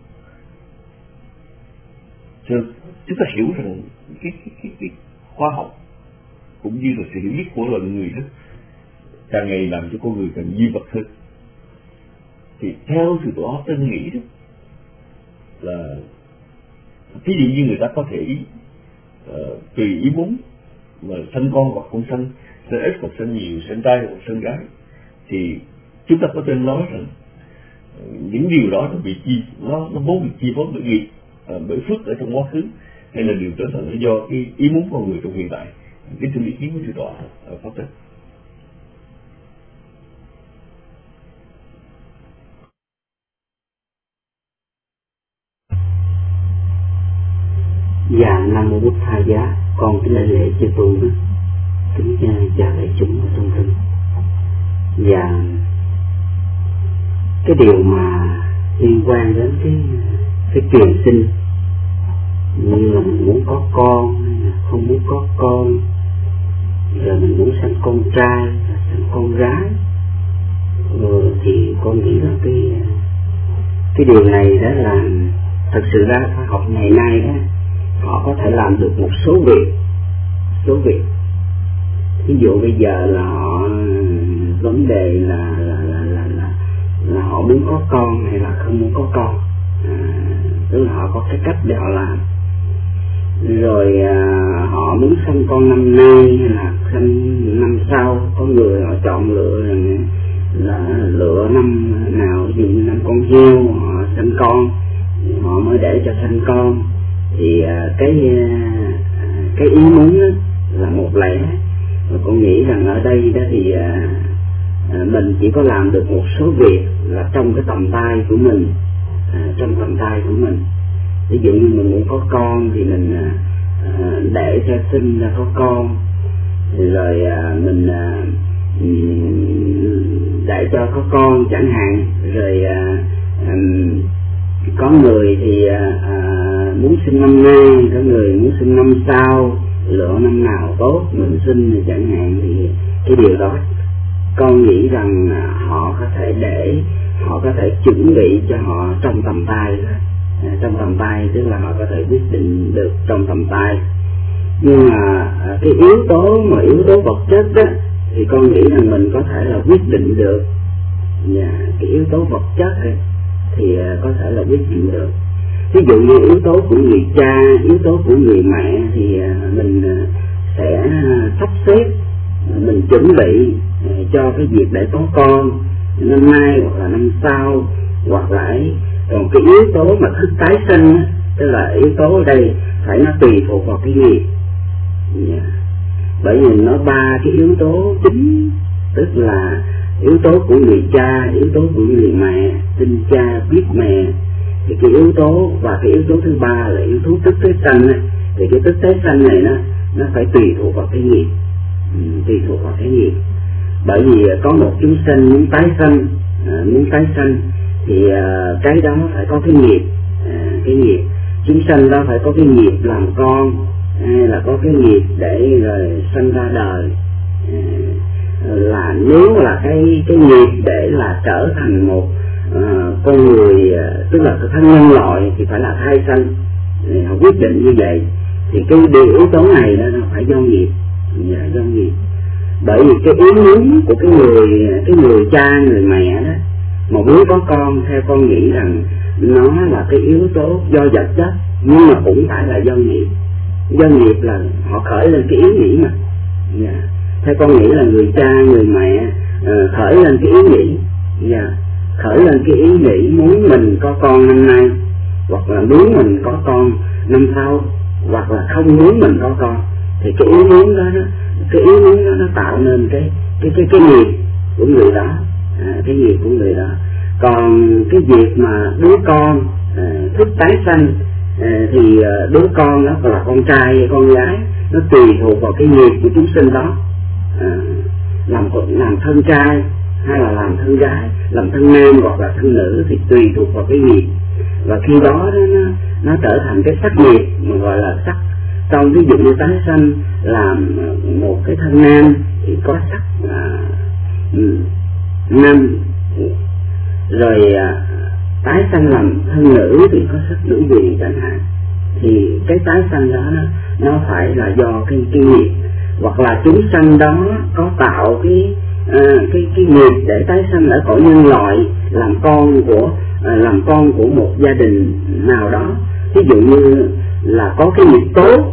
chúng ta hiểu rằng cái, cái, cái, cái khoa học cũng như là sự hiểu biết của loài người đó càng ngày làm cho con người càng duy vật hơn. Thì theo sự tọa Tân nghĩ đó là ví dụ như người ta có thể uh, tùy ý muốn mà sinh con hoặc không sinh, sinh ít hoặc sinh nhiều, sinh trai hoặc sinh gái, thì chúng ta có thể nói rằng uh, những điều đó nó bị chi nó nó vốn bị chi phối bởi nghiệp, uh, bởi phước ở trong quá khứ, hay là điều trở thành do cái ý muốn con người trong hiện tại. Cái sự ý kiến của sự tọa ở Pháp Tân. Dạ Nam Mô Bụt Tha Giá, con kính đại lễ chư tôn đức, kính chào đại chúng ở trong thân. Và cái điều mà liên quan đến cái cái truyền sinh, như là mình muốn có con hay là không muốn có con, rồi mình muốn sinh con trai hay sinh con gái, ừ, thì con nghĩ là cái cái điều này đó là thật sự ra khoa học ngày nay đó họ có thể làm được một số việc số việc ví dụ bây giờ là họ vấn đề là là là là là, là họ muốn có con hay là không muốn có con, à, tức là họ có cái cách để họ làm. Rồi à, họ muốn sinh con năm nay hay là sinh năm sau, có người họ chọn lựa là, là lựa năm nào, ví dụ năm con heo họ sinh con họ mới để cho sinh con. Thì à, cái à, cái ý muốn đó là một lẽ, và con nghĩ rằng ở đây đó thì à, à, mình chỉ có làm được một số việc là trong cái tầm tay của mình, à, trong tầm tay của mình. Ví dụ như mình muốn có con thì mình à, à, để cho sinh ra có con, rồi à, mình à, để cho có con chẳng hạn. Rồi à, à, có người thì à, à, muốn sinh năm nay, có người muốn sinh năm sau, lựa năm nào tốt mình sinh thì chẳng hạn. Thì cái điều đó con nghĩ rằng à, họ có thể để họ có thể chuẩn bị cho họ trong tầm tay thôi. À, trong tầm tay tức là họ có thể quyết định được trong tầm tay. Nhưng mà à, cái yếu tố mà yếu tố vật chất đó thì con nghĩ rằng mình có thể là quyết định được. Và cái yếu tố vật chất ấy, thì à, có thể là quyết định được. Ví dụ như yếu tố của người cha, yếu tố của người mẹ thì à, mình à, sẽ à, sắp xếp, à, mình chuẩn bị à, cho cái việc để có con năm nay hoặc là năm sau, hoặc là ấy. Còn cái yếu tố mà thức tái sinh á, tức là yếu tố ở đây phải nó tùy thuộc vào cái nghiệp. Yeah. Bởi vì nó ba cái yếu tố chính, tức là yếu tố của người cha, yếu tố của người mẹ, sinh cha biết mẹ. Thì cái yếu tố và cái yếu tố thứ ba là yếu tố tức tế sanh ấy. Thì cái tức tế sanh này nó nó phải tùy thuộc vào cái nghiệp, ừ, tùy thuộc vào cái nghiệp. Bởi vì có một chúng sinh muốn tái sanh, à, muốn tái sanh thì uh, cái đó phải có cái nghiệp, à, cái nghiệp chúng sanh đó phải có cái nghiệp làm con, hay là có cái nghiệp để rồi sanh ra đời, à, là nếu là cái cái nghiệp để là trở thành một uh, con người, uh, tức là thân nhân loại thì phải là thai sanh, thì họ quyết định như vậy. Thì cái điều yếu tố này đó nó phải do nghiệp, dạ, do nghiệp. Bởi vì cái ý muốn của cái người cái người cha người mẹ đó mà muốn có con, theo con nghĩ rằng nó là cái yếu tố do vật chất, nhưng mà cũng phải là do nghiệp. Do nghiệp là họ khởi lên cái ý nghĩ mà, dạ. Theo con nghĩ là người cha người mẹ uh, khởi lên cái ý nghĩ, dạ, khởi lên cái ý nghĩ muốn mình có con năm nay, hoặc là muốn mình có con năm sau, hoặc là không muốn mình có con. Thì cái ý muốn đó, đó cái ý muốn đó nó tạo nên cái cái cái cái nghiệp của người đó, à, cái nghiệp của người đó. Còn cái việc mà đứa con à, thức tái sanh à, thì à, đứa con đó là con trai hay con gái, nó tùy thuộc vào cái nghiệp của chúng sinh đó, à, làm làm thân trai hay là làm thân gái, làm thân nam hoặc là thân nữ thì tùy thuộc vào cái nghiệp. Và khi đó, đó nó, nó trở thành cái sắc nghiệp mà gọi là sắc. Trong ví dụ như tái sanh làm một cái thân nam thì có sắc là um, nam, rồi à, tái sanh làm thân nữ thì có sắc nữ gì chẳng hạn. Thì cái tái sanh đó nó, nó phải là do cái, cái nghiệp, hoặc là chúng sanh đó có tạo cái à, cái cái nghiệp để tái sanh ở cõi nhân loại, làm con của à, làm con của một gia đình nào đó. Ví dụ như là có cái nghiệp tốt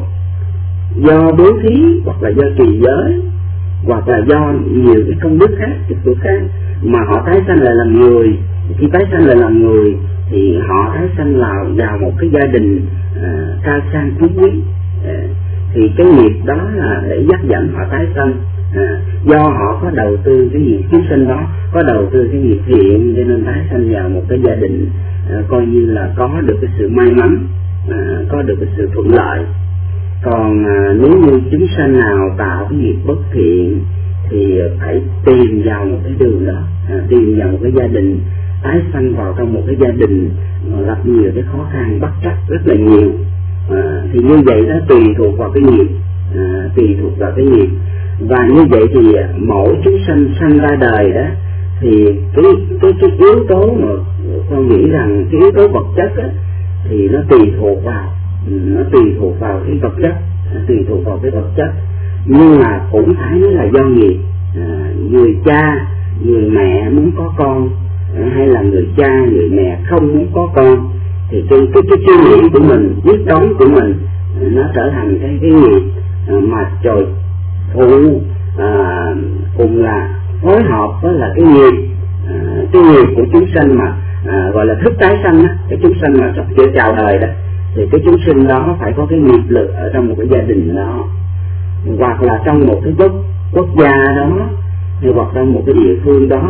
do bố thí, hoặc là do trì giới, hoặc là do nhiều cái công đức khác, cái phước khác mà họ tái sanh lại làm người. Khi tái sanh lại làm người thì họ tái sanh vào vào một cái gia đình à, cao sang phú quý, à, thì cái nghiệp đó là để dắt dẫn họ tái sanh. À, do họ có đầu tư cái nghiệp chúng sinh đó, có đầu tư cái nghiệp thiện, cho nên tái sanh vào một cái gia đình à, coi như là có được cái sự may mắn, à, có được cái sự thuận lợi. Còn à, nếu như chúng sanh nào tạo cái nghiệp bất thiện thì phải tìm vào một cái đường đó, à, tìm vào một cái gia đình, tái sanh vào trong một cái gia đình mà gặp nhiều cái khó khăn bất trắc rất là nhiều. À, thì như vậy nó tùy thuộc vào cái nghiệp, à, tùy thuộc vào cái nghiệp. Và như vậy thì mỗi chúng sanh sanh ra đời đó thì cái cái cái yếu tố mà con nghĩ rằng cái yếu tố vật chất đó, thì nó tùy thuộc vào nó tùy thuộc vào cái vật chất, tùy thuộc vào cái vật chất, nhưng mà cũng phải nói là do nghiệp. À, người cha người mẹ muốn có con, hay là người cha người mẹ không muốn có con, thì cái cái cái suy nghĩ của mình, quyết đoán của mình nó trở thành cái cái nghiệp mà trời phụ à, cùng là phối hợp với là cái nghiệp, à, cái nghiệp của chúng sanh mà à, gọi là thức tái sanh á, cái chúng sanh mà sắp sửa chào đời đó, thì cái chúng sinh đó phải có cái nghiệp lực ở trong một cái gia đình đó, hoặc là trong một cái quốc quốc gia đó, hay hoặc trong một cái địa phương đó,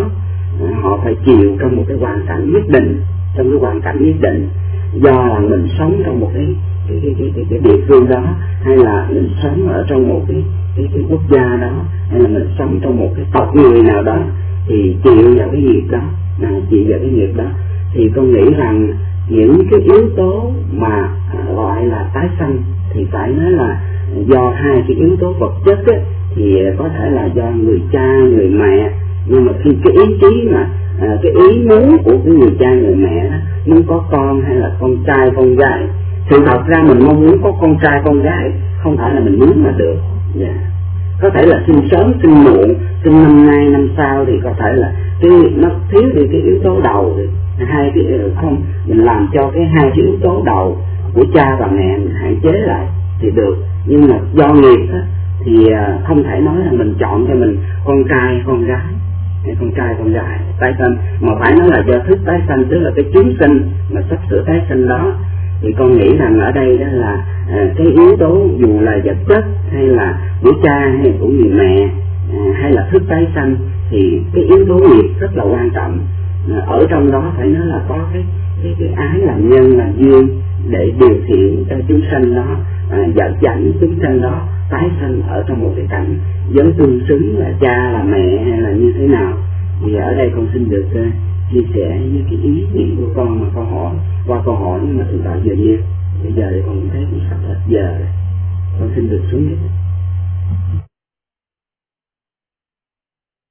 họ phải chịu trong một cái hoàn cảnh nhất định, trong cái hoàn cảnh nhất định, do là mình sống trong một cái cái cái cái, cái, cái địa phương đó, hay là mình sống ở trong một cái cái, cái quốc gia đó, hay là mình sống trong một cái tộc người nào đó, thì chịu vào cái nghiệp đó, à, chịu vào cái nghiệp đó. Thì con nghĩ rằng những cái yếu tố mà à, gọi là tái sanh thì phải nói là do hai cái yếu tố vật chất ấy, thì có thể là do người cha người mẹ, nhưng mà khi cái ý chí mà à, cái ý muốn của cái người cha người mẹ đó, muốn có con hay là con trai con gái, sự thật ra mình mong muốn có con trai con gái không phải là mình muốn mà được, yeah. Có thể là sinh sớm sinh muộn, sinh năm nay năm sau thì có thể là cái nó thiếu đi cái yếu tố đầu, hai cái không mình làm cho cái hai cái yếu tố đầu của cha và mẹ mình hạn chế lại thì được. Nhưng mà do nghiệp đó, thì không thể nói là mình chọn cho mình con trai con gái, con trai con gái tái sanh, mà phải nói là do thức tái sanh, tức là cái chúng sinh mà sắp sửa tái sanh đó. Thì con nghĩ rằng ở đây đó là à, cái yếu tố dù là vật chất hay là của cha hay của người mẹ, à, hay là thức tái sanh, thì cái yếu tố nghiệp rất là quan trọng. À, ở trong đó phải nói là có cái cái, cái ái làm nhân làm duyên để điều khiển cho chúng sanh đó, à, dẫn dẫn chúng sanh đó tái sanh ở trong một cái cảnh giới tương xứng là cha là mẹ hay là như thế nào. Thì ở đây con xin được uh, chia sẻ với cái ý nghĩ của con mà con hỏi qua câu hỏi mà thực tại giờ như bây giờ thì con thấy cũng sắp hết giờ rồi. Con xin được xuống nhất.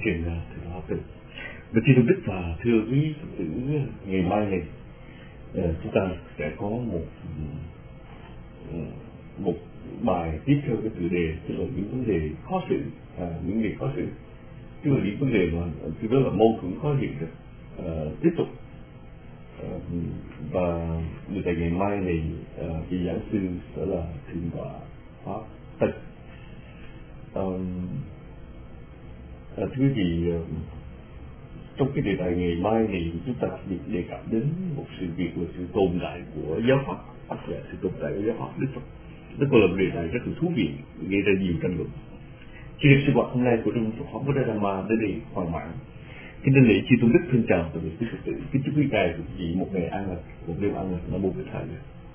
trình thượng hóa tự. Và Chư Tôn Đức và thưa quý Phật tử, ngày mai này chúng ta sẽ có một một bài tiếp theo cái chủ đề, tức là những vấn đề khó xử, à, những vấn đề khó xử, tức là những vấn đề mà thứ đó là mâu thuẫn khó hiểu được. À, tiếp tục à, và người tại ngày mai này à, vị giảng sư sẽ là thượng tọa Pháp Tịch. À, à, thưa quý vị, à, trong cái đề tài ngày mai này chúng ta được đề cập đến một sự việc là sự tồn tại của giáo pháp, tức là sự tồn tại của giáo pháp Đức Phật. Đó còn là một đề tài rất là thú vị, gây ra nhiều tranh luận. Chương trình sinh hoạt hôm nay của Trung Phật Pháp Buddha Dhamma đến đây hoàn mãn. Kính thưa lễ Chư Tôn Đức thân chào tạm biệt quý Phật tử. Kính chúc quý ngài quý vị một ngày an lành, một đêm an lành. Nam mô Bổn Thầy.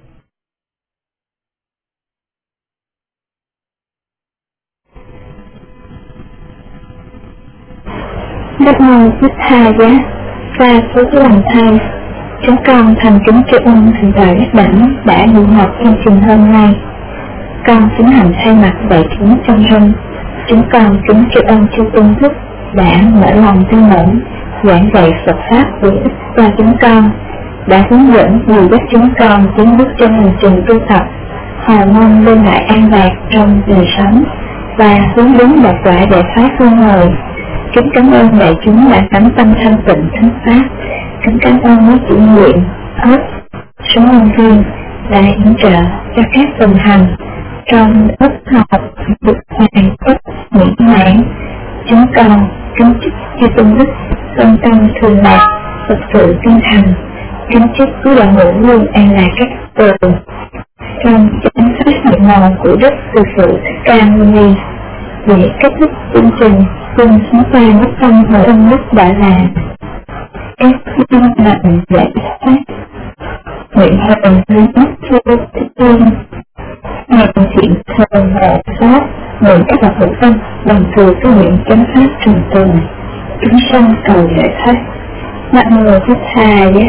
Đất mô Bích Tha Giá, và phước lòng thai, chúng con thành kính tri ân Thượng tọa Giác Đẳng đã dự họp chương trình hôm nay. Con xin hành thay mặt đại chúng trong rung, chúng con kính tri ân Chư Tôn Đức đã mở lòng tin mẫn giảng dạy Phật pháp bổ ích cho chúng con, đã hướng dẫn dìu dắt chúng con tiến bước trên hành trình tu tập, hầu mong đem lại an lạc trong đời sống và hướng đến đạt quả đại phái phương hồi. Kính cảm ơn đại chúng đã tấm tâm thanh tịnh thánh pháp. Kính cảm ơn mấy chủ nhiệm, ớt, số nhân viên đã hỗ trợ cho các tuần hành trong lớp học được hoàn tất miễn mãn. Chúng con kính chúc Chư Tôn Đức công tâm thường lạc, Phật sự tinh thành. Kính chúc quý đạo hữu luôn an lạc các tường trong chánh pháp nhiệm màu của Đức Từ Phụ Thích Ca Mâu Ni. Để kết thúc chương trình, cùng chúng ta mất tâm hồi tâm Đức đã là các tâm lạnh giải thoát. Nguyện hồn lên mắt vô thích tiên, ngày thiện thường hộ pháp, nguyện các bậc hữu tâm đồng thừa cái nguyện chánh pháp trường tồn, chúng sanh cầu giải thoát. Nam mô Bổn Thầy.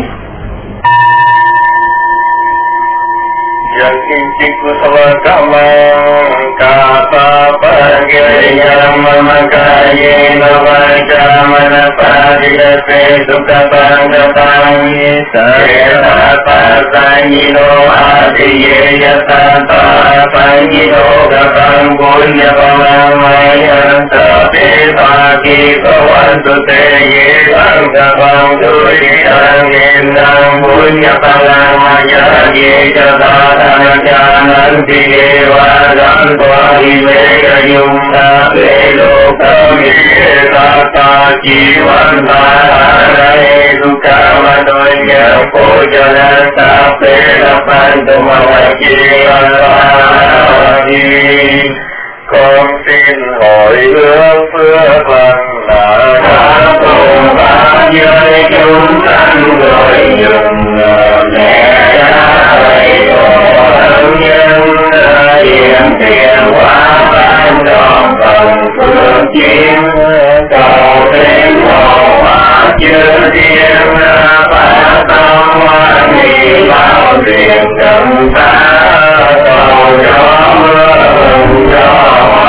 Yang kincik kusala kamang kata pagayam mamakaye navaja manapadida se sukha pangatangi sarela pasangino adiye yasata pangino gapang punya palamaya sabe bagi kawantu te ye bangkapang turi angin punya palamaya ye jatata Jananti Deva Jantvai Veda Yunga Veloka Vedata Jivanta Hare Sukha Madonya Pojana Veda Pantumavaki Alvadi. Con xin hỏi hướng phước lành là đã tu ba giới chúng sanh rồi dừng lẽ hãy ơn nhân hiện tiền hóa ban tròn phần phước chiến cầu đến hộ hóa chư thiên phá tâm hoan hỷ bao riêng trần ta cầu cho mưa hừng cho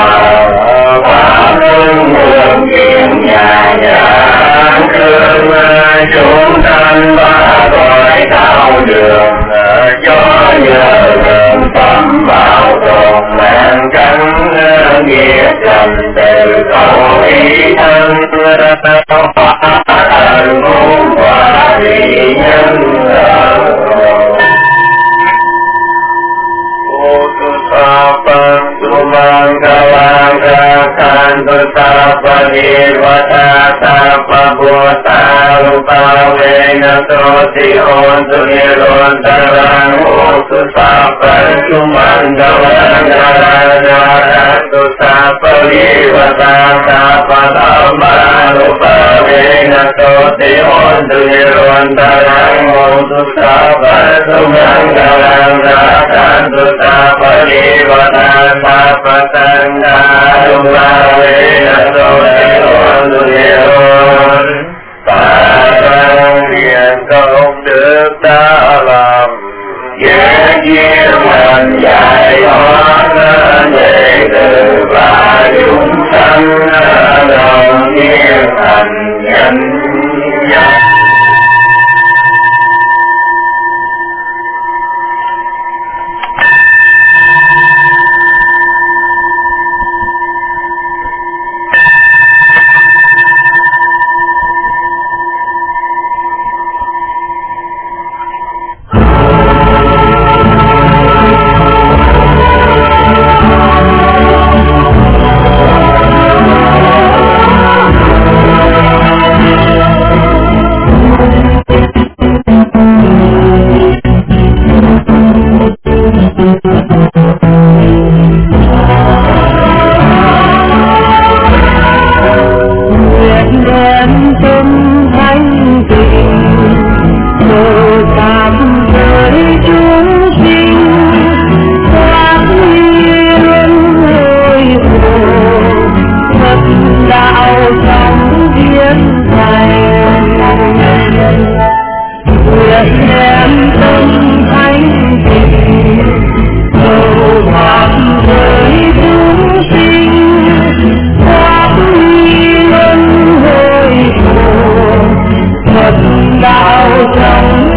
hương kiện nhà nhà cương chúng sanh ba cõi cao đường cho nhờ đường phẩm bảo tồn mạng cánh nghĩa trần từ cầu ý thân thành muôn quả vị nhân Sapa Nirvata Sapa Bhota Rupa Vena Soti Ontu Nirontarang Otu Sapa Sumandavana Naratu Sapa Nirvata Sapa Dhamma Rupa Vena Soti Ontu Nirontarang Otu Sapa Sumandavana Naratu Sapa Nirvata Sapa Sangha Rupa Vena Soti Ontu Niron Tarang Thiện công đức đã làm Giác chia mình giải thoát đệ tử và chúng sanh đồng nhiên đau trong